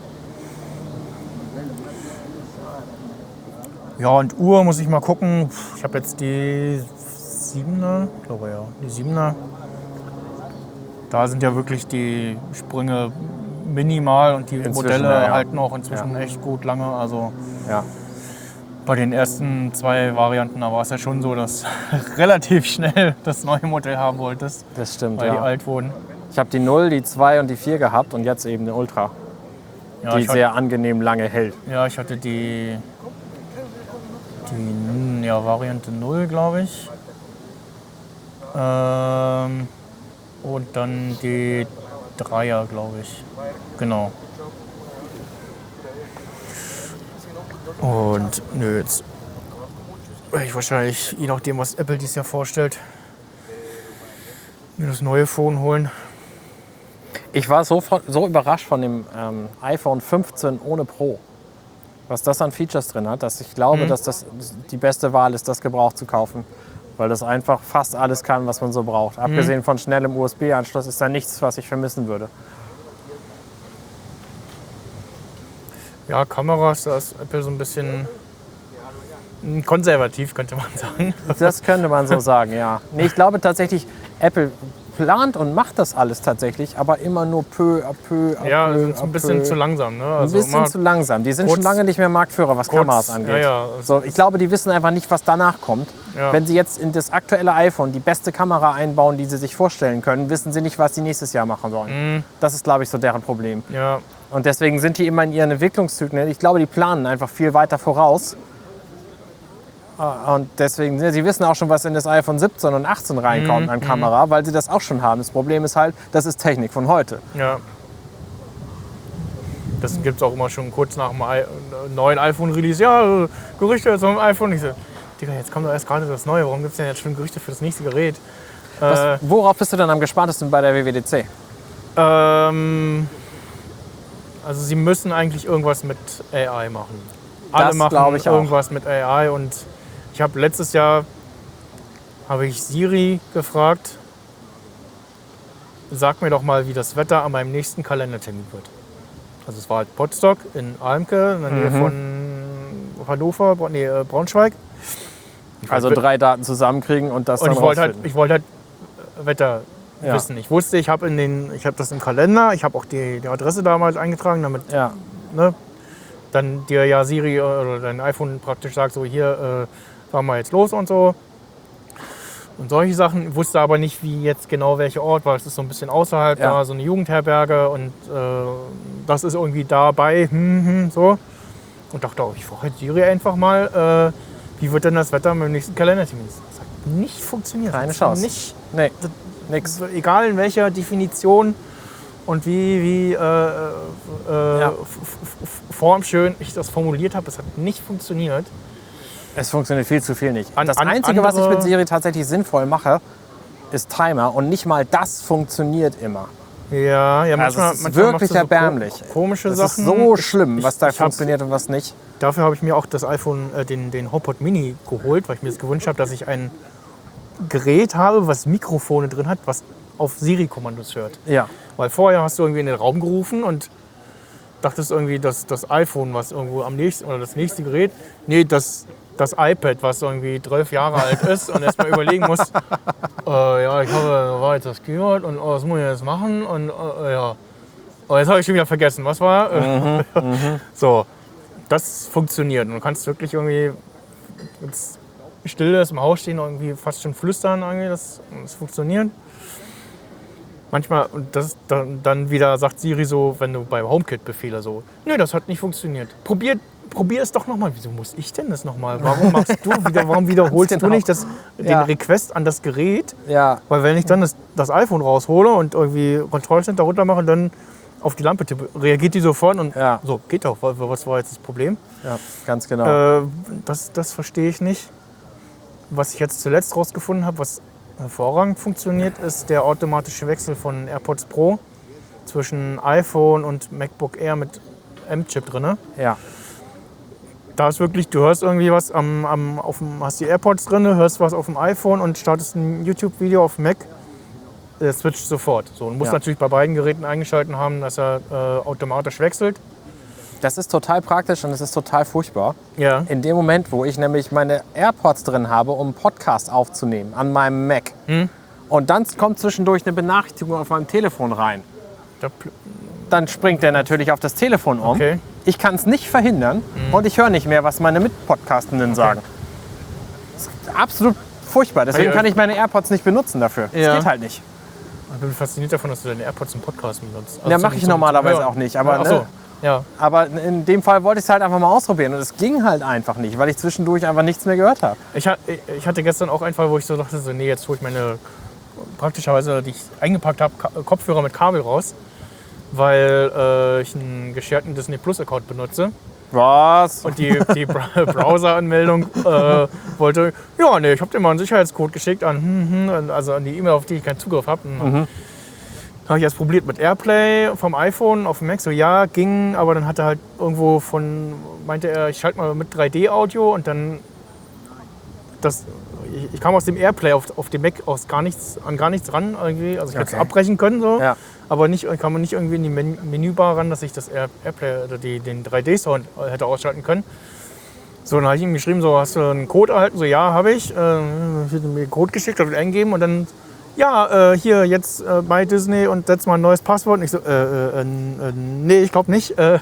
Ja, und Uhr muss ich mal gucken. Ich habe jetzt die Siebener, ich glaube ja, die Siebener. Da sind ja wirklich die Sprünge minimal und die Inzwischen, Modelle ja, ja. halten auch inzwischen Ja. echt gut lange. Also Ja. bei den ersten zwei Varianten, da war es ja schon so, dass relativ schnell das neue Modell haben wolltest, Das stimmt, weil die ja. alt wurden. Ich habe die null, die zwei und die vier gehabt und jetzt eben den Ultra, Ja, die ich, sehr angenehm lange hält. hatte, ja ich hatte die, die ja, Variante null, glaube ich. Ähm, und dann die Dreier, glaube ich. Genau. Und nö, jetzt werde ich wahrscheinlich, je nachdem, was Apple dieses Jahr vorstellt, mir das neue Phone holen. Ich war so, von, so überrascht von dem ähm, iPhone fünfzehn ohne Pro, was das an Features drin hat, dass ich glaube, Mhm. dass das die beste Wahl ist, das gebraucht zu kaufen. Weil das einfach fast alles kann, was man so braucht. Abgesehen von schnellem U S B-Anschluss ist da nichts, was ich vermissen würde. Ja, Kameras, da ist Apple so ein bisschen konservativ, könnte man sagen. Das könnte man so sagen, ja. Nee, ich glaube tatsächlich, Apple plant und macht das alles tatsächlich, aber immer nur peu à peu. À Ja, peu, sind ein bisschen peu. zu langsam. Ne? Ein Also bisschen mal zu langsam. Die sind kurz- schon lange nicht mehr Marktführer, was kurz- Kameras angeht. ja, ja. So, ich glaube, die wissen einfach nicht, was danach kommt. Ja. Wenn sie jetzt in das aktuelle iPhone die beste Kamera einbauen, die sie sich vorstellen können, wissen sie nicht, was sie nächstes Jahr machen sollen. Mhm. Das ist, glaube ich, so deren Problem. Ja, Und deswegen sind die immer in ihren Entwicklungszyklen. Ich glaube, die planen einfach viel weiter voraus. Und deswegen, sie wissen auch schon, was in das iPhone siebzehn und achtzehn reinkommt an Kamera, weil sie das auch schon haben. Das Problem ist halt, das ist Technik von heute. ja. Das gibt es auch immer schon kurz nach dem I- neuen iPhone-Release. Ja, äh, Gerüchte jetzt vom iPhone. Ich so, Digga, jetzt kommt doch erst gerade das Neue. Warum gibt es denn jetzt schon Gerüchte für das nächste Gerät? Was, Äh, worauf bist du denn am gespanntesten bei der W W D C? ähm, also sie müssen eigentlich irgendwas mit A I machen. Alle Das machen glaube ich auch. irgendwas mit A I. Und ich habe letztes Jahr habe ich Siri gefragt, sag mir doch mal, wie das Wetter an meinem nächsten Kalendertermin wird. Also es war halt Potsdok in Almke, in der Nähe von Hannover, Bra- nee, äh, Braunschweig. Also drei Daten zusammenkriegen und das Und dann ich wollte halt, rausfinden. ich wollte halt Wetter Ja. wissen. Ich wusste, ich habe in den, ich habe das im Kalender, ich habe auch die, die Adresse damals eingetragen, damit Ja, ne, dann dir ja Siri oder dein iPhone praktisch sagt, so hier äh, fahren wir jetzt los und so. Und solche Sachen. Ich wusste aber nicht, wie jetzt genau welcher Ort, weil es ist so ein bisschen außerhalb, Ja. da so eine Jugendherberge und äh, das ist irgendwie dabei, hm, hm, so. Und dachte auch, ich frage halt Siri einfach mal, äh, wie wird denn das Wetter mit dem nächsten Kalendertermin? Das hat nicht funktioniert. keine Das hat Chance. Nicht, Nee, nix. also egal in welcher Definition und wie, wie äh, äh, Ja. f- f- f- formschön ich das formuliert habe, es hat nicht funktioniert. Es funktioniert viel zu viel nicht. An- das an- Einzige, was ich andere- mit Siri tatsächlich sinnvoll mache, ist Timer. Und nicht mal das funktioniert immer. Ja, ja, manchmal, Also es ist manchmal wirklich machst du so erbärmlich. ko- komische Das Sachen. ist so Ich- schlimm, was da ich hab- funktioniert und was nicht. Dafür habe ich mir auch das iPhone, äh, den, den HomePod Mini geholt, weil ich mir das gewünscht habe, dass ich ein Gerät habe, was Mikrofone drin hat, was auf Siri-Kommandos hört. Ja. Weil vorher hast du irgendwie in den Raum gerufen und dachtest irgendwie, dass das iPhone, was irgendwo am nächsten, oder das nächste Gerät, nee, das, das iPad, was irgendwie zwölf Jahre alt ist und erstmal überlegen muss, äh, ja, ich habe war jetzt das Keyword und oh, was muss ich jetzt machen und äh, ja. Oh, jetzt habe ich schon wieder vergessen, was war? Mhm, So, das funktioniert. Und du kannst wirklich irgendwie, wenn es still ist, im Haus stehen, irgendwie fast schon flüstern, irgendwie, das, das funktioniert. Manchmal, und das dann, dann wieder sagt Siri so, wenn du bei HomeKit-Befehle so, nö, das hat nicht funktioniert. Probier, probier es doch nochmal. Wieso muss ich denn das nochmal? Warum machst du wieder, warum wiederholst Genau. du nicht das, den Ja. Request an das Gerät? Ja. Weil wenn ich dann das, das iPhone raushole und irgendwie Control Center runter mache und dann auf die Lampe tippe, reagiert die sofort und Ja. so, geht doch. Was war jetzt das Problem? Ja, ganz genau. Äh, das, das verstehe ich nicht. Was ich jetzt zuletzt rausgefunden habe, was hervorragend funktioniert, ist der automatische Wechsel von AirPods Pro zwischen iPhone und MacBook Air mit M-Chip drin. Ja. Da ist wirklich, du hörst irgendwie was am, am auf dem, hast die AirPods drin, hörst was auf dem iPhone und startest ein YouTube-Video auf Mac. Der switcht sofort. So, und muss Ja. natürlich bei beiden Geräten eingeschaltet haben, dass er äh, automatisch wechselt. Das ist total praktisch und es ist total furchtbar. Ja. In dem Moment, wo ich nämlich meine AirPods drin habe, um einen Podcast aufzunehmen an meinem Mac. Hm. Und dann kommt zwischendurch eine Benachrichtigung auf meinem Telefon rein. Da pl- Dann springt der natürlich auf das Telefon um. Okay. Ich kann es nicht verhindern und ich höre nicht mehr, was meine Mitpodcastenden sagen. Das ist absolut furchtbar. Deswegen Ja. kann ich meine AirPods nicht benutzen dafür. Das Ja. geht halt nicht. Ich bin fasziniert davon, dass du deine AirPods im Podcast benutzt. Ja, zum- mache ich zum- normalerweise zum auch nicht, aber, Ach so. ne? Ja. Aber in dem Fall wollte ich es halt einfach mal ausprobieren und es ging halt einfach nicht, weil ich zwischendurch einfach nichts mehr gehört habe. Ich, ha- ich hatte gestern auch einen Fall, wo ich so dachte, so, nee, jetzt hole ich meine praktischerweise, die ich eingepackt habe, Ka- Kopfhörer mit Kabel raus, weil äh, ich einen gescherten Disney Plus Account benutze. Was? Und die, die Bra- Browser-Anmeldung äh, wollte, ja, nee, ich habe dir mal einen Sicherheitscode geschickt an, hm, hm, also an die E-Mail, auf die ich keinen Zugriff habe. Mhm. Habe ich erst probiert mit Airplay vom iPhone auf dem Mac, so ja, ging, aber dann hat er halt irgendwo von, meinte er, ich schalte mal mit drei D Audio und dann, das, ich, ich kam aus dem Airplay auf, auf dem Mac aus gar nichts, an gar nichts ran irgendwie, also ich hätte es Okay. abbrechen können so. Ja. Aber nicht, kam man nicht irgendwie in die Men Menübar ran, dass ich das Air Airplay oder die, den drei D Sound hätte ausschalten können. So, dann habe ich ihm geschrieben, so, hast du einen Code erhalten? So, ja, habe ich. Äh, mir einen Code geschickt, habe ihn eingegeben und dann, ja, äh, hier jetzt äh, bei Disney und setz mal ein neues Passwort. Und ich so, äh, äh, äh, nee, ich glaube nicht. Äh,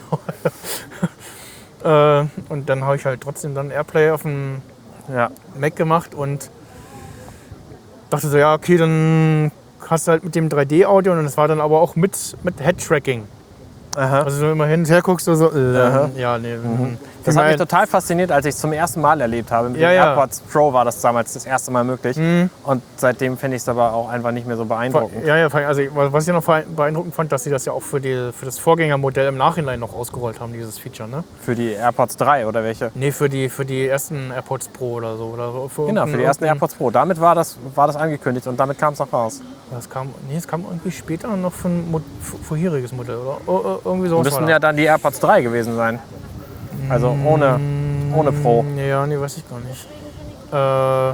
äh, und dann habe ich halt trotzdem dann Airplay auf dem Ja. Mac gemacht und dachte so, ja, okay, dann hast du halt mit dem drei D-Audio und das war dann aber auch mit, mit Head-Tracking. Aha. Also wenn du immer hin und her guckst, du so, äh, Aha. ja, nee. Mhm. Das hat mich total fasziniert, als ich es zum ersten Mal erlebt habe. Mit Ja, den ja. AirPods Pro war das damals das erste Mal möglich. Mhm. Und seitdem finde ich es aber auch einfach nicht mehr so beeindruckend. Ja, ja, also was ich noch beeindruckend fand, dass sie das ja auch für, die, für das Vorgängermodell im Nachhinein noch ausgerollt haben, dieses Feature, ne? Für die AirPods drei oder welche? Nee, für die, für die ersten AirPods Pro oder so. Oder so. Für Genau, für die ersten AirPods Pro. Damit war das, war das angekündigt und damit kam es auch raus. Das kam, nee, es kam irgendwie später noch für ein Mo vorheriges Modell, oder? Oh, irgendwie sowas Müssen war ja da. dann die AirPods drei gewesen sein. Also ohne, ohne Pro. Ja, nee, weiß ich gar nicht. Äh,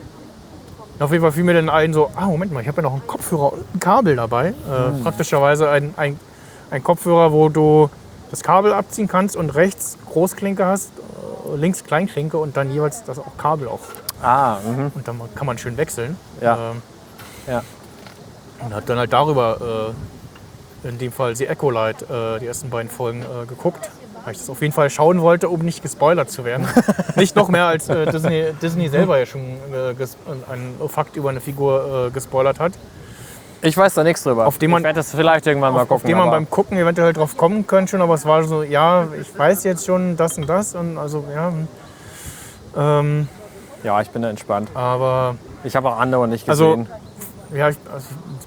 auf jeden Fall fiel mir dann ein, so, ah, Moment mal, ich habe ja noch einen Kopfhörer und ein Kabel dabei. Äh, Hm. Praktischerweise ein, ein, ein Kopfhörer, wo du das Kabel abziehen kannst und rechts Großklinke hast, äh, links Kleinklinke und dann jeweils das auch Kabel auch. Ah, mhm. Und dann kann man schön wechseln. Ja. Ähm, Ja. Und hat dann halt darüber, äh, in dem Fall die Echo Light, äh, die ersten beiden Folgen äh, geguckt. Weil ich das auf jeden Fall schauen wollte, um nicht gespoilert zu werden. Nicht noch mehr, als äh, Disney, Disney selber ja schon äh, ges- einen Fakt über eine Figur äh, gespoilert hat. Ich weiß da nichts drüber. Auf den man- ich werde das vielleicht irgendwann mal Auf, gucken. auf den man aber beim Gucken eventuell drauf kommen könnte schon, aber es war so, ja, ich weiß jetzt schon das und das. Und also, ja, hm. ähm, ja, ich bin da entspannt. aber Ich habe auch andere nicht Also- gesehen. ja, ich, also,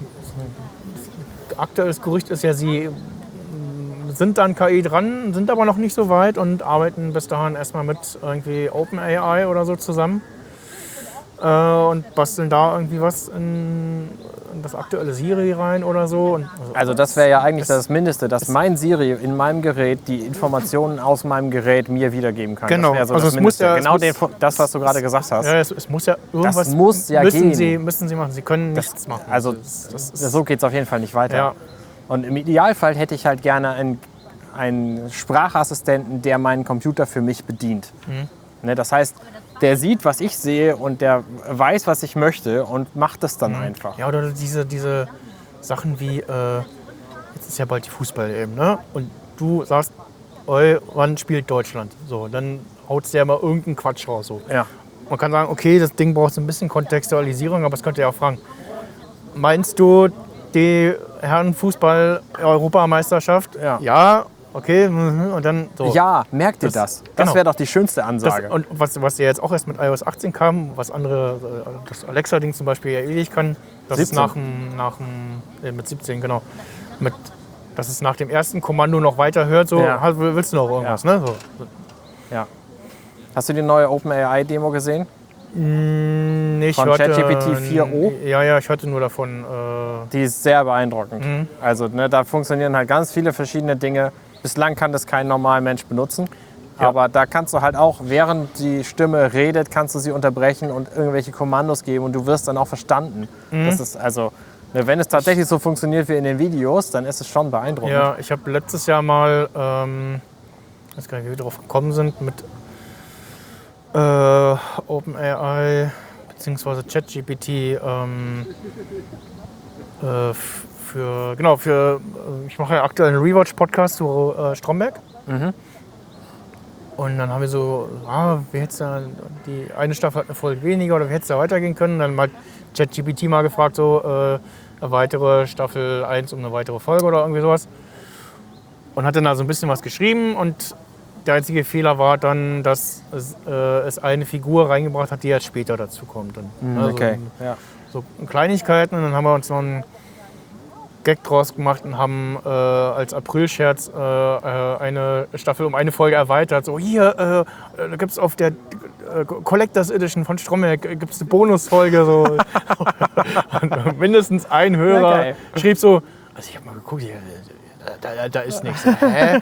aktuelles Gerücht ist ja, sie sind dann K I dran, sind aber noch nicht so weit und arbeiten bis dahin erstmal mit irgendwie OpenAI oder so zusammen äh, und basteln da irgendwie was in, in das aktuelle Siri rein oder so. Und, Also das wäre ja eigentlich das- das Mindeste, dass mein Siri in meinem Gerät die Informationen aus meinem Gerät mir wiedergeben kann. Genau. Das wäre so Also das es muss Mindeste. ja- es genau muss- den, das, was du gerade gesagt hast. ja, es, es muss ja irgendwas muss ja müssen gehen. Sie, müssen sie machen. Sie können nichts machen. Also das, das ist, so geht es auf jeden Fall nicht weiter. ja, Und im Idealfall hätte ich halt gerne einen, einen Sprachassistenten, der meinen Computer für mich bedient. Mhm. Ne, das heißt, der sieht, was ich sehe und der weiß, was ich möchte und macht das dann einfach. ja, oder diese, diese Sachen wie, äh, jetzt ist ja bald die Fußball-E M, ne? Und du sagst, oi, wann spielt Deutschland? So, dann haut der mal irgendeinen Quatsch raus. So. Ja. Man kann sagen, okay, das Ding braucht so ein bisschen Kontextualisierung, aber es könnte ja auch fragen, meinst du die Herren-Fußball-Europameisterschaft? Ja. Ja, okay, mhm, und dann so. Ja, merkt ihr Das- das? Das genau. wäre doch die schönste Das, Ansage. und was, was ja jetzt auch erst mit i O S achtzehn kam, was andere, äh, das Alexa-Ding zum Beispiel ja ewig kann, das ist siebzehn. nach dem, nach dem äh, mit siebzehn, genau, mit, dass es nach dem ersten Kommando noch weiter hört, so, Ja. halt, willst du noch irgendwas, ne? So. Ja. Hast du die neue OpenAI-Demo gesehen? Mm, nee, ich Von hörte, ChatGPT vier o? Ja, ja, ich hörte nur davon. Äh, Die ist sehr beeindruckend. Mhm. Also ne, da funktionieren halt ganz viele verschiedene Dinge. Bislang kann das kein normaler Mensch benutzen. Ja. Aber da kannst du halt auch, während die Stimme redet, kannst du sie unterbrechen und irgendwelche Kommandos geben und du wirst dann auch verstanden. Mhm. Das ist also, ne, wenn es tatsächlich so funktioniert wie in den Videos, dann ist es schon beeindruckend. ja, ich habe letztes Jahr mal, ähm, ich weiß gar nicht, wie wir darauf gekommen sind, mit äh, OpenAI bzw. ChatGPT ähm, äh, f- für, genau, für, äh, ich mache ja aktuell einen Rewatch-Podcast zu äh, Stromberg. Mhm. Und dann haben wir so, ah, wie hätte da, die eine Staffel hat eine Folge weniger oder wie hätte es da weitergehen können? Dann hat ChatGPT mal gefragt, so, äh, eine weitere Staffel eins um eine weitere Folge oder irgendwie sowas. Und hat dann da so ein bisschen was geschrieben und der einzige Fehler war dann, dass es, äh, es eine Figur reingebracht hat, die jetzt später dazu kommt. Und, also, Okay. Ja. so Kleinigkeiten und dann haben wir uns noch einen Gag draus gemacht und haben äh, als April-Scherz äh, äh, eine Staffel um eine Folge erweitert. So, hier, äh, da gibt es auf der äh, Collectors Edition von Stromberg äh, gibt's eine Bonusfolge. So. Und mindestens ein Ja, Hörer geil. schrieb so, also ich habe mal geguckt, hier, da, da, da ist nichts. Hä?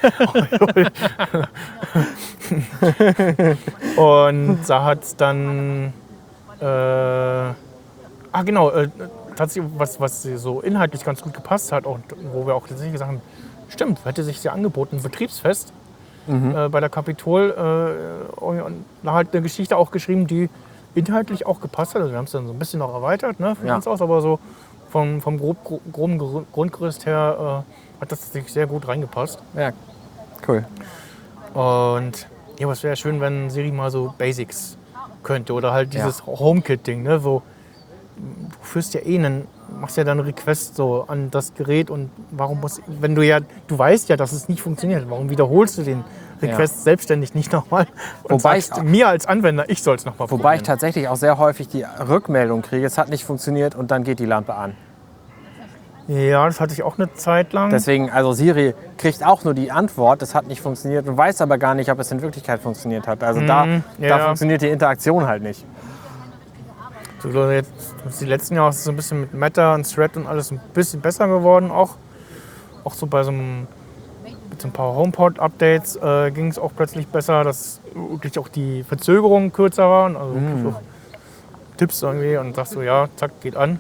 Und da hat es dann, äh, ah genau, äh, tatsächlich, was, was so inhaltlich ganz gut gepasst hat, und wo wir auch tatsächlich gesagt haben, stimmt, hätte sich sehr angeboten, ein Betriebsfest äh, bei der Kapitol, äh, und da halt eine Geschichte auch geschrieben, die inhaltlich auch gepasst hat. Also wir haben es dann so ein bisschen noch erweitert, ne, von Ja. uns aus, aber so vom, vom grob, gro- groben Gru- Grundgerüst her äh, hat das tatsächlich sehr gut reingepasst. Ja, cool. Und ja, aber es wäre schön, wenn Siri mal so Basics könnte oder halt dieses ja. HomeKit-Ding, ne, wo du führst ja eh einen, machst ja dann einen Request so an das Gerät und warum muss, wenn du ja, du weißt ja, dass es nicht funktioniert, warum wiederholst du den Request ja. selbstständig nicht nochmal und wobei sagst ich, mir als Anwender, ich soll es nochmal probieren. Wobei ich tatsächlich auch sehr häufig die Rückmeldung kriege, es hat nicht funktioniert und dann geht die Lampe an. Ja, das hatte ich auch eine Zeit lang. Deswegen, also Siri kriegt auch nur die Antwort, es hat nicht funktioniert und weiß aber gar nicht, ob es in Wirklichkeit funktioniert hat. Also mhm, da, ja. da funktioniert die Interaktion halt nicht. So, jetzt, die letzten Jahre ist es so ein bisschen mit Meta und Thread und alles ein bisschen besser geworden. Auch, auch so bei so, einem, mit so ein paar HomePod-Updates äh, ging es auch plötzlich besser, dass wirklich auch die Verzögerungen kürzer waren. Also mm. so Tipps irgendwie und sagst du, ja, zack, geht an.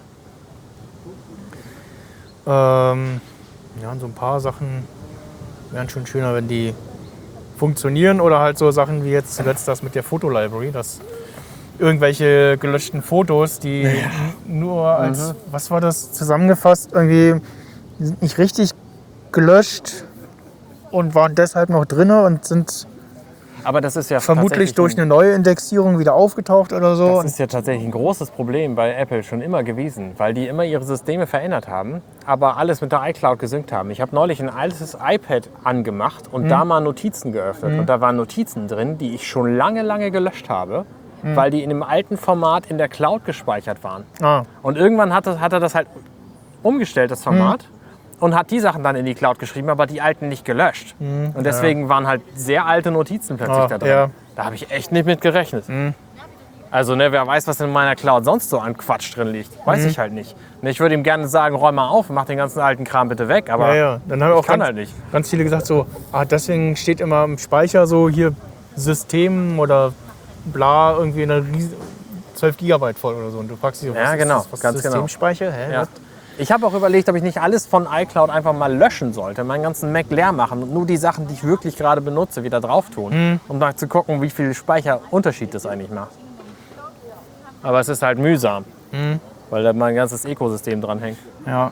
Ähm, ja, und so ein paar Sachen wären schon schöner, wenn die funktionieren. Oder halt so Sachen wie jetzt zuletzt das mit der Fotolibrary, dass irgendwelche gelöschten Fotos, die ja. nur als, mhm. was war das, zusammengefasst, irgendwie die sind nicht richtig gelöscht und waren deshalb noch drin und sind aber das ist ja vermutlich durch eine neue Indexierung wieder aufgetaucht oder so. Das ist ja tatsächlich ein großes Problem bei Apple schon immer gewesen, weil die immer ihre Systeme verändert haben, aber alles mit der iCloud gesynkt haben. Ich habe neulich ein altes iPad angemacht und mhm. da mal Notizen geöffnet mhm. und da waren Notizen drin, die ich schon lange, lange gelöscht habe, mhm. weil die in einem alten Format in der Cloud gespeichert waren. Ah. Und irgendwann hat, das, hat er das halt umgestellt, das Format. Mhm. Und hat die Sachen dann in die Cloud geschrieben, aber die alten nicht gelöscht. Mhm, und deswegen ja. waren halt sehr alte Notizen plötzlich oh, da drin. Ja. Da habe ich echt nicht mit gerechnet. Mhm. Also ne, wer weiß, was in meiner Cloud sonst so an Quatsch drin liegt. Weiß mhm. ich halt nicht. Ich würde ihm gerne sagen, räum mal auf und mach den ganzen alten Kram bitte weg. Aber ja, ja. Dann haben ich auch kann ganz, halt nicht. Ganz viele gesagt so, ah, deswegen steht immer im Speicher so hier System oder bla irgendwie eine zwölf Gigabyte voll oder so. Und du fragst dich, was ja, genau, ist das? Was ganz ist Systemspeicher? Genau. Hä? Ja. Ich habe auch überlegt, ob ich nicht alles von iCloud einfach mal löschen sollte, meinen ganzen Mac leer machen und nur die Sachen, die ich wirklich gerade benutze, wieder drauf tun, mhm. um mal zu gucken, wie viel Speicherunterschied das eigentlich macht. Aber es ist halt mühsam, mhm. weil da mein ganzes Ökosystem dran hängt. Ja.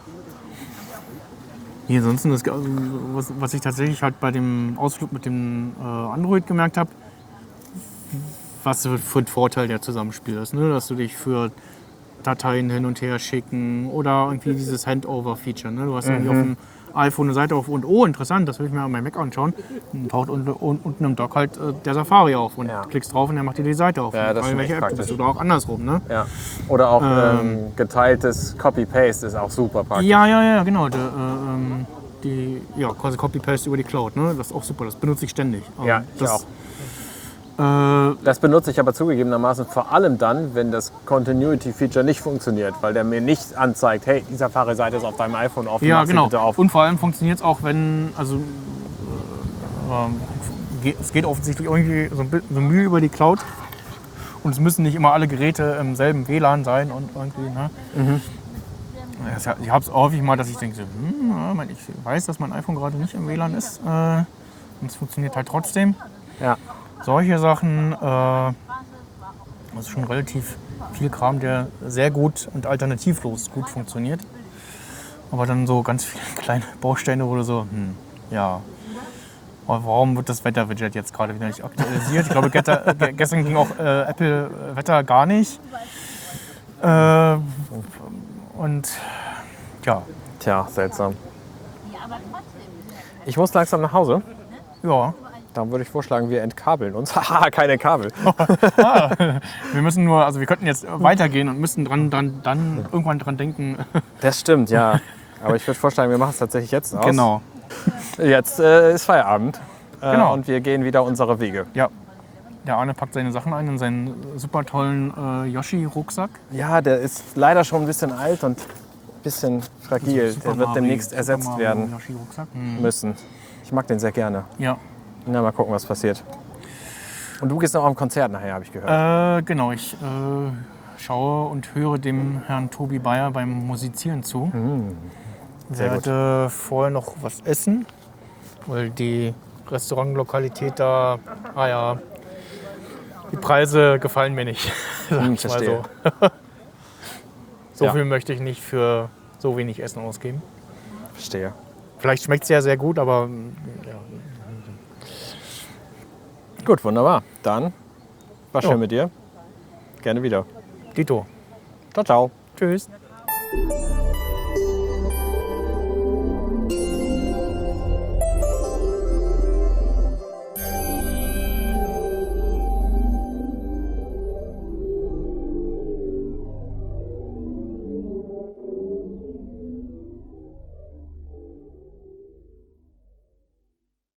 Hier, ansonsten, das, was, was ich tatsächlich halt bei dem Ausflug mit dem äh, Android gemerkt habe, was für ein Vorteil der Zusammenspiel ist, ne? Dass du dich für Dateien hin und her schicken oder irgendwie dieses Handover-Feature. Ne? Du hast mhm. irgendwie auf dem iPhone eine Seite auf und oh, interessant, das will ich mir an meinem Mac anschauen. Dann taucht unten, unten im Dock halt äh, der Safari auf und ja. klickst drauf und der macht dir die Seite auf. Ja, das ist welche App praktisch. bist. Oder auch andersrum. Ne? Ja. Oder auch ähm, ähm, geteiltes Copy-Paste ist auch super praktisch. Ja, ja, ja, genau. Die, äh, die, ja, quasi Copy-Paste über die Cloud. Ne? Das ist auch super, das benutze ich ständig. Ja, ich das, auch. Das benutze ich aber zugegebenermaßen vor allem dann, wenn das Continuity-Feature nicht funktioniert, weil der mir nicht anzeigt, hey, die Safari-Seite ist auf deinem iPhone offen, ja, mach sie genau. bitte auf. Und vor allem funktioniert es auch, wenn, also äh, es geht offensichtlich irgendwie so ein bisschen Mühe über die Cloud und es müssen nicht immer alle Geräte im selben W L A N sein und irgendwie, ne? Mhm. Ich habe es häufig mal, dass ich denke, so, hm, ich weiß, dass mein iPhone gerade nicht im W L A N ist äh, und es funktioniert halt trotzdem. Ja. Solche Sachen, äh, das ist schon relativ viel Kram, der sehr gut und alternativlos gut funktioniert. Aber dann so ganz viele kleine Bausteine, wo du so, hm, ja, warum wird das Wetter-Widget jetzt gerade wieder nicht aktualisiert? Ich glaube, Getter, äh, gestern ging auch äh, Apple Wetter gar nicht. Äh, und ja. Tja, seltsam. Ich muss langsam nach Hause. Ja. Dann würde ich vorschlagen, wir entkabeln uns. Haha, keine Kabel. ah, wir müssen nur, also wir könnten jetzt weitergehen und müssen dran, dran, dann irgendwann dran denken. Das stimmt, ja. Aber ich würde vorschlagen, wir machen es tatsächlich jetzt aus. Genau. Jetzt äh, ist Feierabend. Äh, genau. Und wir gehen wieder unsere Wege. Ja. Der Arne packt seine Sachen ein in seinen super tollen äh, Yoshi-Rucksack. Ja, der ist leider schon ein bisschen alt und ein bisschen fragil. Der wird demnächst ersetzt werden müssen. Ich mag den sehr gerne. Ja. Na, mal gucken, was passiert. Und du gehst noch auf ein Konzert nachher, habe ich gehört. Äh, genau, ich äh, schaue und höre dem Herrn Tobi Bayer beim Musizieren zu. Mhm. Ich werde vorher noch was essen, weil die Restaurantlokalität da, ah ja, die Preise gefallen mir nicht. Hm, Sag's mal verstehe. so so Ja. viel möchte ich nicht für so wenig Essen ausgeben. Verstehe. Vielleicht schmeckt es ja sehr gut, aber ja. Gut, wunderbar. Dann war Ja. schön mit dir. Gerne wieder. Dito. Ciao, ciao. Tschüss.